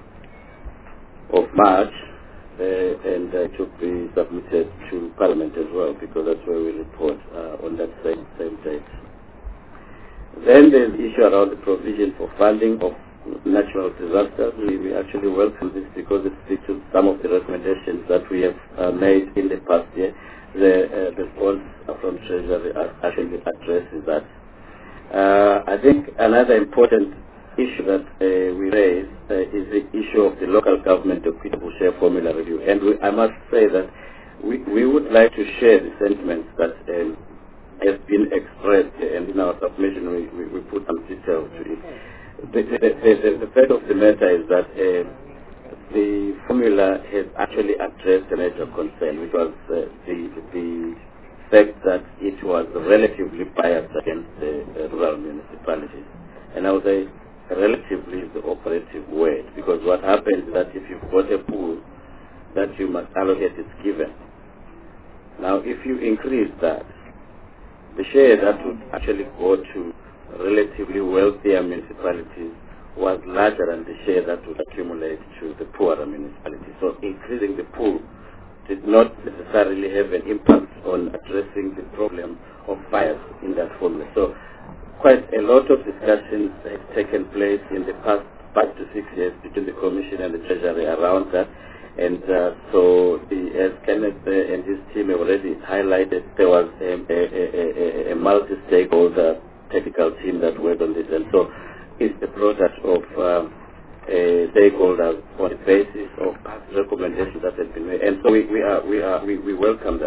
of March. Uh, and uh, it should be submitted to Parliament as well, because that's where we report uh, on that same same date. Then there's the issue around the provision for funding of natural disasters. We, we actually welcome this because it speaks to some of the recommendations that we have uh, made in the past year. The uh, response from Treasury actually addresses that. Uh, I think another important issue that uh, we raise uh, is the issue of the local government equitable share formula review. And we, I must say that we, we would like to share the sentiments that um, have been expressed, and in our submission we, we, we put some details to it. The, the, the, the, the fact of the matter is that uh, the formula has actually addressed a major concern, which was uh, the, the fact that it was relatively biased against the uh, rural municipalities. And I would say relatively is the operative word, because what happens is that if you've got a pool that you must allocate, it's given. Now if you increase that, the share that would actually go to relatively wealthier municipalities was larger than the share that would accumulate to the poorer municipalities. So increasing the pool did not necessarily have an impact on addressing the problem of bias in that formula. So quite a lot of discussions have taken place in the past five to six years between the Commission and the Treasury around that. And uh, so, the, as Kenneth uh, and his team have already highlighted, there was a, a, a, a multi-stakeholder technical team that worked on this. And so it's the product of um, a stakeholders on the basis of past recommendations that have been made. And so we, we, are, we, are, we, we welcome that.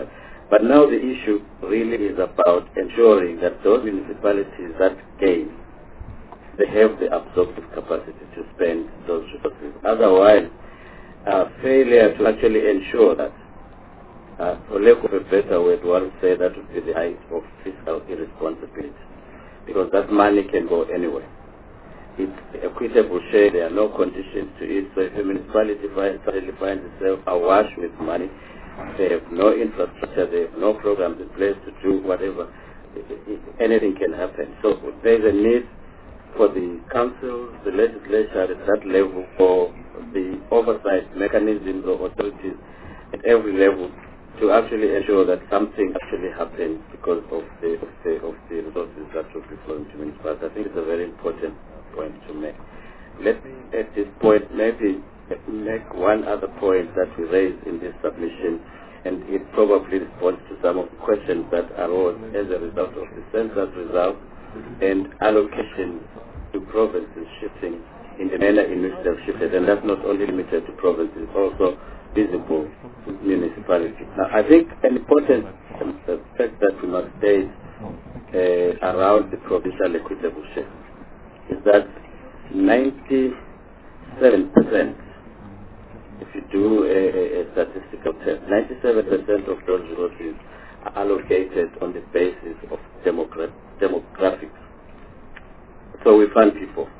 But now the issue really is about ensuring that those municipalities that gain, they have the absorptive capacity to spend those resources. Otherwise, uh, failure to actually ensure that, uh, for lack of a better word, one would say that would be the height of fiscal irresponsibility, because that money can go anywhere. It's equitable share, there are no conditions to it, so if a municipality finds, suddenly finds itself awash with money, they have no infrastructure, they have no programs in place to do whatever, anything can happen. So there's a need for the councils, the legislature at that level, for the oversight mechanisms or authorities at every level to actually ensure that something actually happens because of the of the, of the resources that will be flowing to municipalities. I think it's a very important point to make. Let me at this point maybe make one other point that we raised in this submission, and it probably responds to some of the questions that arose as a result of the census results and allocation to provinces shifting in the manner in which they've shifted, and that's not only limited to provinces, also visible to municipalities. Now, I think an important um, fact that we must state uh, around the provincial equitable share is that ninety-seven percent, if you do a, a, a statistical test, ninety-seven percent of those resources are allocated on the basis of demogra demographics. So we fund people.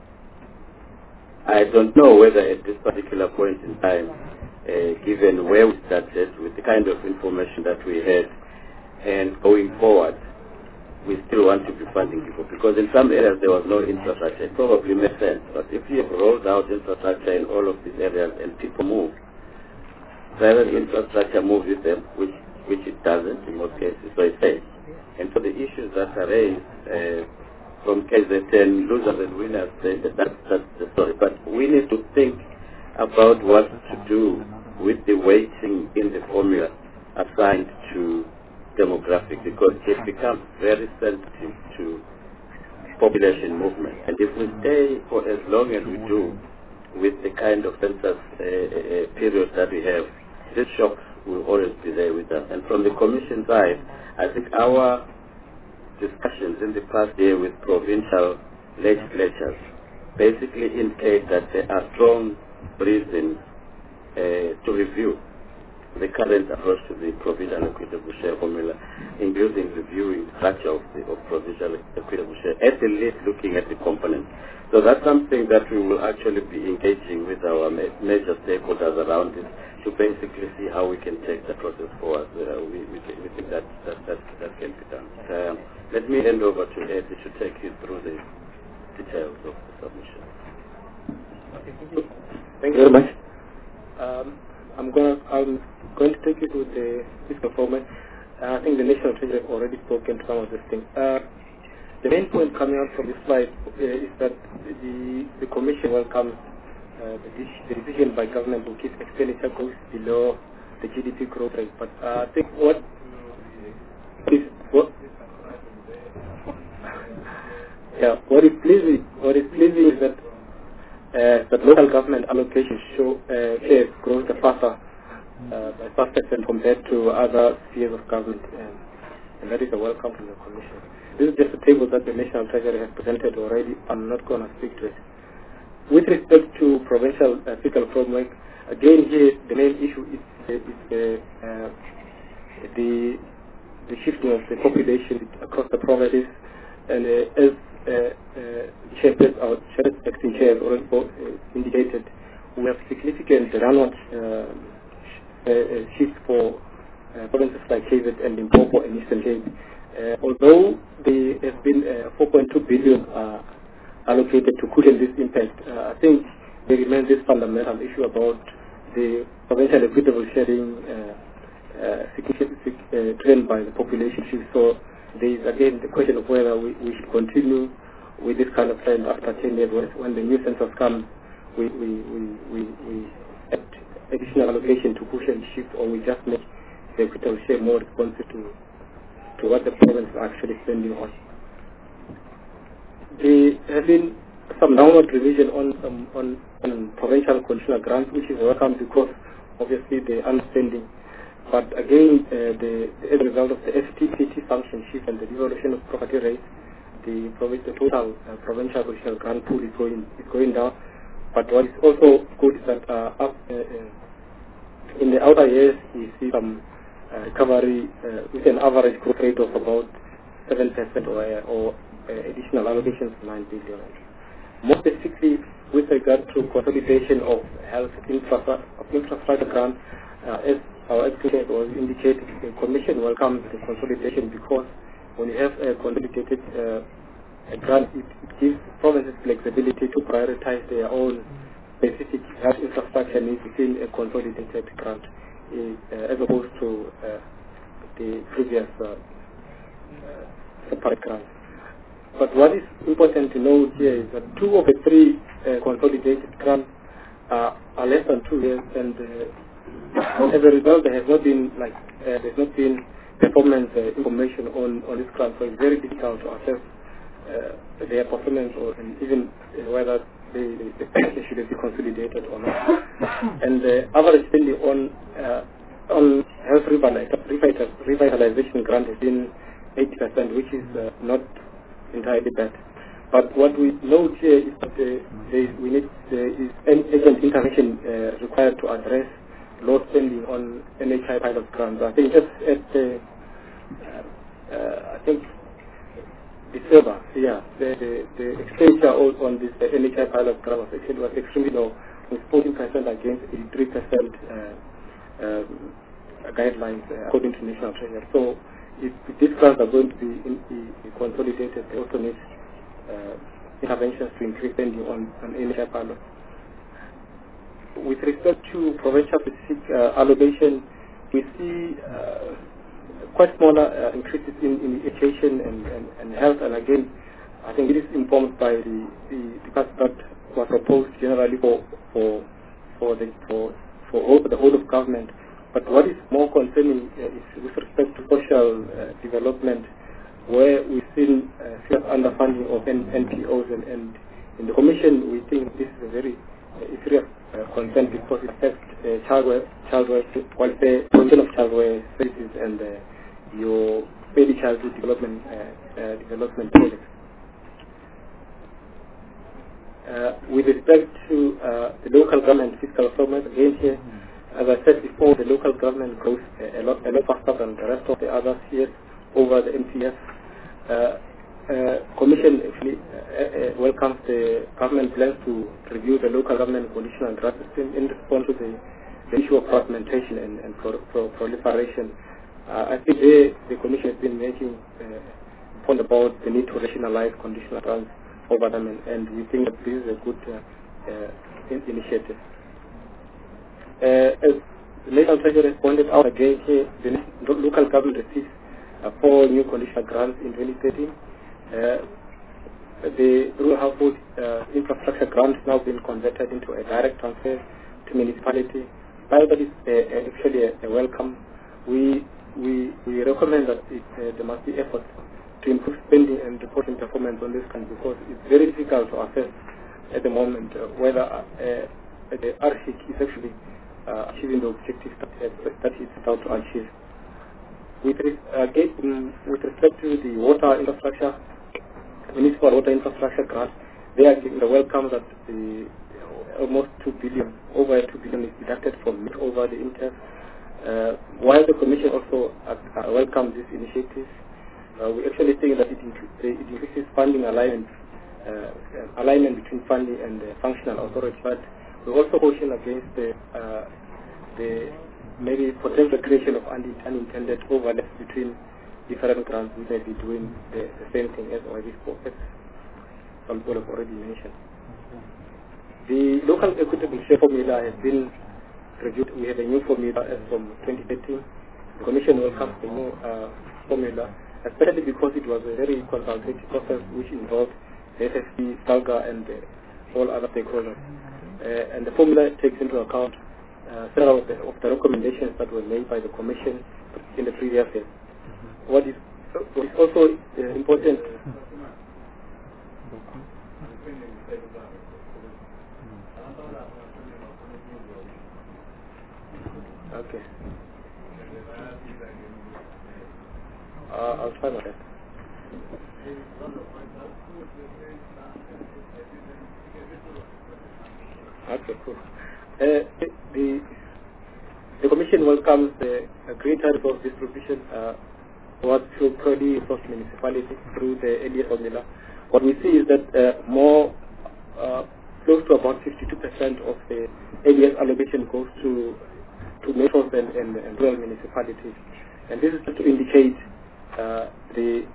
I don't know whether at this particular point in time, uh, given where we started with the kind of information that we had, and going forward, we still want to be funding people, because in some areas there was no infrastructure. It probably makes sense, but if you have rolled out infrastructure in all of these areas and people move, either the infrastructure moves with them, which which it doesn't in most cases, so it stays. And so the issues that are raised uh, from K Z N, losers and winners, that, that, that's the story. But we need to think about what to do with the weighting in the formula assigned to demographic, because it becomes very sensitive to population movement. And if we stay for as long as we do with the kind of census uh, uh, period that we have, these shocks will always be there with us. And from the Commission side, I think our discussions in the past year with provincial legislatures basically indicate that there are strong reasons uh, to review the current approach to the provincial equitable share formula, including reviewing the structure of, the, of provincial equitable share, at the least looking at the components. So that's something that we will actually be engaging with our ma major stakeholders around this, to basically see how we can take the process forward. Uh, we, we, we think that that, that that can be done. Um, let me hand over to Ed to take you through the details of the submission. Okay, thank you. Thank you very much. Um, I'm going to I'm going to take you to the fiscal format. Uh, I think the National Treasury have already spoken to some of these things. Uh, the main point coming out from this slide uh, is that the the Commission welcomes Uh, the, the decision by government to keep expenditure growth below the G D P growth rate. But uh, I think what is what yeah what is pleasing what is pleasing is that uh, that local government allocations show uh, shares growth faster uh, by five percent compared to other spheres of government, um, and that is a welcome from the Commission. This is just a table that the National Treasury has presented already. I'm not going to speak to it. With respect to provincial uh, fiscal framework, again here the main issue is, uh, is uh, uh, the the shifting of the population across the provinces, and uh, as uh, uh, Chairperson, our acting chair has already uh, indicated, we have significant downward uh, uh, shift for uh, provinces like K Z and Limpopo and Eastern Cape. Uh, although there has been uh, four point two billion uh, allocated to cushion this impact, uh, I think there remains this fundamental issue about the provincial equitable sharing uh, uh, significantly uh, driven by the population shift. So there is again the question of whether we, we should continue with this kind of trend after ten years. When the new census comes, we, we, we, we, we add additional allocation to cushion shift, or we just make the equitable share more responsive to, to what the province is actually spending on. There has been some downward revision on, um, on on provincial conditional grants, which is welcome because obviously the understanding but again, uh, the, as a result of the F T P T function shift and the devaluation of property rates, the, the total uh, provincial provincial grant pool is going is going down. But what is also good is that uh, up, uh, uh, in the outer years we see some uh, recovery uh, with an average growth rate of about seven percent or, uh, or uh, additional allocations of nine billion. More specifically, with regard to consolidation of health infrastructure, of infrastructure grants, uh, as our executive was indicated, the Commission welcomes the consolidation because when you have a consolidated uh, a grant, it, it gives provinces flexibility to prioritize their own specific health infrastructure needs within a consolidated grant, uh, as opposed to uh, the previous uh, uh, separate grants. But what is important to note here is that two of the three uh, consolidated grants uh, are less than two years, and uh, as a result, there has not been like uh, there's not been performance uh, information on on this grant, so it's very difficult to assess uh, their performance or and even uh, whether they, they, they should be consolidated or not. And the uh, average spending on uh, on health revitalization grant has been eighty percent, which is uh, not entirely bad. But what we note here is that uh, they, we need there is an urgent intervention uh, required to address low spending on N H I pilot grants. I think just at the, uh, uh, I think December, yeah, the, the, the expenditure on this uh, N H I pilot grant was actually was extremely low, with fourteen percent against eighty-three percent uh, um, guidelines uh, according to National Treasury. So if, if these grants are going to be, in, be consolidated, they also need uh, interventions to increase spending on, on N H I pilot. With respect to provincial specific uh, allocation, we see uh, quite smaller uh, increases in, in education and, and, and health, and again, I think it is informed by the, the, the cuts that were proposed generally for for for the for for all, the whole of government. But what is more concerning uh, is with respect to social uh, development, where we've seen uh, serious underfunding of N P Os, and, and in the Commission we think this is a very uh, serious uh, concern because it affects uh, child welfare, child welfare, provision of child welfare services and uh, your early childhood development uh, uh, development projects. Uh, with respect to uh, the local government fiscal performance, again here, as I said before, the local government grows a, a lot a lot faster than the rest of the other spheres over the M P F. Uh, uh, Commission actually uh, uh, welcomes the government plans to review the local government conditional grant system in response to the, the issue of fragmentation and, and pro, pro, proliferation. Uh, I think they, the Commission has been making uh, point about the need to rationalize conditional grants over them, and, and we think that this is a good uh, uh, in initiative. Uh, as the National Treasury has pointed out again here, the local government receives uh, four new conditional grants in twenty thirteen. Uh, the rural household uh, infrastructure grants now been converted into a direct transfer to municipality. While that is uh, actually a, a welcome, we we we recommend that it, uh, there must be efforts to improve spending and reporting performance on this country, because it's very difficult to assess at the moment uh, whether uh, the R C I C is actually uh, achieving the objectives that, uh, that it's about to achieve. With, uh, get, um, with respect to the water infrastructure, municipal water infrastructure grant, they are giving the welcome that the almost two billion, over two billion is deducted from it over the interest. Uh, while the Commission also uh, uh, welcomes this initiative, uh, we actually think that it, incre it increases funding alignment, uh, alignment between funding and the functional authority. But we also caution against the, uh, the maybe potential creation of unintended overlaps between different grants which may be doing the, the same thing as already spoken. Some people have already mentioned. The local equitable share formula has been reviewed. We have a new formula as from twenty thirteen. The Commission welcomes the new uh, formula, especially because it was a very consultative process which involved the S S B, SALGA, and uh, all other stakeholders. Uh, and the formula takes into account uh, several of the, of the recommendations that were made by the Commission in the previous years. What is, what is also uh, important. Okay. Uh, I'll try my best. Okay, cool. Uh, the the Commission welcomes the uh, greater resource distribution uh, towards through purely resource municipalities through the A D S formula. What we see is that uh, more uh, close to about fifty-two percent of the A D S allocation goes to to metros and, and, and rural municipalities, and this is just to indicate uh, the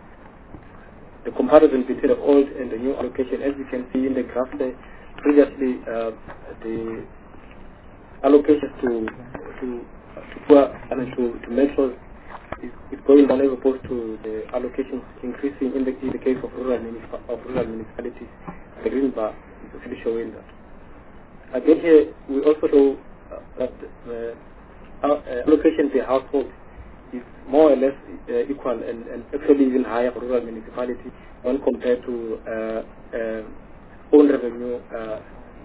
the comparison between the old and the new allocation. As you can see in the graph there, previously uh, the allocations to to to poor I mean to, to metros is, is going down as opposed to the allocations increasing in the in the case of rural municip- of rural municipalities. The green bar is actually showing that. Again here we also show uh, that uh, our, uh, allocation per household is more or less uh, equal and, and actually even higher for rural municipalities when compared to uh, uh, own revenue uh,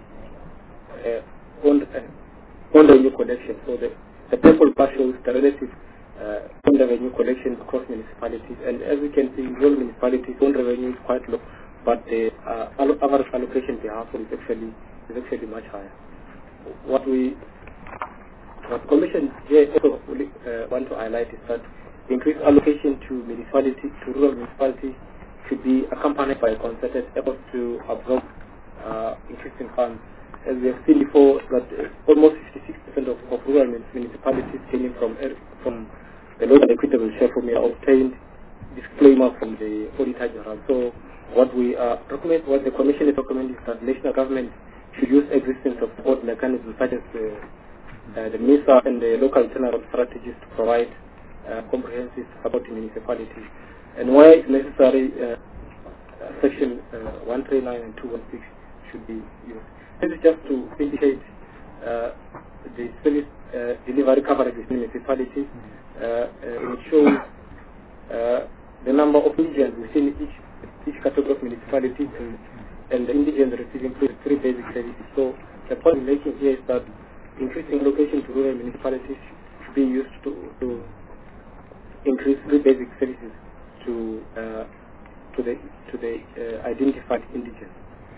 uh, own, uh, own revenue collection. So the, the purple bar shows the relative uh, own revenue collection across municipalities, and as we can see in rural municipalities own revenue is quite low, but the uh, average allocation per household is actually is actually much higher. What we What the Commission here also uh, want to highlight is that increased allocation to municipality, to rural municipalities should be accompanied by a concerted effort to absorb uh, increasing funds. As we have seen before, that uh, almost fifty-six percent of, of rural municipalities came from uh, from the local equitable share formula obtained disclaimer from the Auditor General. So what we uh, recommend, what the Commission is recommending is that national government should use existing support mechanisms such as the Uh, the MISA and the local general strategies to provide uh, comprehensive support to municipalities. And where it's necessary, uh, uh, section uh, one thirty-nine and two sixteen should be used. This is just to indicate uh, the service uh, delivery coverage of municipalities. Uh, uh, it shows uh, the number of indigents within each, each category of municipalities and, and the indigents receiving three, three basic services. So the point we're making here is that increasing allocation to rural municipalities should be used to, to increase three basic services to uh, to the to the uh, identified indigents.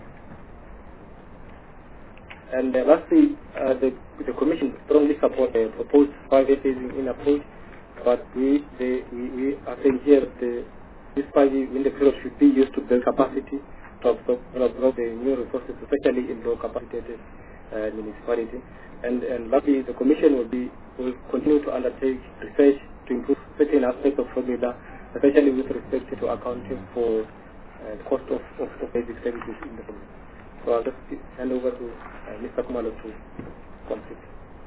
And uh, lastly, uh, the the Commission strongly support the proposed five-year phasing-in approach, but we the, we, we are saying here that the, this five-year window period should be used to build capacity to absorb, to absorb the new resources, especially in low-capacitated uh, municipalities. And, and lastly, the Commission will be will continue to undertake research to improve certain aspects of formula, especially with respect to accounting for uh, the cost of, of, of basic services in the formula. So I'll just hand over to uh, Mister Kumalo to complete.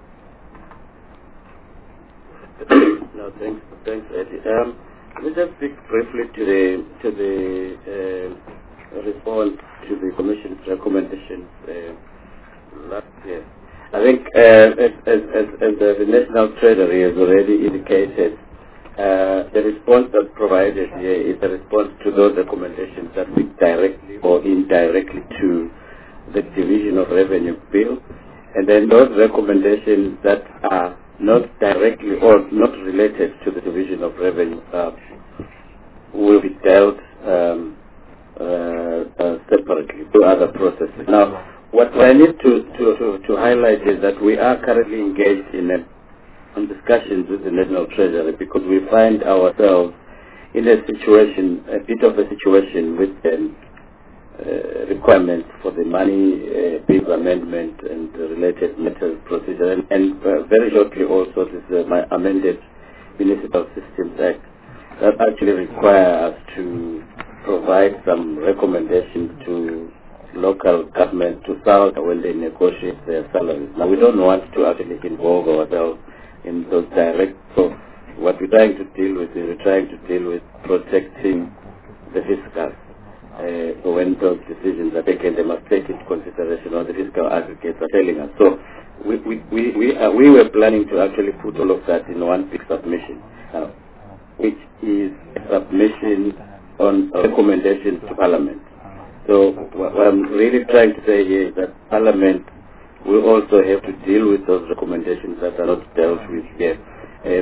No, thanks, thanks, Eddie. Um, let me just speak briefly to the to the uh, response to the Commission's recommendations uh, last year. I think, uh, as, as, as, as the National Treasury has already indicated, uh, the response that's provided here is a response to those recommendations that speak directly or indirectly to the Division of Revenue Bill, and then those recommendations that are not directly or not related to the Division of Revenue uh, will be dealt um, uh, uh, separately through other processes. Now, What I need to, to, to, to highlight is that we are currently engaged in, a, in discussions with the National Treasury because we find ourselves in a situation, a bit of a situation with um, uh, requirements for the money uh, bill amendment and the related matters procedure, and, and uh, very shortly also this uh, my amended Municipal Systems Act that actually require us to provide some recommendations to local government to South when they negotiate their salaries. Now, we don't want to actually involve ourselves in those direct. So, what we're trying to deal with is we're trying to deal with protecting the fiscal. Uh, so, when those decisions are taken, they must take into consideration what the fiscal aggregates are telling us. So, we we we we, uh, we were planning to actually put all of that in one big submission, uh, which is a submission on recommendations to Parliament. So what I'm really trying to say here is that Parliament will also have to deal with those recommendations that are not dealt with yet, uh, because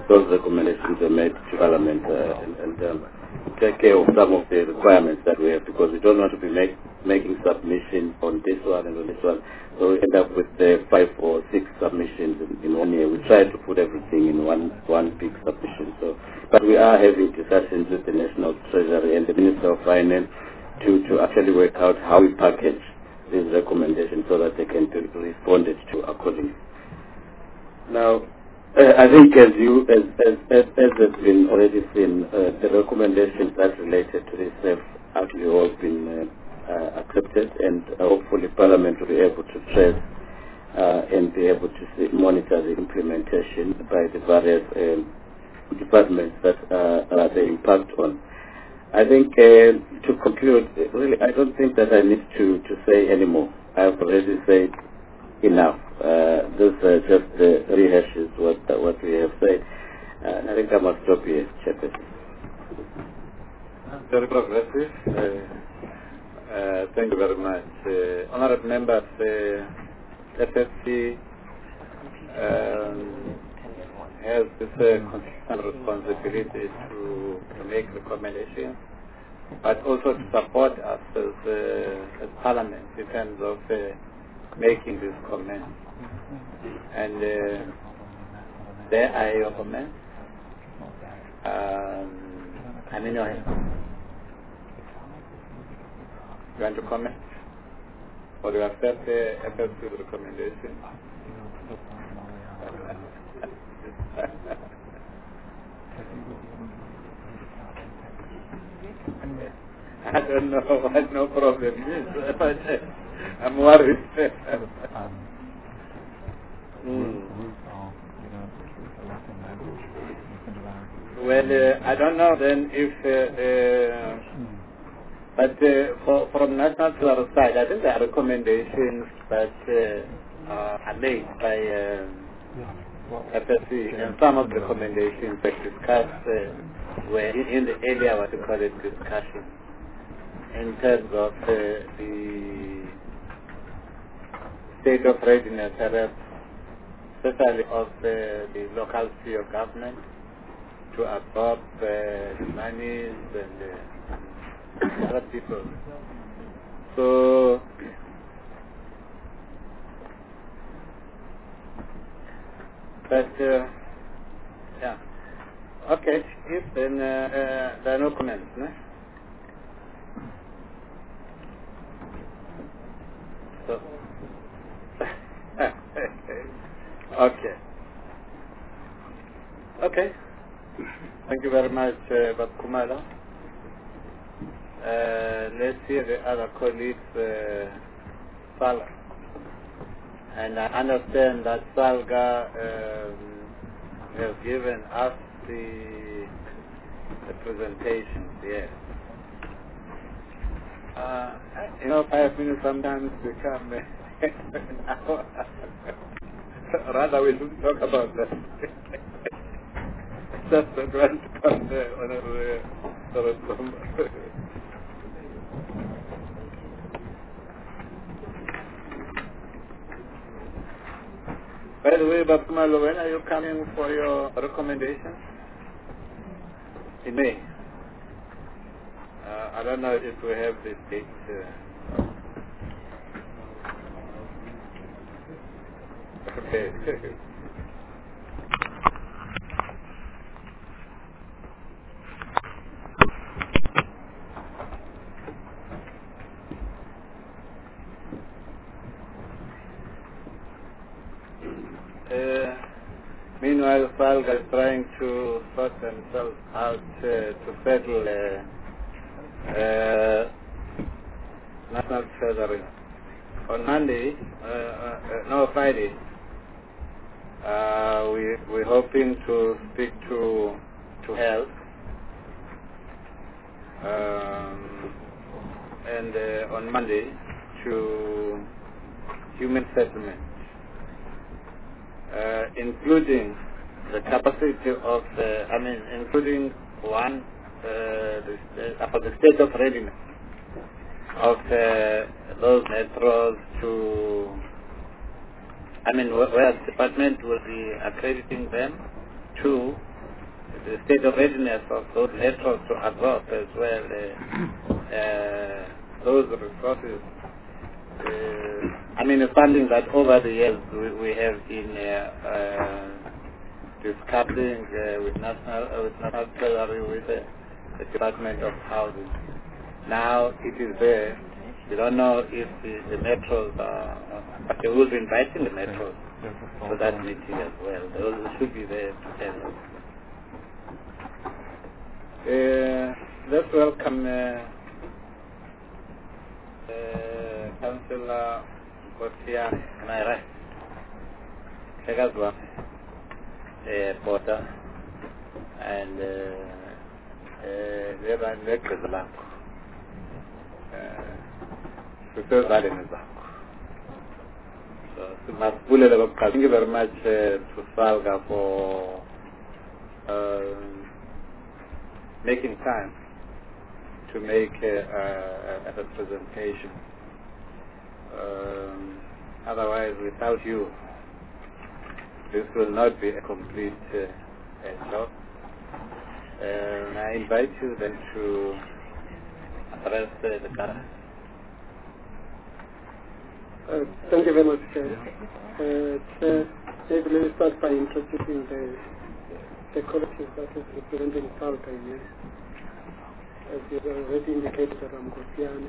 those recommendations were made to Parliament uh, and, and um, take care of some of the requirements that we have, because we don't want to be make, making submissions on this one and on this one. So we end up with the five or six submissions in, in one year. We try to put everything in one one big submission. So, but we are having discussions with the National Treasury and the Minister of Finance to, to actually work out how we package these recommendations so that they can be responded to accordingly. Now, uh, I think as you, as, as, as, as has been already seen, uh, the recommendations that related to this have actually all been uh, uh, accepted, and uh, hopefully Parliament will be able to trace uh, and be able to see, monitor the implementation by the various um, departments that uh, uh, they impact on. I think uh, to conclude, really, I don't think that I need to, to say any more. I've already said enough. Uh, this uh, just uh, rehashes what uh, what we have said. Uh, I think I must stop here, Chairperson. Very progressive. Uh, uh, thank you very much. Uh, honourable members, uh, F S C um, has this uh, constitutional responsibility to, to make recommendations, but also to support us as, uh, as Parliament in terms of uh, making these comments. And uh, there are your comments. Um, I'm in your hands. You want to comment? Or do you accept the F S C recommendation? I don't know what no problem is, but I'm worried. mm. Well, uh, I don't know then if, uh, uh, but uh, for, from National Treasury side, I think there are recommendations that uh, uh, are made by um, F S C, and some of the recommendations that discussed uh, were in, in the area what we call it discussion, in terms of uh, the state of readiness, especially of the, the local sphere of government to absorb uh, the monies and uh, other people. So, but uh, yeah, okay. If then uh, uh, there are no comments, no? So, okay. Okay. Thank you very much, uh, Bab Kumala. Uh, let's hear the other colleagues, uh, Salga. And I understand that Salga um, has given us the, the presentation, yes. Uh, you know, five minutes sometimes become an hour. Rather, we should talk about that. Just don't want to come there on a sort of By the way, Babkumalo, when are you coming for your recommendations? In May. Uh, I don't know if we have this date. Uh, okay. Uh, meanwhile, Salga is trying to sort themselves out uh, to settle uh, uh, National Treasury. On Monday, uh, uh, no, Friday, uh, we, we're hoping to speak to, to health um, and uh, on Monday to human settlement. Uh, including the capacity of, the, I mean, including one, uh, the, uh, for the state of readiness of uh, those metros to, I mean, where the department will be accrediting them to the state of readiness of those metros to absorb as well uh, uh, those resources. Uh, I mean, it's something that over the years we, we have been uh, uh, discussing uh, with national uh, with national treasury, with the, the Department of Housing. Now it is there. We don't know if the, the metros are, but they will be inviting the metros for that meeting as well. They will, should be there to tell us. Uh, let's welcome uh, uh, Councillor Kosia, can I write? Kegazwa, uh, Porter, and Reverend uh, uh, Lekazalako. Professor Valenizako. So, thank you very much uh, to Salga for uh, making time to make uh, a, a presentation. Um, otherwise, without you, this will not be a complete uh, job. And I invite you then to address uh, the Ghana. Uh, thank you very much, Chair. Uh, Chair, maybe let me start by introducing the, the collective that is representing Salga here. As you have already indicated, that I'm Kofiani.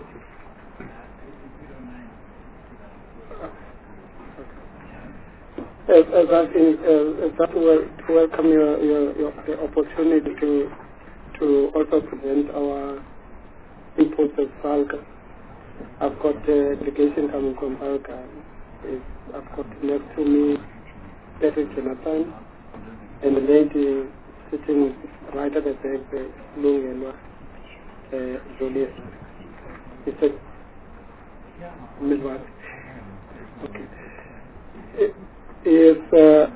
As, as I think, uh, as that will, to welcome your, your, your, the opportunity to, to also present our inputs as Salga. I've got a delegation coming from Salga. I've got next to me Patrick Jonathan, and the lady sitting right at the back, the Lungelwa, uh, Julius. It's a midwife. Okay. It is, uh,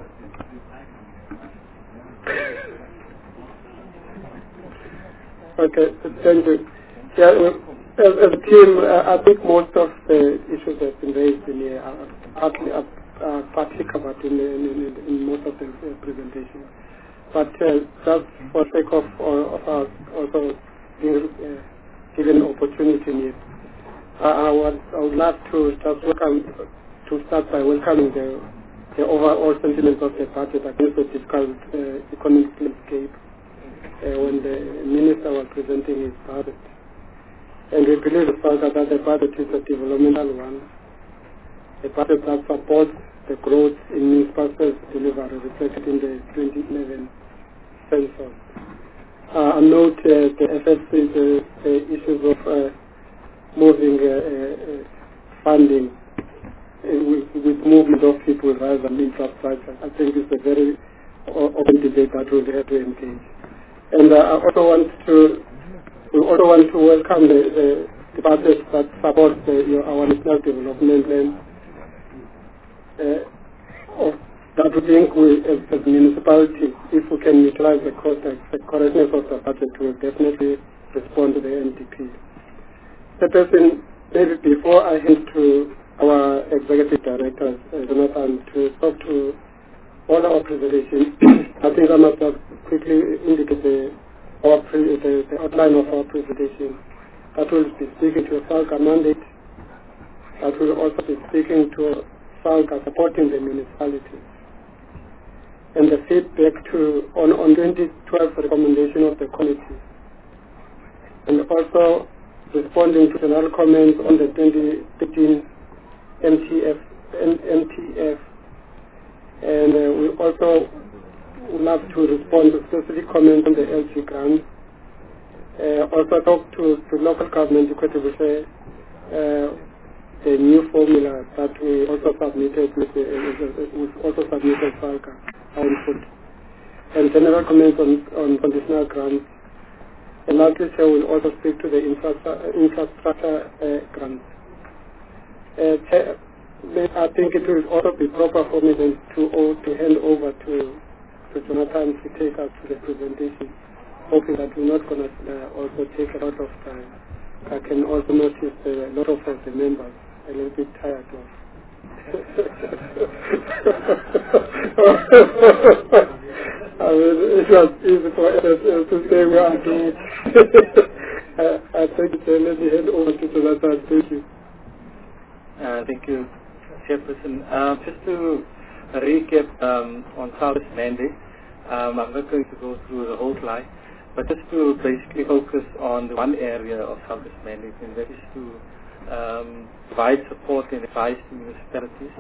okay, thank you. Yeah, well, As, as a team, uh, I think most of the issues that have been raised in here are partly, are, are partly covered in, in, in, in most of the uh, presentations. But uh, just for the sake of, of our also being uh, given an opportunity here, I, I, would, I would love to just welcome, to start by welcoming the, the overall sentiments of the budget against the difficult uh, economic landscape uh, when the minister was presenting his budget. And we believe the fact that the budget is a developmental one, a budget that supports the growth in municipal service delivery reflected in the twenty eleven census. Uh, I note uh, the F S C, the, the issues of uh, moving uh, uh, funding uh, with, with movement of people rather than infrastructure. I think it's a very open debate that we'll have to engage. And uh, I also want to We also want to welcome the, the, the budget that supports the, you know, our national development plan. Uh, of that we think we, as, as municipality, if we can utilize the, cost, the correctness of the budget, we will definitely respond to the N D P. The person, maybe before I hand to our executive director, uh, Jonathan, to talk to all our presentations, I think I must just quickly indicate the Our pre the, the outline of our presentation. That will be speaking to a Salga mandate. That will also be speaking to Salga supporting the municipalities. And the feedback to on, on twenty twelve recommendation of the committee. And also responding to general comments on the twenty thirteen M T F. M T F. And uh, we also would love to respond to specific comments on the L G grant. Uh, also talk to, to local government equitable share, uh, the new formula that we also submitted with the, uh, we also submitted Salga, our input. And general comments on, on conditional grants. And lastly, Chair will also speak to the infrastructure, infrastructure uh, grants. Uh, Chair, I think it will also be proper for me then to, oh, to hand over to to Jonathan to take us to the presentation, hoping that we're not going to uh, also take a lot of time. I can also notice uh, a lot of the members a little bit tired of. I mean, it was easy for us uh, to say we are doing. I think uh, let me hand over to Jonathan. Thank you. Uh, thank you, Chairperson. Uh, just to recap um, on SALGA's mandate, um, I'm not going to go through the whole slide, but just to basically focus on the one area of SALGA's mandate, and that is to um, provide support and advice to municipalities,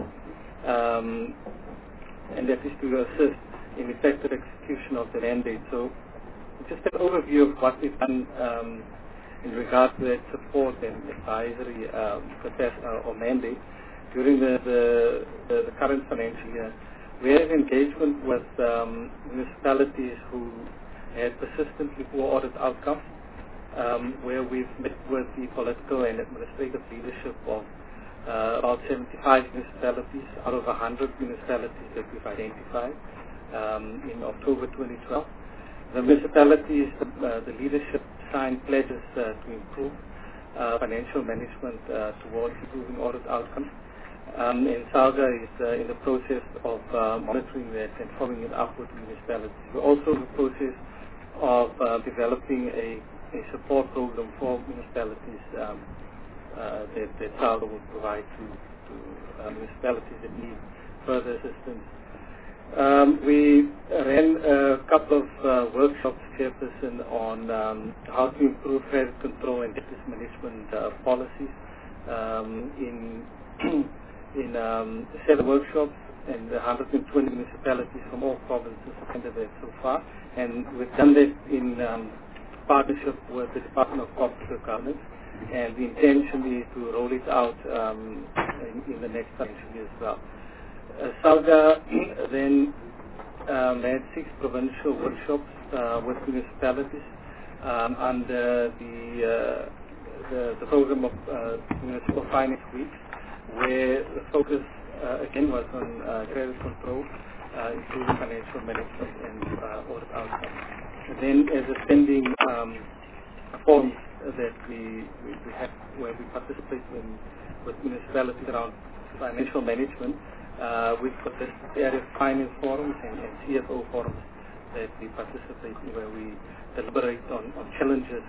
um, and that is to assist in effective execution of the mandate. So just an overview of what we've done um, in regard to that support and advisory um, process uh, or mandate during the, the, the, the current financial year. We had engagement with um, municipalities who had persistently poor audit outcomes, um, where we've met with the political and administrative leadership of uh, about seventy-five municipalities out of one hundred municipalities that we've identified um, in October twenty twelve. The municipalities, uh, the leadership signed pledges uh, to improve uh, financial management uh, towards improving audit outcomes. Um, and SALGA is uh, in the process of uh, monitoring that and following it up with municipalities. We're also in the process of uh, developing a, a support program for municipalities um, uh, that, that SALGA will provide to, to uh, municipalities that need further assistance. Um, we ran a couple of uh, workshops, Chairperson, on um, how to improve credit control and debt management uh, policies um, in in um, seven workshops, and one hundred twenty municipalities from all provinces attended that so far. And we've done that in um, partnership with the Department of Corporate Governance, and the intention is to roll it out um, in, in the next financial year as well. Uh, SALGA then um, had six provincial workshops uh, with municipalities um, under the, uh, the the program of uh, Municipal Finance Week, where the focus uh, again was on uh, credit control, uh, improving financial management and uh, audit outcomes. And then as a spending um, forums that we, we, we have where we participate in, with municipalities around financial management, uh, we've got this area of finance forums and, and C F O forums that we participate in, where we deliberate on, on challenges.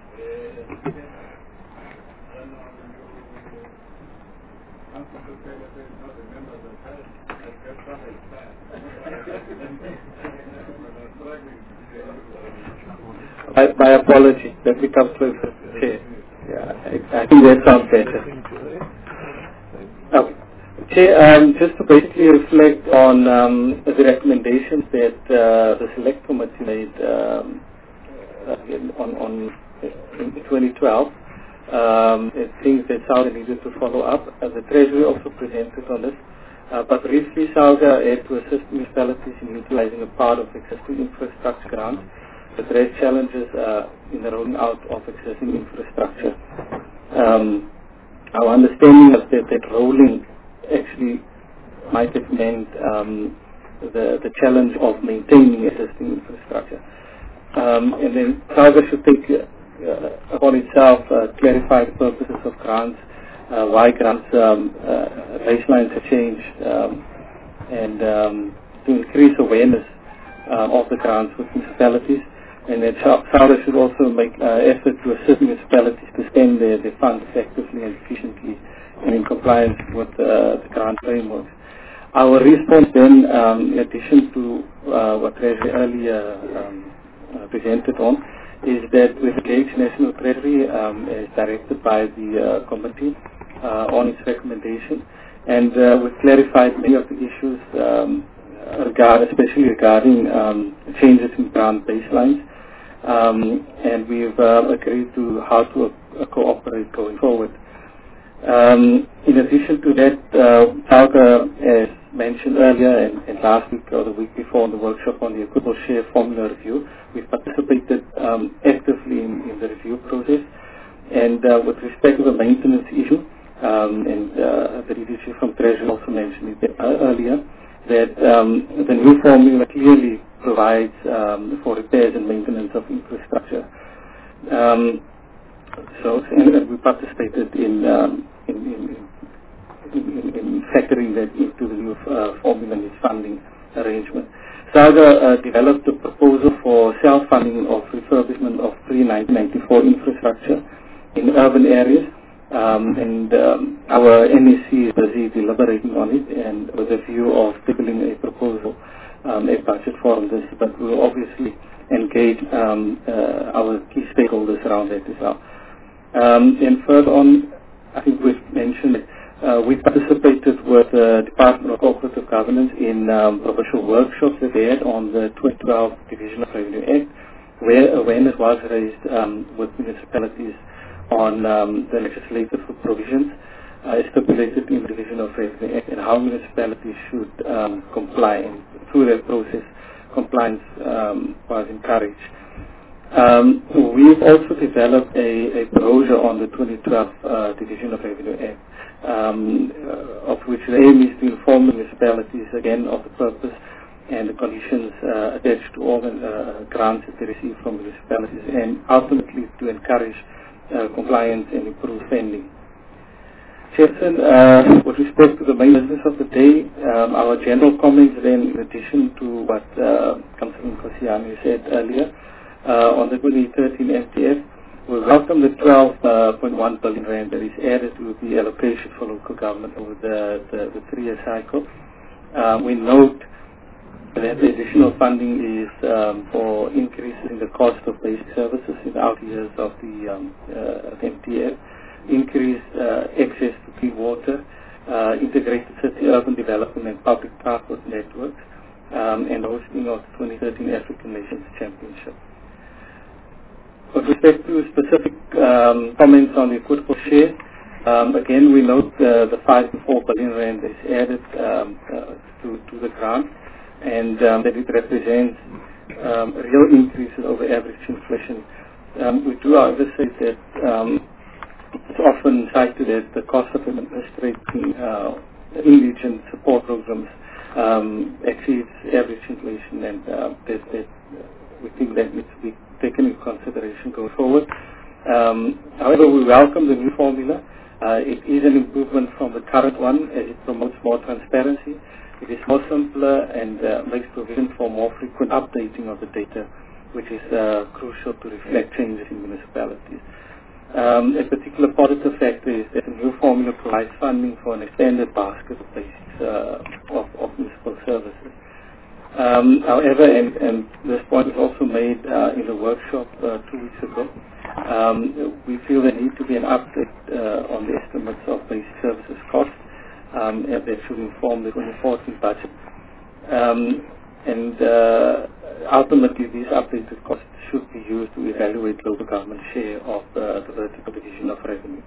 My, my apology. Let me come closer. Chair. Yeah, I, I think that sounds better. Okay. Chair, um, just to basically reflect on um, the recommendations that uh, the Select Committee made um, uh, on, on in twenty twelve. Um, things that SALGA needed to follow up. Uh, the Treasury also presented on this. Uh, but briefly, SALGA had to assist municipalities in utilizing a part of existing infrastructure grants to address challenges uh, in the rolling out of existing infrastructure. Um, our understanding is that, that rolling actually might have meant um, the, the challenge of maintaining existing infrastructure. Um, and then SALGA should take uh, Uh, upon itself uh, clarify the purposes of grants, uh, why grants um, uh, baselines have changed, um, and um, to increase awareness uh, of the grants with municipalities. And that SALGA should also make uh, effort to assist municipalities to spend their, their funds effectively and efficiently and in compliance with uh, the grant frameworks. Our response then, um, in addition to uh, what Treasury earlier um, uh, presented on, is that we've engaged National Treasury um, as directed by the uh, committee uh, on its recommendation, and uh, we've clarified many of the issues, um, regard, especially regarding um, changes in grant baselines, um, and we've uh, agreed to how to uh, cooperate going forward. Um, in addition to that, uh, SALGA, as mentioned earlier and, and last week or the week before in the workshop on the equitable share formula review, we've participated um, actively in, in the review process. And uh, with respect to the maintenance issue, um, and uh, the leadership from Treasury also mentioned it earlier, that um, the new formula clearly provides um, for repairs and maintenance of infrastructure. Um, so and we participated in um, In, in, in, in factoring that into the new uh, formula and its funding arrangement. SALGA uh, developed a proposal for self-funding of refurbishment of pre-nineteen ninety-four infrastructure in urban areas, um, and um, our N E C is busy deliberating on it, and with a view of tabling a proposal, um, a budget for this, but we will obviously engage um, uh, our key stakeholders around that as well. Um, and further on, I think we've mentioned it. Uh, we participated with the Department of Cooperative Governance in um, provincial workshops that they had on the twenty twelve Division of Revenue Act, where awareness was raised um, with municipalities on um, the legislative provisions uh, stipulated in the Division of Revenue Act and how municipalities should um, comply. And through that process, compliance um, was encouraged. Um, we've also developed a, a brochure on the twenty twelve uh, Division of Revenue Act, um, uh, of which the aim is to inform municipalities again of the purpose and the conditions uh, attached to all the uh, grants that they receive from municipalities, and ultimately to encourage uh, compliance and improve spending. Chairperson, uh, with respect to the main business of the day, um, our general comments then, in addition to what uh, Councillor Nkosiyana said earlier, Uh, on the twenty thirteen M T F, we welcome the twelve point one billion rand that is added to the allocation for local government over the, the, the three-year cycle. Uh, we note that the additional funding is um, for increases in the cost of basic services in the out years of the, um, uh, the M T F, increased uh, access to clean water, uh, integrated city urban development and public transport networks, um, and hosting of the twenty thirteen African Nations Championship. With respect to specific um, comments on the equitable share, um, again we note uh, the five to four billion rand is added um, uh, to, to the grant, and um, that it represents um, real increases over average inflation. Um, we do however say that um, it's often cited that the cost of administrating uh, indigent support programs um, exceeds average inflation, and uh, that, that we think that needs to be taken into consideration going forward. Um, however, we welcome the new formula. Uh, it is an improvement from the current one as it promotes more transparency. It is more simpler and uh, makes provision for more frequent updating of the data, which is uh, crucial to reflect changes in municipalities. Um, a particular positive factor is that the new formula provides funding for an expanded basket of basics uh, of, of municipal services. Um, however, and, and this point was also made uh, in the workshop uh, two weeks ago, um, we feel there needs to be an update uh, on the estimates of basic services costs, um, and that should inform the twenty fourteen budget. Um, and uh, ultimately, these updated costs should be used to evaluate local government share of uh, the vertical division of revenue.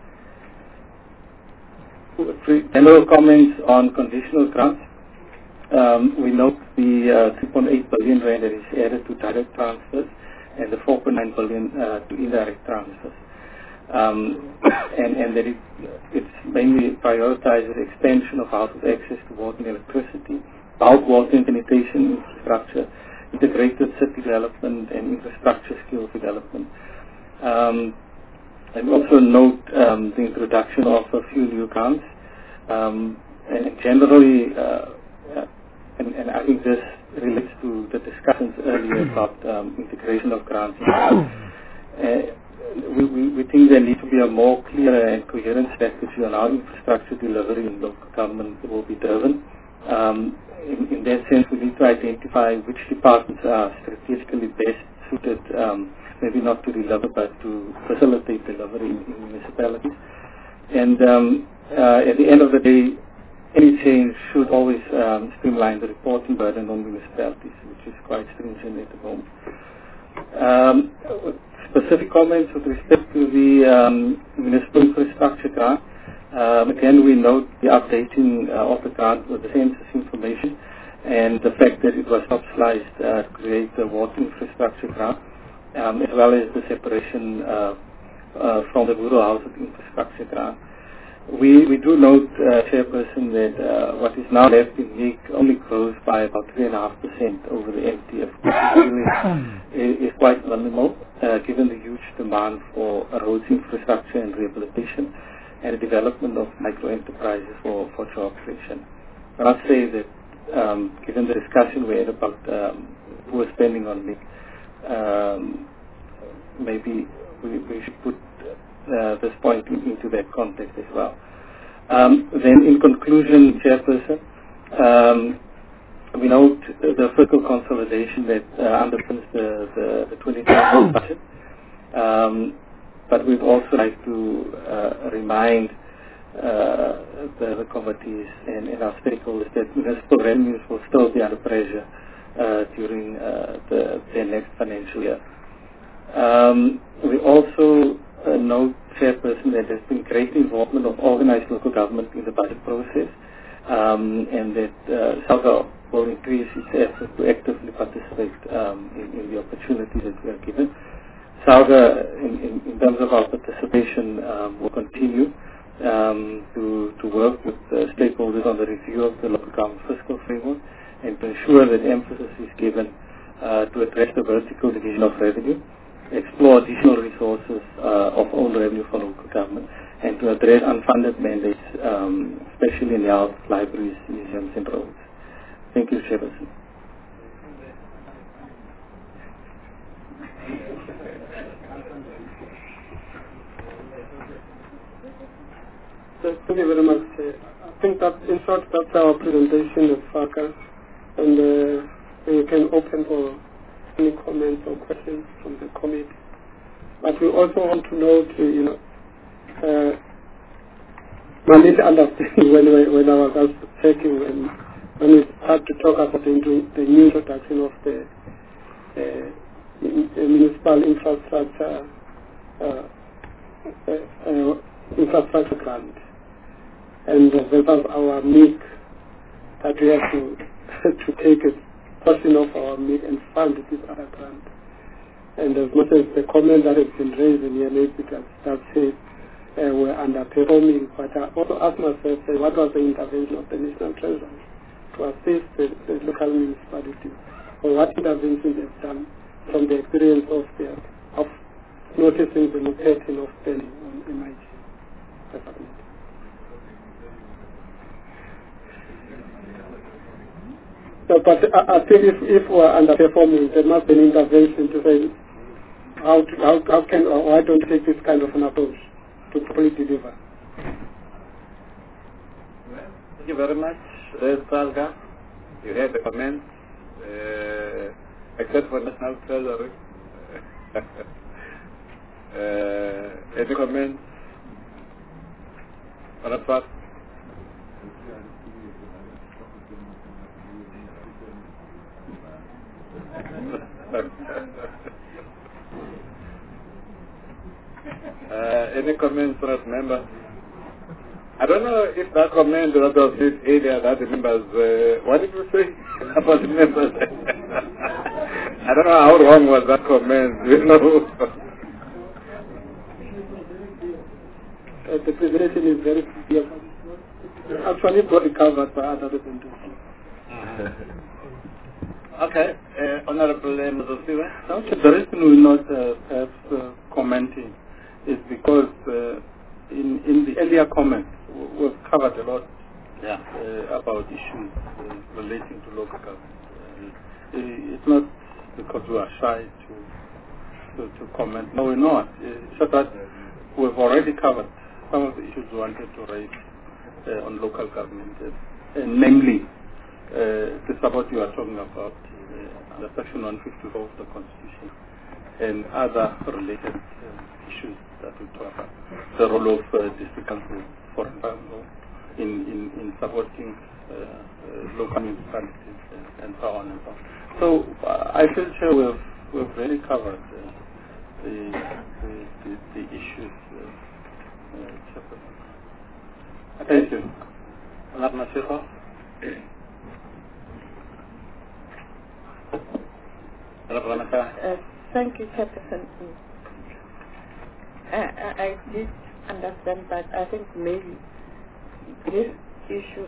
General comments on conditional grants. Um, we note the uh, three point eight billion rand that is added to direct transfers and the four point nine billion uh, to indirect transfers. Um, and, and that it it's mainly prioritizes expansion of household access to water and electricity, bulk water and sanitation infrastructure, integrated city development and infrastructure skills development. Um, and we also note um, the introduction of a few new grants, um, and generally uh, Uh, and, and I think this relates to the discussions earlier about um, integration of grants. uh, we, we, we think there needs to be a more clear and coherent strategy on how infrastructure delivery in local government will be driven. Um, in, in that sense, we need to identify which departments are strategically best suited, um, maybe not to deliver, but to facilitate delivery in, in municipalities. And um, uh, at the end of the day, any change should always um, streamline the reporting burden on municipalities, which is quite stringent at the moment. Um, specific comments with respect to the um, municipal infrastructure grant. Um, again, we note the updating uh, of the grant with the census information and the fact that it was subsidized uh, to create the water infrastructure grant, um, as well as the separation uh, uh, from the rural housing infrastructure grant. We, we do note, uh, Chairperson, that uh, what is now left in N I C only grows by about three point five percent over the M T F, which really is, is quite minimal, uh, given the huge demand for roads infrastructure and rehabilitation and the development of micro-enterprises for, for job creation. I must say that um, given the discussion we had about um, poor spending on me, um, maybe we, we should put uh, this point in, into that context as well. Um, then in conclusion, Chairperson, um, we note the fiscal consolidation that uh, underpins the, the, the twenty twenty budget, um, but we'd also like to uh, remind uh, the, the committees and, and our stakeholders that municipal revenues will still be under pressure uh, during uh, the, the next financial year. Um, we also uh, note, Chairperson, that there's been great involvement of organized local government in the budget process, um, and that uh, SALGA will increase its effort to actively participate um, in, in the opportunity that we are given. SALGA, in, in, in terms of our participation, um, will continue um, to, to work with uh, stakeholders on the review of the local government fiscal framework and to ensure that emphasis is given uh, to address the vertical division of revenue, explore additional resources uh, of own revenue for local government, and to address unfunded mandates, um, especially in health, libraries, museums, and roads. Thank you, Chairperson. Thank you very much. Uh, I think that, in short, that's our presentation of SALGA, and uh, we can open for any comments or questions from the committee. But we also want to note, uh, you know, uh, I need to understand when, when I was checking, when, when we start to talk about the, the new introduction of the, uh, in, the municipal infrastructure uh, uh, uh, infrastructure grant, and uh, versus our M I C, that we have to to take a portion of our M I C and fund this other grant. And as much as the comment that has been raised in here, maybe that, that says uh, we're underperforming, but I also ask myself, uh, what was the intervention of the National Treasury to assist the, the local municipalities, or what intervention they've done from the experience of the, of noticing the locating of spending on M I G. So, but I, I think if, if we're underperforming, there must be an intervention to say, how, to, how, how can, or why don't take this kind of an approach to properly deliver? Thank you very much, SALGA. You heard the comments, uh, except for National Treasury. uh, any comments? Rapat? uh, any comments from members? I don't know if that comment that was this area that the members, uh, what did you say about the members? I don't know how wrong was that comment, you know. Uh, the presentation is very clear. Actually got recovered by other representatives. Okay, uh, Honorable Mzosiwe. No, the reason we're not uh, perhaps uh, commenting is because uh, in, in the earlier comments we've covered a lot yeah. uh, about issues uh, relating to local government. Uh, it's not because we are shy to to, to comment. No, we're not. It's just that we've already covered some of the issues we wanted to raise uh, on local government, uh, and namely uh, the support you are talking about, uh, the Section one fifty-four of the Constitution, and other related uh, issues that we talk about. The role of uh, district council, for example, in, in, in supporting uh, uh, local municipalities uh, and so on and so on. So uh, I feel sure we've, we've really covered uh, the, the, the, the issues. Uh, uh, Thank you. Uh, thank you, Chairperson. I, I, I did understand, but I think maybe this issue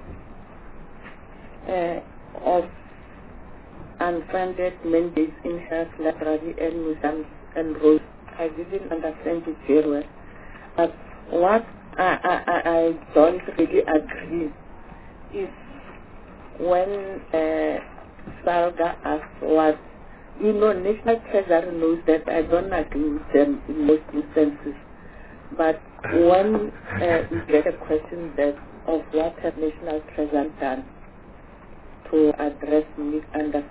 uh, of unfunded mandates in health, library, and museums and roads, I didn't understand it very well. But what I, I, I don't really agree is when uh, Salga asked what, you know, National Treasury knows that I don't agree with them in most instances. But when uh, we get a question that of what has National Treasury done to address misunderstanding,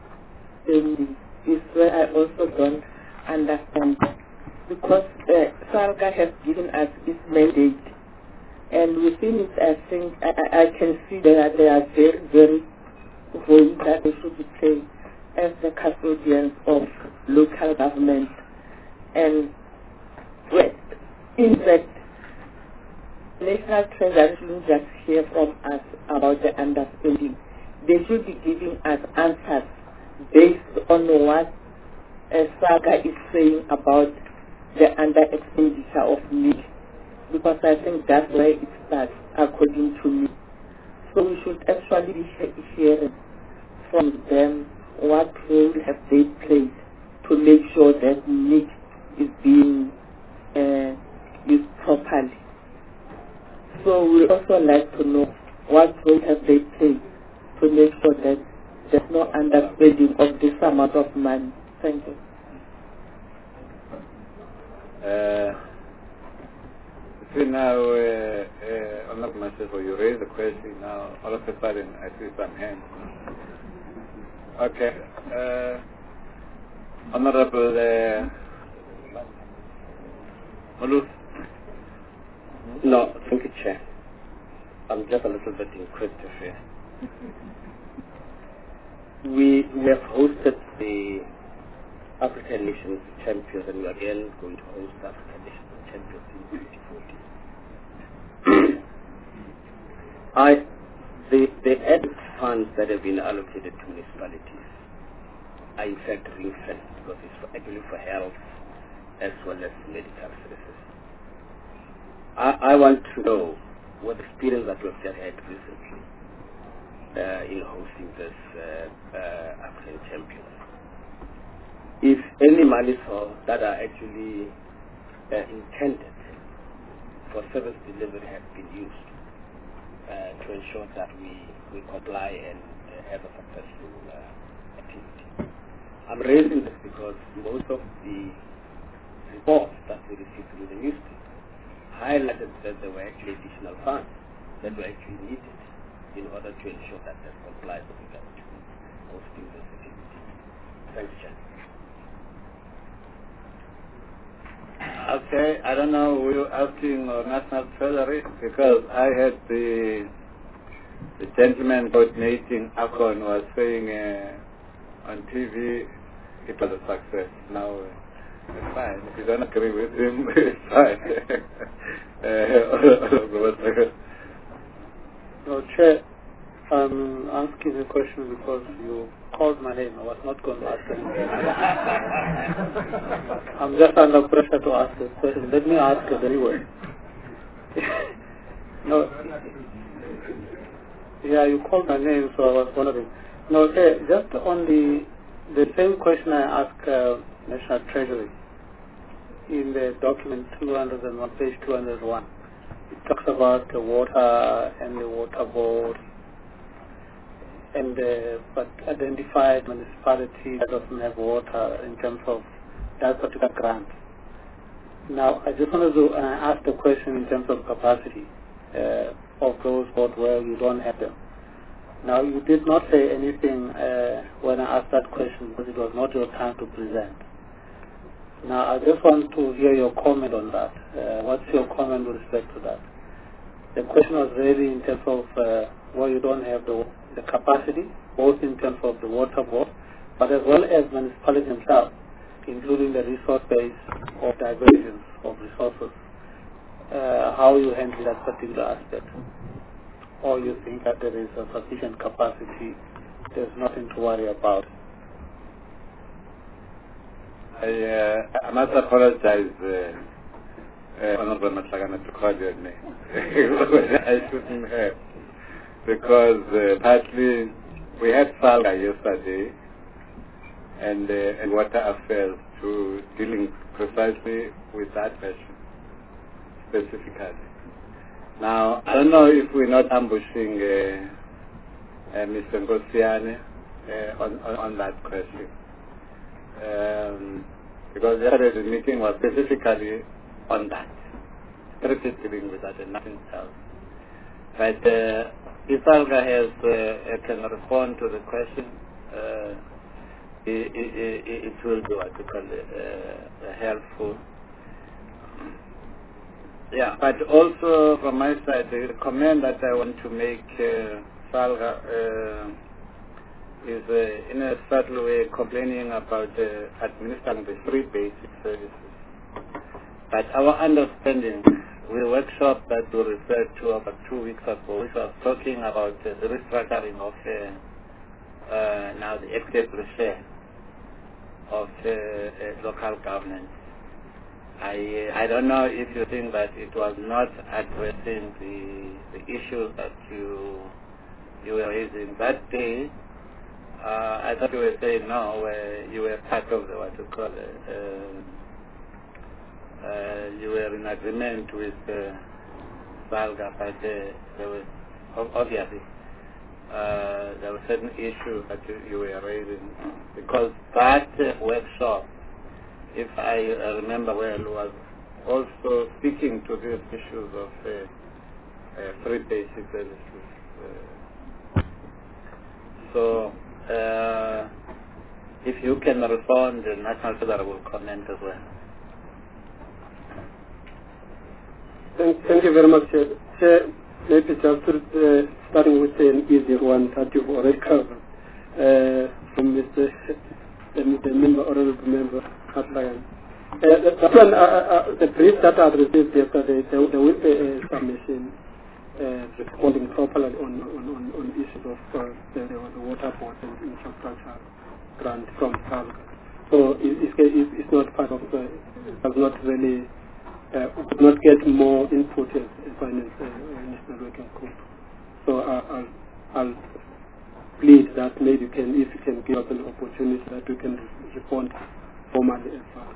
is where I also don't understand. Because uh, Salga has given us its mandate, and within it, I think I, I can see that there are very, very role that they should be playing as the custodians of local government. And well, in fact, National Treasury shouldn't just hear from us about the understanding. They should be giving us answers based on what uh, Salga is saying about the under-expenditure of need, because I think that's where it starts, according to me. So we should actually be he- hearing from them what role have they played to make sure that need is being uh, used properly. So we also like to know what role have they played to make sure that there's no underspending of this amount of money. Thank you. Uh, see now, uh, uh, Honorable Mashego, you raised the question now, all of a sudden I see some hands. Okay. Uh, Honorable uh, Malus. No, thank you, Chair. I'm just a little bit inquisitive here. We, we have hosted the African Nations Champions, and we are again going to host the African Nations Champions in twenty fourteen. I, the, the added funds that have been allocated to municipalities are in fact ring-fenced because it's for, actually for health as well as medical services. I, I want to know what experience that we've just had recently uh, in hosting this uh, uh, African Champions. If any monies for, that are actually uh, intended for service delivery have been used uh, to ensure that we, we comply and uh, have a successful uh, activity. I'm raising this because most of the reports that we received through the newspaper highlighted that there were actually additional funds that were actually needed in order to ensure that there's compliance with regard to hosting this activity. Thanks, Chair. Okay, I don't know who you're asking or National Treasury, because I had the the gentleman coordinating ACON was saying uh, on T V it was a success. Now uh, it's fine. If you don't agree with him, it's fine. uh, no, Chair, I'm asking a question because you called my name. I was not going to ask anything. I'm just under pressure to ask this question. Let me ask it anyway. No. Yeah, you called my name, so I was wondering. No, okay, just on the the same question I asked uh, National Treasury in the document two hundred one, page two hundred one. It talks about the water and the water board, and uh, but identified municipality that doesn't have water in terms of that particular grant. Now, I just wanted to uh, ask the question in terms of capacity uh, of those boards where you don't have them. Now, you did not say anything uh, when I asked that question because it was not your time to present. Now, I just want to hear your comment on that. Uh, what's your comment with respect to that? The question was really in terms of uh, where you don't have the, the capacity, both in terms of the water board, but as well as municipalities themselves, including the resource base or diversions of resources, uh, how you handle that particular aspect. Or you think that there is a sufficient capacity, there's nothing to worry about. I, uh, I must apologize, uh, uh, Honorable Matlagana, to call your name. I shouldn't have. Because uh, partly we had Salga yesterday and, uh, and water affairs to dealing precisely with that question, specifically. Now, I don't know if we're not ambushing uh, uh, Mister Ngosiane uh, on, on, on that question. Um, because yesterday's meeting was specifically on that, strictly dealing with that and nothing else. But uh, if Alga has, uh, can respond to the question, uh, it, it, it, it will be what you call it, uh, helpful. Yeah, but also from my side, the comment that I want to make, uh, Salga, uh, is uh, in a subtle way complaining about uh, administering the three basic services. But our understanding, with a workshop that we referred to about two weeks ago, which was talking about uh, the restructuring of uh, uh, now the equitable share of uh, uh, local government. I I don't know if you think that it was not addressing the the issues that you you were raising that day. Uh, I thought you were saying no, where you were part of the what you call it. Uh, uh, you were in agreement with uh, Salga, but uh, there was obviously uh, there were certain issues that you, you were raising because that uh, workshop, if I uh, remember well, was also speaking to these issues of uh, uh, free basic services. Uh, so, uh, if you can respond, the National Federal will comment as well. Thank, thank you very much, Chair. Chair, maybe just uh, starting with an easy one that you've already covered uh, from Mister the, the member, honorable member, Hatlayan. Uh, the, the, one, uh, uh, the brief that I received yesterday, there, there will be a submission uh, responding properly on, on, on, on issues of uh, the, the water board and infrastructure grant from Salga. So it, it, it, it's not part of the, it does not really, uh, would not get more input as a finance uh, national working group. So uh, I'll, I'll plead that maybe you can, if you can give us an opportunity that we can respond formally as well.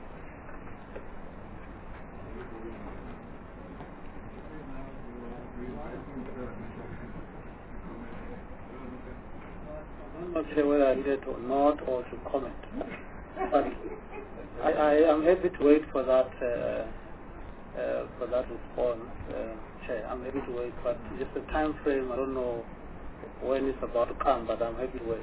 I'm not sure whether I needed or not or to comment, but I, I am happy to wait for that uh, uh, for that response, uh, Chair. I'm happy to wait, but just the time frame, I don't know when it's about to come, but I'm happy to wait.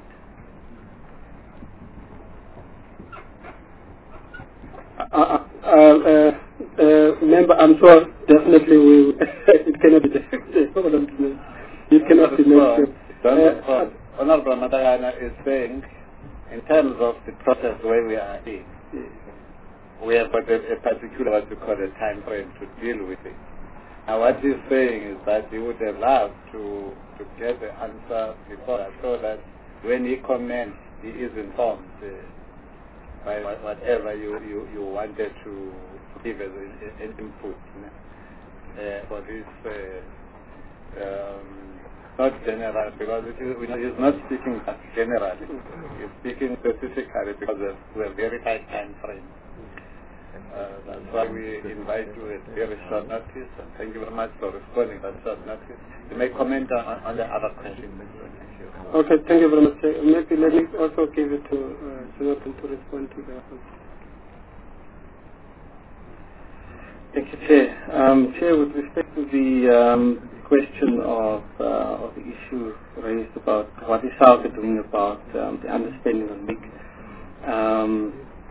Uh, uh, uh, uh, member, I'm sure definitely we it cannot be done. It cannot be made. Uh, Honorable Matayana is saying, in terms of the process where we are in, we have got a, a particular, what we call a time frame to deal with it. Now what he's saying is that he would have loved to, to get the answer before that, so that when he comments, he is informed uh, by whatever you, you, you wanted to give as an input uh, for this uh, um, not general, because it is, he's not speaking generally. He's speaking specifically because of a very tight time frame. Uh, that's why we invite you at very short notice, and thank you very much for responding at short notice. You may comment on, on the other questions. Thank you. Okay, thank you very much. Maybe let me also give it to uh, Jonathan to respond to that. Thank you, Chair. Um, Chair, with respect to the um, question of, uh, of the issue raised about what is Salga doing about um, the underspending on M I C, um,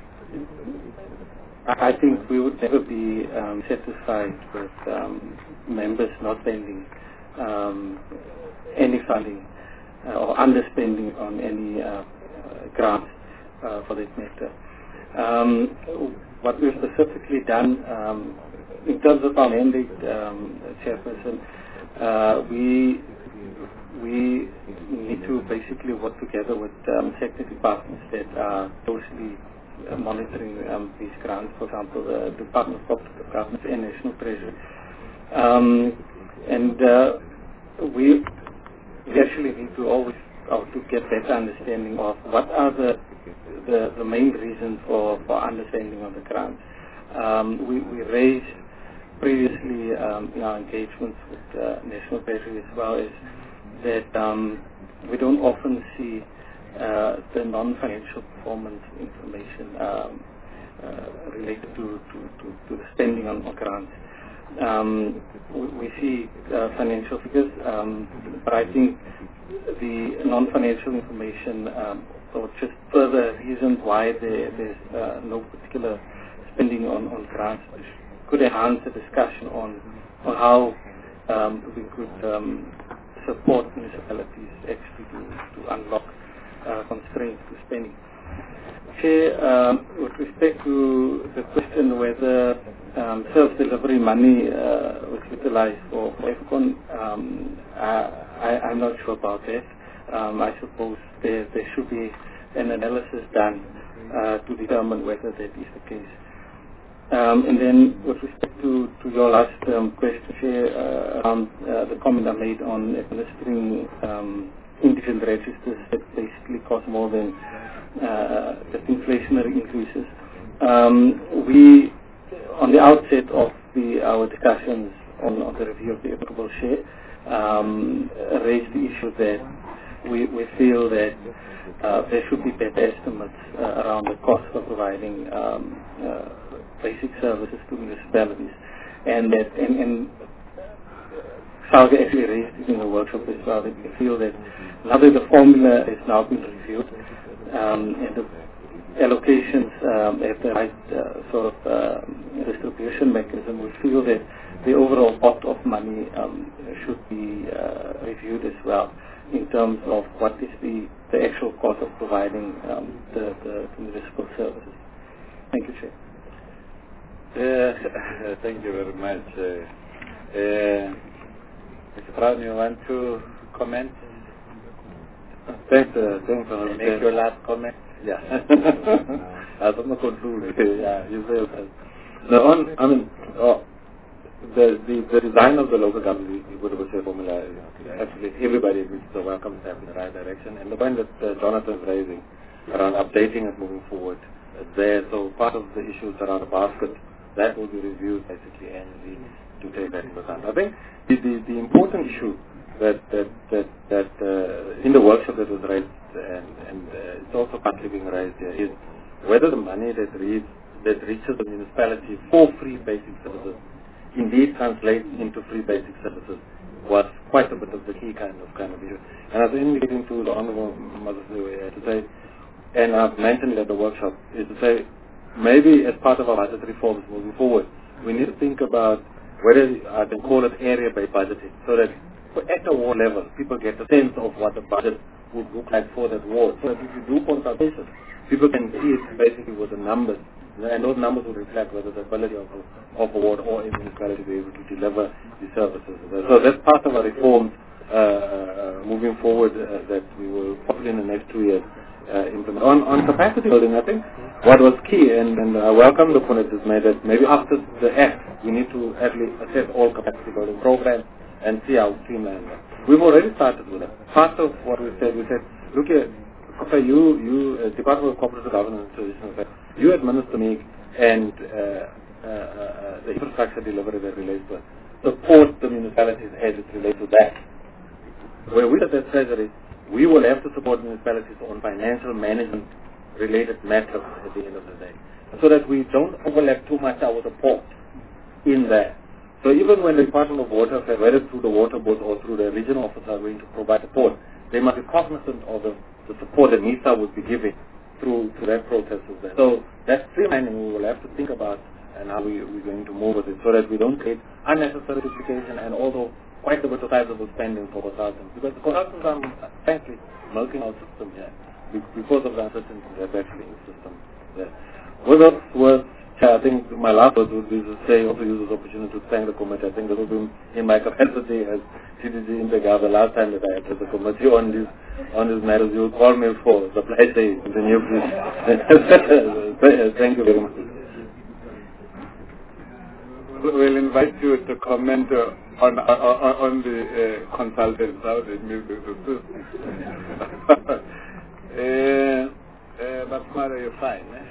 I think we would never be um, satisfied with um, members not spending um, any funding uh, or underspending on any uh, uh, grants uh, for that matter. Um, what we've specifically done um, in terms of our mandate, um, Chairperson, uh, we we need to basically work together with um, sector departments that are closely uh, monitoring um, these grants, for example, the Department of Public Government and National Treasury. Um, and uh, we, we actually need to always uh, to get better understanding of what are the the, the main reasons for, for understanding of the grants. Um, we, we raised previously um, in our engagements with uh, National Treasury as well is that um, we don't often see uh, the non-financial performance information um, uh, related to, to, to, to the spending on, on grants. Um, we, we see uh, financial figures, um, but I think the non-financial information um, or just further reasons why there, there's uh, no particular spending on, on grants could enhance the discussion on, on how um, we could um, support municipalities actually to, to unlock uh, constraints to spending. Chair, um, with respect to the question whether um, self-delivery money uh, was utilized for, for AFCON, um, I, I, I'm not sure about that. Um, I suppose there, there should be an analysis done uh, to determine whether that is the case. Um, and then with respect to, to your last um, question, Chair, uh, around uh, the comment I made on administering um, indigent registers that basically cost more than uh, the inflationary increases. Um, we, on the outset of the, our discussions on, on the review of the equitable share, um, raised the issue that we, we feel that uh, there should be better estimates uh, around the cost of providing um, uh, basic services to municipalities, and that and, and Salga actually raised it in the workshop as well, that we feel that now that the formula has now been reviewed um, and the allocations um, have the right uh, sort of uh, distribution mechanism, we feel that the overall pot of money um, should be uh, reviewed as well in terms of what is the, the actual cost of providing um, the, the, the municipal services. Thank you, Chair. Uh, thank you very much. Uh, uh, Mister Brown, you want to comment? Thanks, uh, thanks for Make your last comment. Yeah. I was going to conclude. Yeah, you say okay. No, on, I mean, oh, the, the the design of the local government equitable share formula, you know, actually everybody agrees it's a welcome step in the right direction. And the point that uh, Jonathan is raising around updating it moving forward, uh, there. So part of the issues around the basket, that will be reviewed basically annually to take that into account. I think the, the, the important issue that that that, that uh, in the workshop that was raised, and, and uh, it's also partly being raised here, is whether the money that reads, that reaches the municipality for free basic services indeed translates into free basic services was quite a bit of the key kind of kind of issue. And I was indicating to the Honourable Mother to say, and I've mentioned it at the workshop, is to say maybe as part of our budget reforms moving forward, we need to think about whether I can call it area-based budgeting, so that at the ward level, people get a sense of what the budget would look like for that ward. So that if you do consultations, people can see it basically with the numbers, and those numbers will reflect whether the ability of, of a ward or a municipality to be able to deliver the services. So that's part of our reforms uh, moving forward uh, that we will probably in the next two years uh, implement. On, on capacity building, I think what was key, and, and I welcome the point that is made, that maybe after the act, we need to actually assess all capacity building programs and see how streamlined that. We've already started with it. Part of what we said, we said, look here, you, you, uh, Department of Corporate Governance and Traditional Affairs, you administer me and uh, uh, uh, the infrastructure delivery that relates to it. Support the municipalities as it relates to that. Where we at the Treasury, we will have to support municipalities on financial management related matters at the end of the day, so that we don't overlap too much our support in there. So even when the Department of Water, whether through the water board or through the regional office are going to provide support, they must be cognizant of the, the support that MISA would be giving through, through that process as well. So that streamlining we will have to think about and how we, we're going to move with it, so that we don't create unnecessary duplication and also quite a bit of sizable spending for consultants. Because the consultants are frankly milking our system here because of the uncertainty that's actually in the system there. With us, with I think my last word would be to say, also use this opportunity to thank the committee. I think that will be in my capacity as C D G Impega the last time that I addressed the committee on this on these matters. You will call me for supply chain in the new future. Thank you very much. We'll invite you to comment uh, on, on on the uh, consultants how they make the system. uh, but Mara, you're fine, eh?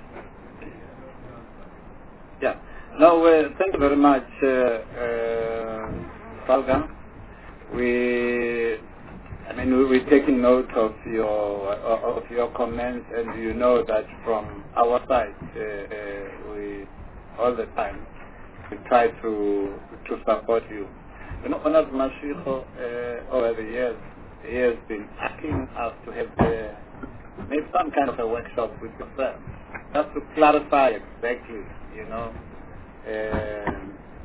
Yeah. No, uh, thank you very much, uh, uh, Salga. We, I mean, and we- we're taking note of your of your comments, and you know that from our side, uh, uh, we all the time we try to to support you. You know, Honorable Mashiko, uh, over the years, he has been asking us to have the, maybe some kind of a workshop with yourself, just to clarify exactly, you know, uh,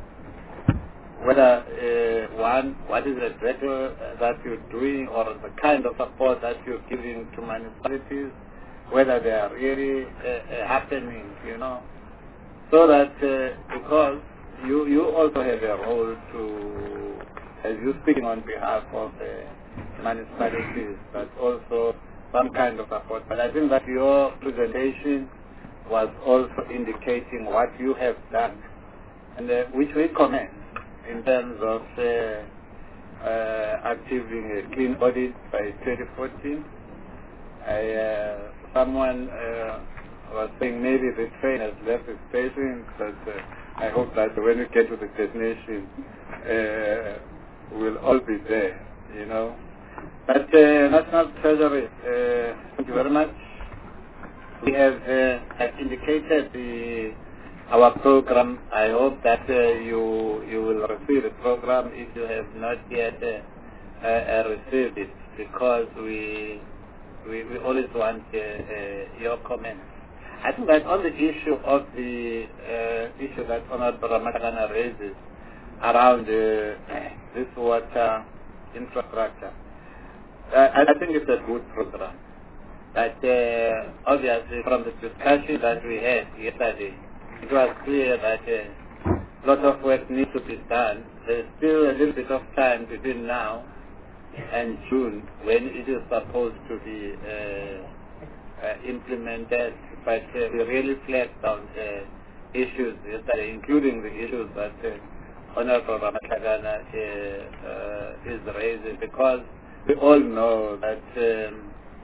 whether uh, one, what is exactly that you're doing, or the kind of support that you're giving to municipalities, whether they are really uh, uh, happening, you know, so that uh, because you you also have a role to, as you're speaking on behalf of the municipalities, but also some kind of support. But I think that your presentation was also indicating what you have done, and uh, which we commend in terms of uh, uh, achieving a clean audit by twenty fourteen. I, uh, someone uh, was saying maybe the train has left the station, but uh, I hope that when we get to the destination, uh, we'll all be there, you know. But uh, National Treasury, uh, thank you very much. We have uh, have indicated the our program. I hope that uh, you you will receive the program if you have not yet uh, uh, received it, because we we, we always want uh, uh, your comments. I think that on the issue of the uh, issue that Honorable Ramatagana raises around uh, this water infrastructure, uh, I think it's a good program. But uh, obviously from the discussion that we had yesterday, it was clear that uh, a lot of work needs to be done. There's still a little bit of time between now and June when it is supposed to be uh, uh, implemented. But uh, we really flagged down the issues yesterday, including the issues that uh, Honorable Ramatagana uh, uh, is raising, because we all know that um,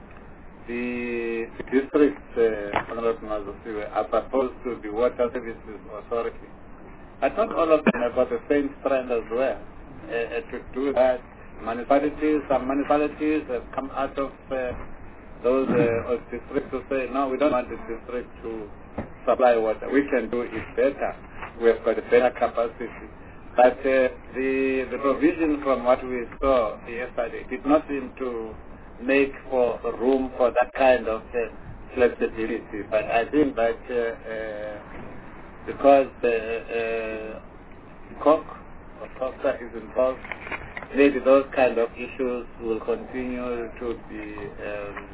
the districts, uh, Honorable Mazosiwe, are supposed to be water services authority. But not all of them have got the same strength as well uh, uh, to do that. Municipalities, some municipalities have come out of uh, those uh, districts to say, no, we don't want the district to supply water. We can do it better. We have got a better capacity. But uh, the the provision from what we saw yesterday did not seem to make for room for that kind of uh, flexibility. But I think that uh, uh, because the uh, COC or COCSA is involved, maybe those kind of issues will continue to be um,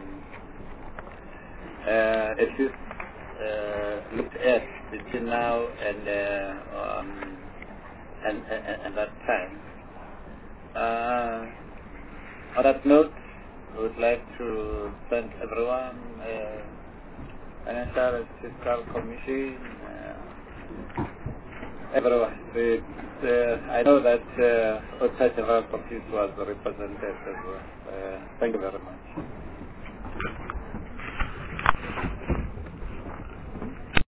uh, at least uh, looked at between now and uh, um, and, and, and that time. Uh, on that note, I would like to thank everyone, uh, Financial and Fiscal Commission, uh, everyone. The, the, I know that uh, Auditor General Office was represented as well. Uh, thank you very much.